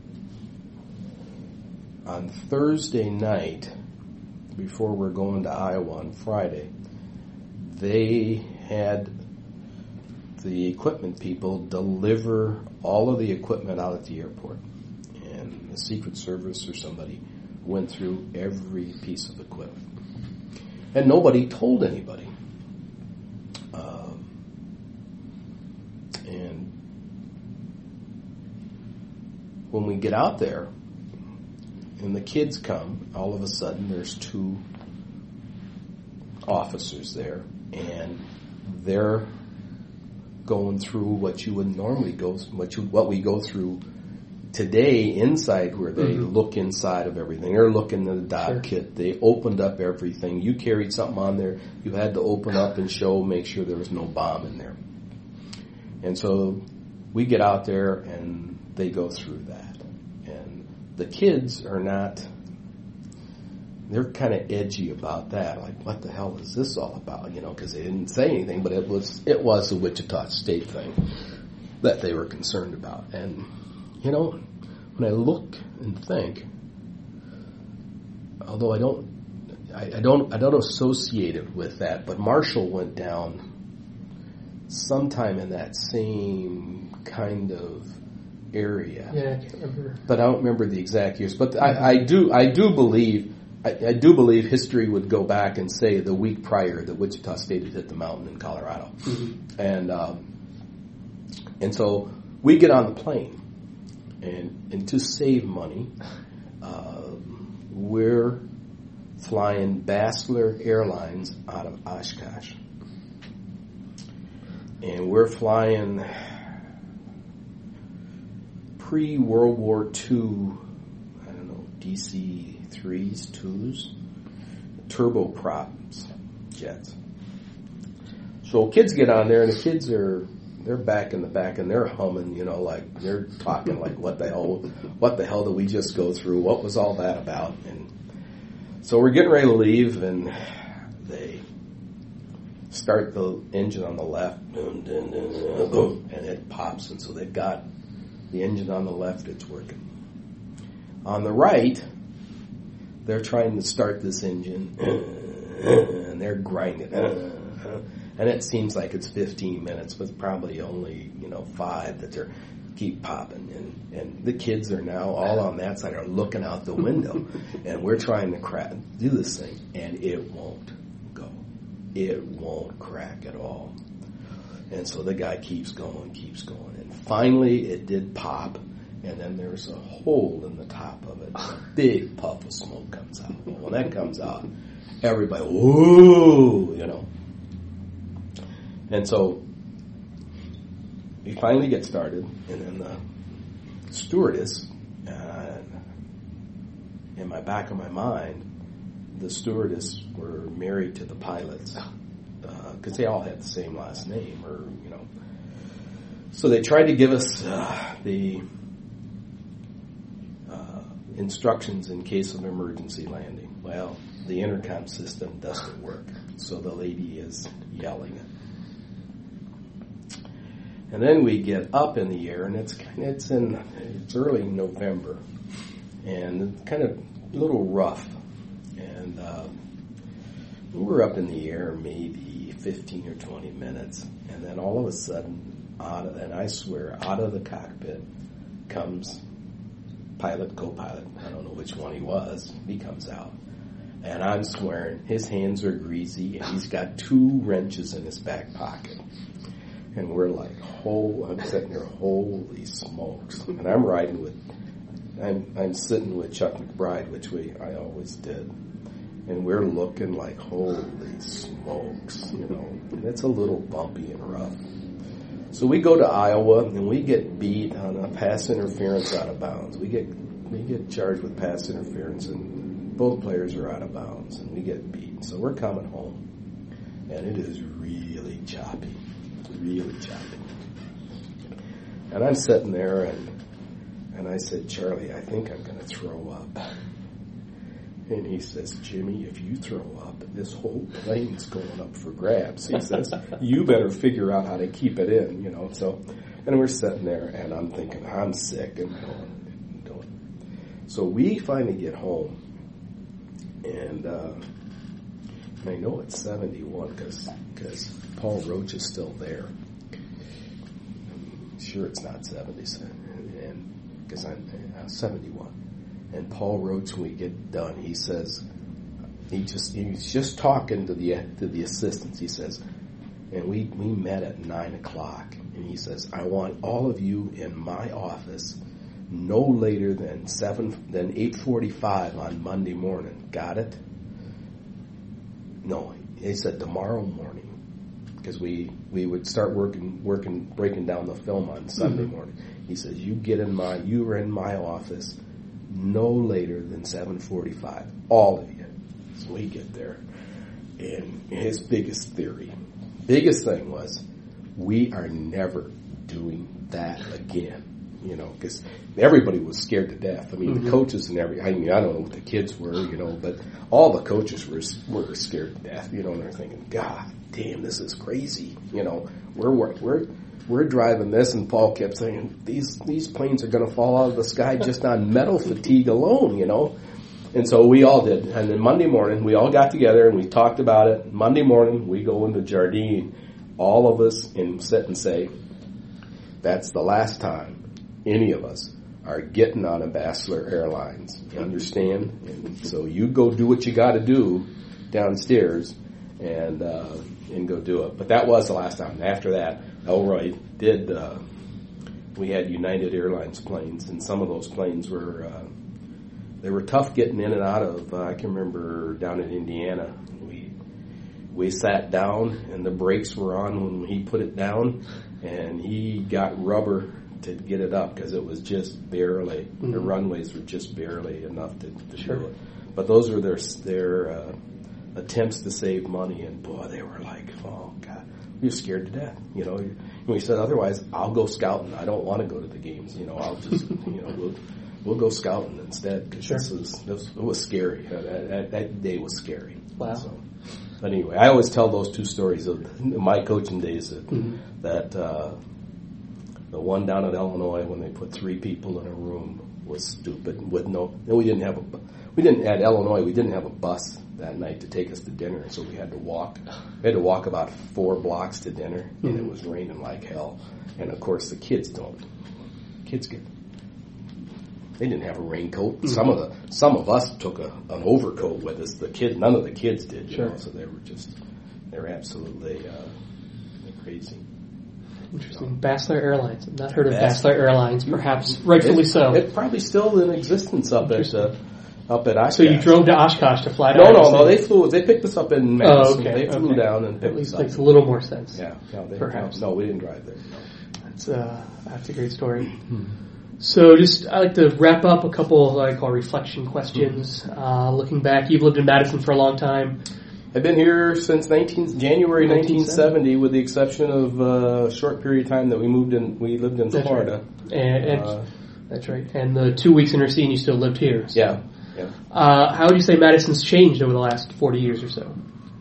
on Thursday night, before we're going to Iowa on Friday, they had the equipment people deliver all of the equipment out at the airport. And the Secret Service or somebody went through every piece of equipment. And nobody told anybody. Um, and when we get out there, and the kids come, all of a sudden there's two officers there, and they're going through what you would normally go, what you, what we go through today inside where they Mm-hmm. look inside of everything. They're looking at the dot Sure. kit. They opened up everything. You carried something on there. You had to open up and show, make sure there was no bomb in there. And so we get out there and they go through that. And the kids are not, they're kind of edgy about that. Like, what the hell is this all about? You know, because they didn't say anything, but it was, it was the Wichita State thing that they were concerned about. And, you know, when I look and think, although I don't, I, I don't, I don't associate it with that, but Marshall went down sometime in that same kind of area. Yeah, I can't remember. But I don't remember the exact years. But I, I do, I do believe, I, I do believe history would go back and say the week prior that Wichita State had hit the mountain in Colorado, Mm-hmm. and um, and so we get on the plane. And, and to save money, uh, we're flying Basler Airlines out of Oshkosh. And we're flying pre-World War Two, I don't know, D C threes, twos, turboprops jets. So kids get on there, and the kids are... They're back in the back and they're humming, you know, like they're talking like, what the hell, what the hell did we just go through? What was all that about? And so we're getting ready to leave and they start the engine on the left and it pops. And so they've got the engine on the left, it's working. On the right, they're trying to start this engine and they're grinding. And it seems like it's fifteen minutes, but it's probably only, you know, five that they're keep popping. And, and the kids are now all on that side are looking out the window. And we're trying to crack, do this thing, and it won't go. It won't crack at all. And so the guy keeps going, keeps going. And finally it did pop. And then there's a hole in the top of it. A big puff of smoke comes out. Well, when that comes out, everybody, whoa, you know. And so we finally get started, and then the stewardess, uh, in my back of my mind, the stewardess were married to the pilots because uh, they all had the same last name, or you know. So they tried to give us uh, the uh, instructions in case of emergency landing. Well, the intercom system doesn't work, so the lady is yelling. And then we get up in the air, and it's it's in it's early November, and it's kind of a little rough. And uh, we were up in the air maybe fifteen or twenty minutes, and then all of a sudden, out of, and I swear, out of the cockpit comes pilot, co-pilot. I don't know which one he was. He comes out, and I'm swearing his hands are greasy, and he's got two wrenches in his back pocket. And we're like, oh, I'm sitting there, holy smokes. And I'm riding with, I'm I'm sitting with Chuck McBride, which we I always did. And we're looking like, holy smokes, you know. And it's a little bumpy and rough. So we go to Iowa, and we get beat on a pass interference out of bounds. We get we get charged with pass interference, and both players are out of bounds, and we get beat. So we're coming home, and it is really choppy. Really choppy. And I'm sitting there, and and I said, Charlie, I think I'm going to throw up. And he says, Jimmy, if you throw up, this whole plane's going up for grabs. He says, you better figure out how to keep it in, you know. So, and we're sitting there, and I'm thinking, I'm sick, and going, going. So we finally get home, and uh, and I know it's seventy-one because because Paul Roach is still there. I'm sure it's not seventy, and because I'm uh, seventy-one. And Paul Roach, when we get done, he says, he just he's just talking to the to the assistants. He says, and we we met at nine o'clock, and he says, I want all of you in my office no later than seven than eight forty-five on Monday morning. Got it? No, he said tomorrow morning, because we we would start working working breaking down the film on Sunday mm-hmm. morning. He says, you get in my, you are in my office no later than seven forty-five, all of you. So we get there, and his biggest theory, biggest thing was, we are never doing that again. You know, because everybody was scared to death. I mean, mm-hmm. the coaches and every, I mean, I don't know what the kids were, you know, but all the coaches were were scared to death, you know, and they're thinking, God damn, this is crazy. You know, we're, we're, we're driving this, and Paul kept saying, these, these planes are going to fall out of the sky just on metal fatigue alone, you know. And so we all did. And then Monday morning, we all got together and we talked about it. Monday morning, we go into Jardine, all of us, and sit and say, that's the last time any of us are getting on Ambassador Airlines. You understand? And so you go do what you got to do downstairs and uh, and go do it. But that was the last time. After that, Elroy did. Uh, we had United Airlines planes, and some of those planes were uh, they were tough getting in and out of. Uh, I can remember down in Indiana, we we sat down and the brakes were on when he put it down, and he got rubber to get it up because it was just barely, mm-hmm. the runways were just barely enough to, to sure. do it. But those were their their uh, attempts to save money, and boy, they were like, oh God, we were scared to death. You know, and we said, otherwise, I'll go scouting. I don't want to go to the games. You know, I'll just, you know, we'll we'll go scouting instead because sure. this was this, it was scary. That, that, that day was scary. Wow. So, but anyway, I always tell those two stories of my coaching days that mm-hmm. that. Uh, The one down in Illinois when they put three people in a room was stupid. With no, and we didn't have a, we didn't at Illinois. We didn't have a bus that night to take us to dinner, so we had to walk. We had to walk about four blocks to dinner, mm-hmm. and it was raining like hell. And of course, the kids don't. Kids get. They didn't have a raincoat. Mm-hmm. Some of the some of us took a, an overcoat with us. The kid, none of the kids did. You sure. know, so they were just, they were absolutely uh, crazy. Interesting. Basler Airlines. I've not heard of Basler Airlines, perhaps rightfully it, so. It's probably still in existence up at uh, up at Oshkosh. So you drove to Oshkosh to fly no, down? No, no, no. They flew. They picked us up in Madison. Oh, okay. They flew okay. down and picked at least us up. makes a little more sense. Yeah, no, they, perhaps. No, no, we didn't drive there. No. That's uh, that's a great story. So just I like to wrap up a couple of what I call reflection questions. Mm-hmm. Uh, looking back, you've lived in Madison for a long time. I've been here since nineteen, January nineteen seventy, with the exception of uh, a short period of time that we moved in. We lived in that's Florida. Right. And, and uh, that's right. And the two weeks in Racine, you still lived here. So. Yeah. Yeah. Uh, how would you say Madison's changed over the last forty years or so?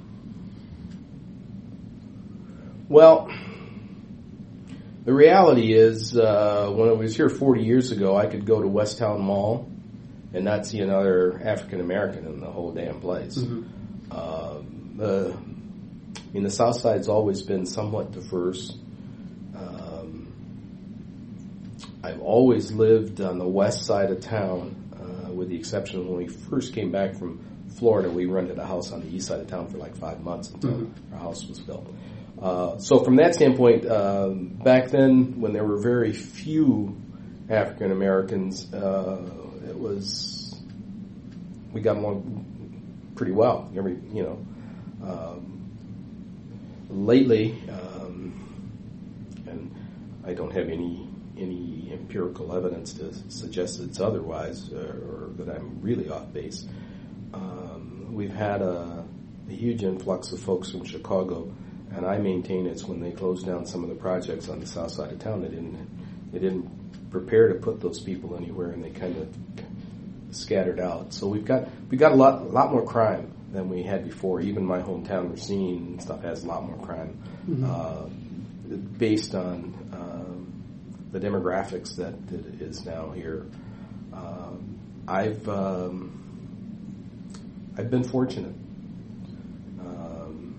Well, the reality is, uh, when I was here forty years ago, I could go to West Town Mall and not see another African American in the whole damn place. Mm-hmm. Uh, the, I mean, the South Side's always been somewhat diverse. Um, I've always lived on the west side of town, uh, with the exception of when we first came back from Florida. We rented a house on the east side of town for like five months until mm-hmm. our house was built. Uh, so from that standpoint, um, back then when there were very few African Americans, uh, it was, we got along pretty well. Every, you know, um, lately, um, and I don't have any any empirical evidence to suggest it's otherwise, or, or that I'm really off base. Um, we've had a, a huge influx of folks from Chicago, and I maintain it's when they closed down some of the projects on the south side of town. They didn't they didn't prepare to put those people anywhere, and they kind of scattered out. So we've got we got a lot a lot more crime than we had before. Even my hometown, Racine, and stuff has a lot more crime, mm-hmm. uh, based on um, the demographics that, that is now here. Um, I've um, I've been fortunate um,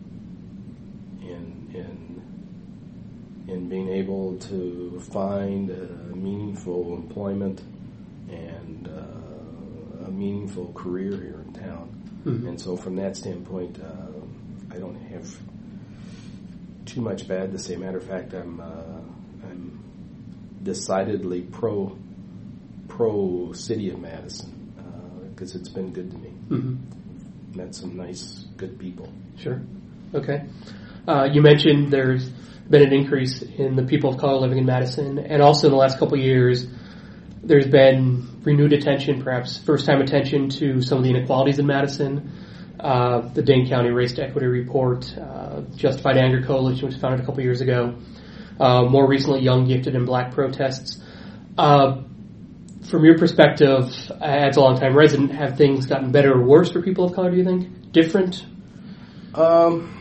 in in in being able to find a meaningful employment and uh, a meaningful career here in town. Mm-hmm. And so from that standpoint, uh, I don't have too much bad to say. Matter of fact, I'm uh, I'm decidedly pro pro city of Madison, because uh, it's been good to me. Mm-hmm. Met some nice, good people. Sure. Okay. Uh, you mentioned there's been an increase in the people of color living in Madison, and also in the last couple of years, there's been renewed attention, perhaps first-time attention to some of the inequalities in Madison. Uh, the Dane County Race to Equity Report, uh, Justified Anger Coalition, which was founded a couple of years ago. Uh, more recently, Young, Gifted, and Black protests. Uh, from your perspective, as a longtime resident, have things gotten better or worse for people of color, do you think? Different? Um,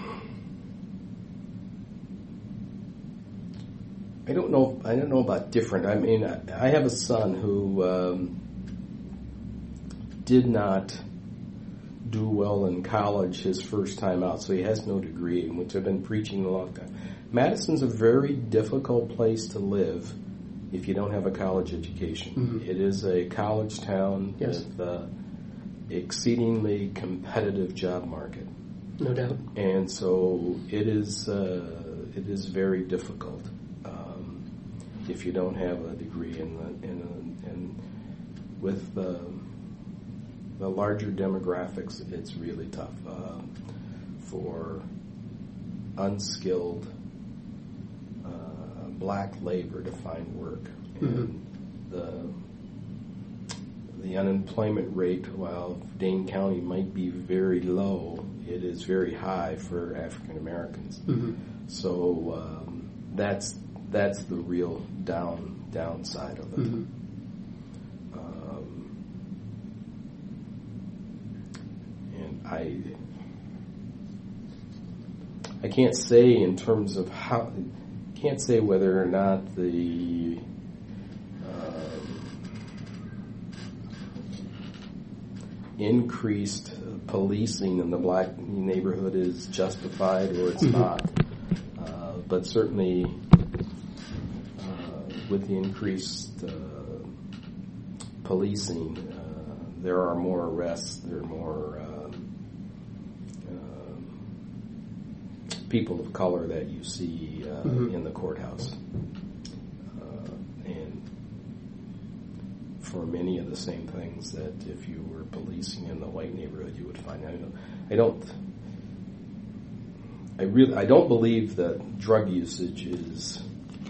I don't know. I don't know about different. I mean, I, I have a son who um, did not do well in college his first time out, so he has no degree, which I've been preaching a long time. Madison's a very difficult place to live if you don't have a college education. Mm-hmm. It is a college town yes. with an exceedingly competitive job market. No doubt. And so it is uh, it is very difficult um, if you don't have a degree in the, in, in with the, the larger demographics. It's really tough uh, for unskilled uh, black labor to find work. And mm-hmm. the the unemployment rate, while Dane County might be very low, it is very high for African Americans. Mm-hmm. So um, that's that's the real down downside of it. Mm-hmm. Um, and I I can't say in terms of how can't say whether or not the increased policing in the black neighborhood is justified or it's mm-hmm. not. Uh, but certainly uh, with the increased uh, policing, uh, there are more arrests, there are more uh, uh, people of color that you see uh, mm-hmm. in the courthouse. For many of the same things that if you were policing in the white neighborhood you would find. I don't, I don't, I really, I don't believe that drug usage is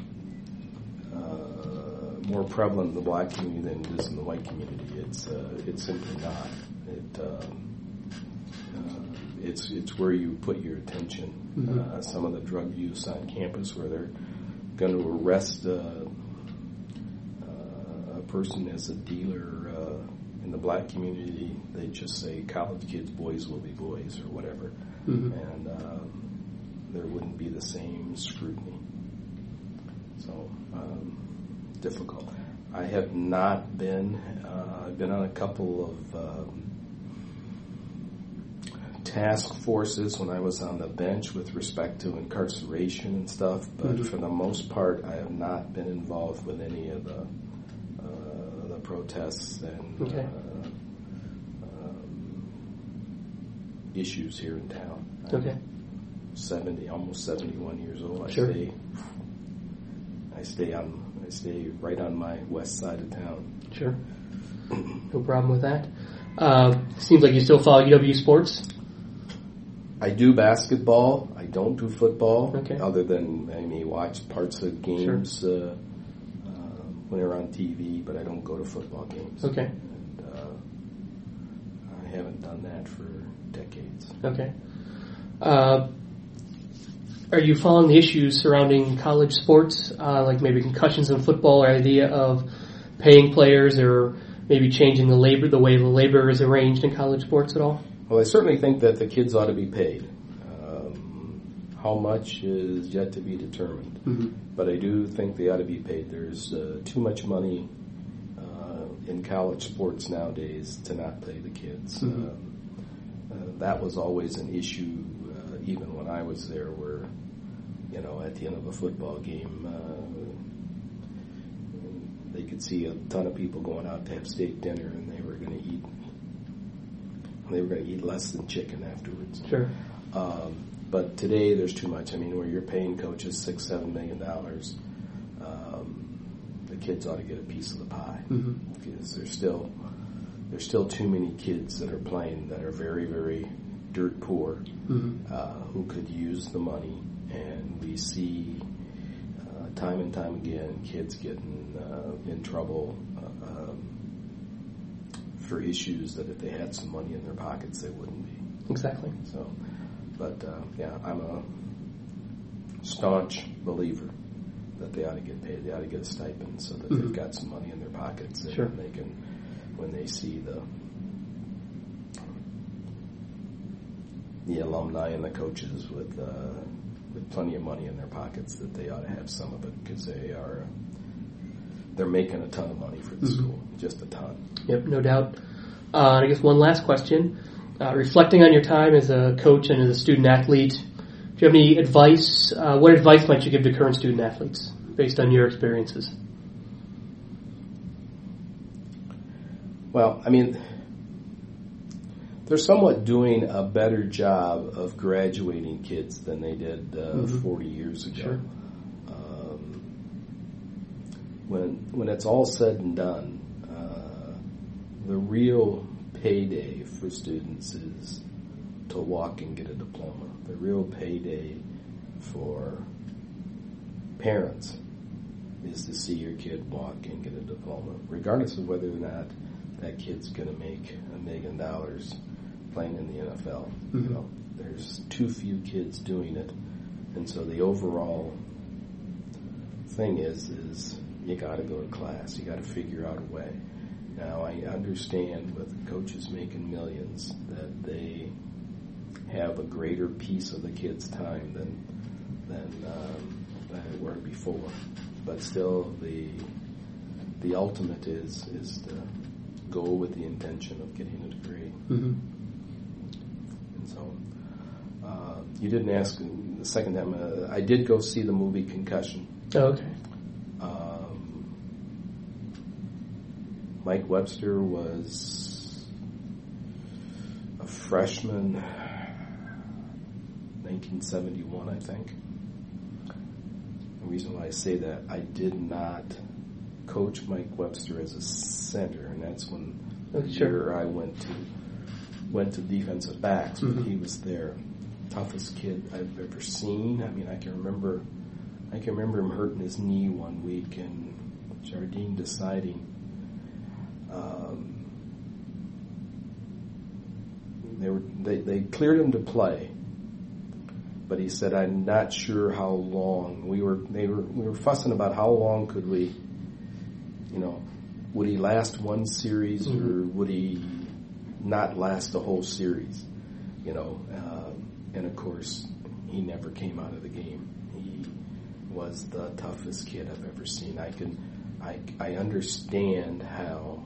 uh, more prevalent in the black community than it is in the white community. It's, uh, it's simply not. It, um, uh, it's, it's where you put your attention. Mm-hmm. Uh, some of the drug use on campus where they're going to arrest. Uh, person as a dealer uh, in the black community, they just say college kids, boys will be boys, or whatever, mm-hmm. and um, there wouldn't be the same scrutiny. So um, difficult. I have not been. Uh, I've been on a couple of um, task forces when I was on the bench with respect to incarceration and stuff, but mm-hmm. for the most part, I have not been involved with any of the protests and okay. uh, um, issues here in town. I'm okay. seventy, almost seventy-one years old. I sure. stay. I stay on. I stay right on my west side of town. Sure. No problem with that. Uh, seems like you still follow U W sports. I do basketball. I don't do football. Okay. Other than I may watch parts of games. Sure. Uh, when they're on T V, but I don't go to football games. Okay. And, uh, I haven't done that for decades. Okay. Uh, are you following the issues surrounding college sports, uh, like maybe concussions in football, or idea of paying players, or maybe changing the labor, the way the labor is arranged in college sports at all? Well, I certainly think that the kids ought to be paid. How much is yet to be determined. Mm-hmm. But I do think they ought to be paid. There's uh, too much money uh, in college sports nowadays to not pay the kids. Mm-hmm. Um, uh, that was always an issue uh, even when I was there where, you know, at the end of a football game, uh, they could see a ton of people going out to have steak dinner and they were going to eat they were going to eat less than chicken afterwards. Sure. Um, But today, there's too much. I mean, where you're paying coaches six, seven million dollars, um, the kids ought to get a piece of the pie mm-hmm. because there's still there's still too many kids that are playing that are very, very dirt poor mm-hmm. uh, who could use the money. And we see time and time again, kids getting uh, in trouble uh, um, for issues that if they had some money in their pockets, they wouldn't be. Exactly. So, but uh, yeah, I'm a staunch believer that they ought to get paid. They ought to get a stipend so that mm-hmm. they've got some money in their pockets, and sure. they can, when they see the the alumni and the coaches with uh, with plenty of money in their pockets, that they ought to have some of it, because they are they're making a ton of money for the mm-hmm. school, just a ton. Yep, no doubt. Uh, and I guess one last question: uh, reflecting on your time as a coach and as a student athlete, do you have any advice? Uh, what advice might you give to current student athletes based on your experiences? Well, I mean, they're somewhat doing a better job of graduating kids than they did uh, mm-hmm. forty years ago. Sure. Um, when when it's all said and done, uh, the real payday for students is to walk and get a diploma. The real payday for parents is to see your kid walk and get a diploma, regardless of whether or not that kid's going to make a million dollars playing in the N F L. Mm-hmm. You know, there's too few kids doing it, and so the overall thing is is you got to go to class. You got to figure out a way. Now, I understand with coaches making millions that they have a greater piece of the kid's time than than, um, than it were before, but still, the the ultimate is is to go with the intention of getting a degree. Mm-hmm. And so, uh, you didn't ask the second time. Uh, I did go see the movie Concussion. Oh, okay. Um, Mike Webster was a freshman, nineteen seventy-one, I think. The reason why I say that, I did not coach Mike Webster as a center, and that's when oh, the sure. year I went to went to defensive backs, but mm-hmm. he was their toughest kid I've ever seen. I mean, I can remember, I can remember him hurting his knee one week, and Jardine deciding um, they were they, they cleared him to play, but he said, "I'm not sure how long." We were they were we were fussing about how long could we. You know, would he last one series mm-hmm. or would he not last the whole series? You know, um, and of course, he never came out of the game. He was the toughest kid I've ever seen. I can, I, I understand how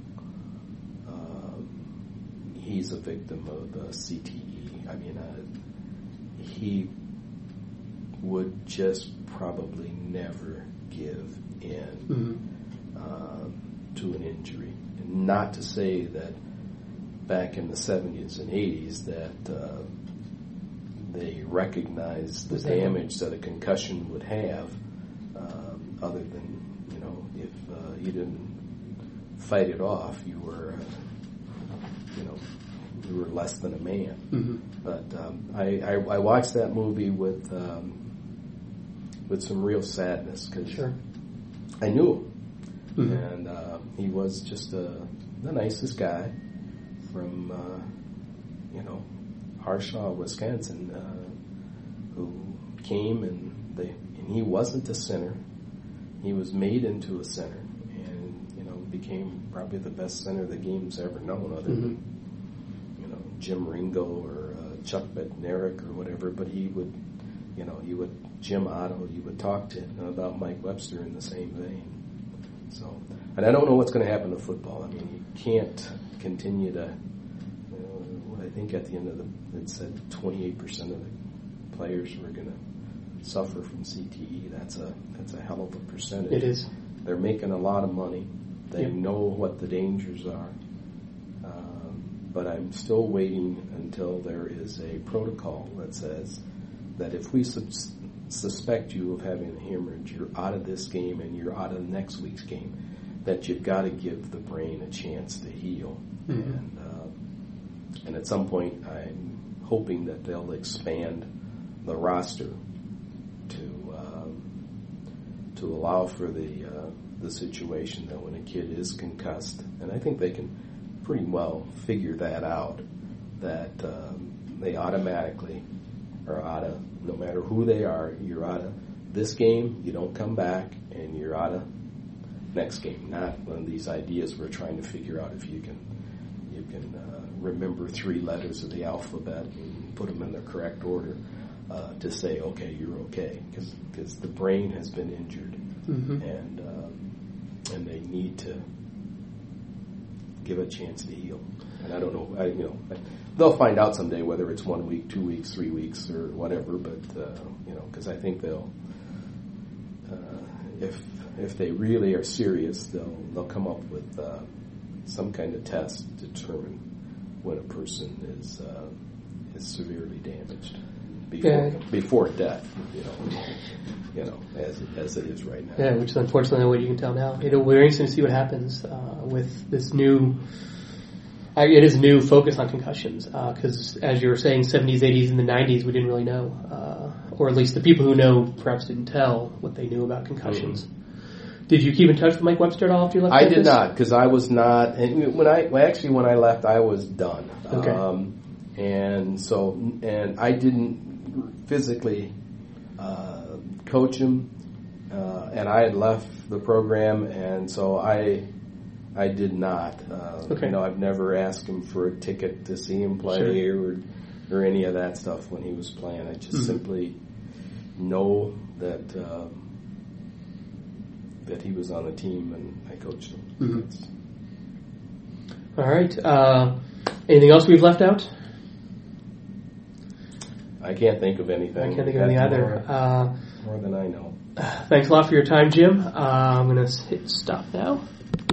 um, he's a victim of the C T E. I mean, uh, he would just probably never give in. Mm-hmm. Um, to an injury. And not to say that back in the seventies and eighties that uh, they recognized the exactly. damage that a concussion would have, um, other than, you know, if uh, you didn't fight it off, you were, uh, you know, you were less than a man. Mm-hmm. But um, I, I, I watched that movie with um, with some real sadness, because sure. I knew him. Mm-hmm. And uh, he was just uh, the nicest guy from, uh, you know, Harshaw, Wisconsin, uh, who came and they and he wasn't a center. He was made into a center, and you know became probably the best center the game's ever known, other mm-hmm. than you know Jim Ringo or uh, Chuck Bednarik or whatever. But he would, you know, he would Jim Otto. You would talk to him about Mike Webster in the same vein. So, and I don't know what's going to happen to football. I mean, you can't continue to. Uh, what I think at the end of the, it said twenty-eight percent of the players were going to suffer from C T E. That's a that's a hell of a percentage. It is. They're making a lot of money. They yep. know what the dangers are. Um, but I'm still waiting until there is a protocol that says that if we subs- suspect you of having a hemorrhage, you're out of this game and you're out of next week's game, that you've got to give the brain a chance to heal. Mm-hmm. And uh, and at some point, I'm hoping that they'll expand the roster to um, to allow for the uh, the situation that when a kid is concussed, and I think they can pretty well figure that out, that um, they automatically are out of, no matter who they are, you're out of this game, you don't come back, and you're out of next game. Not one of these ideas we're trying to figure out if you can you can uh, remember three letters of the alphabet and put them in the correct order uh, to say, okay, you're okay, because the brain has been injured, mm-hmm. and um, and they need to give a chance to heal. And I don't know, I, you know, they'll find out someday whether it's one week, two weeks, three weeks, or whatever. But uh, you know, because I think they'll, uh, if if they really are serious, they'll they'll come up with uh, some kind of test to determine when a person is uh, is severely damaged before yeah. before death. You know, you know, as as it is right now. Yeah, which is unfortunately what you can tell now. It'll be very interesting to see what happens uh, with this new. Uh, it is a new focus on concussions because, uh, as you were saying, seventies, eighties, and the nineties, we didn't really know, uh, or at least the people who know perhaps didn't tell what they knew about concussions. Mm-hmm. Did you keep in touch with Mike Webster at all after you left? I campus? did not, because I was not. And when I well, actually when I left, I was done. Okay. Um, and so, and I didn't physically uh, coach him, uh, and I had left the program, and so I. I did not. Uh, okay. You know, I've never asked him for a ticket to see him play sure. or or any of that stuff when he was playing. I just mm-hmm. simply know that uh, that he was on the team and I coached him. Mm-hmm. All right. Uh, anything else we've left out? I can't think of anything. I can't think of anything either. More, uh, more than I know. Thanks a lot for your time, Jim. Uh, I'm going to hit stop now.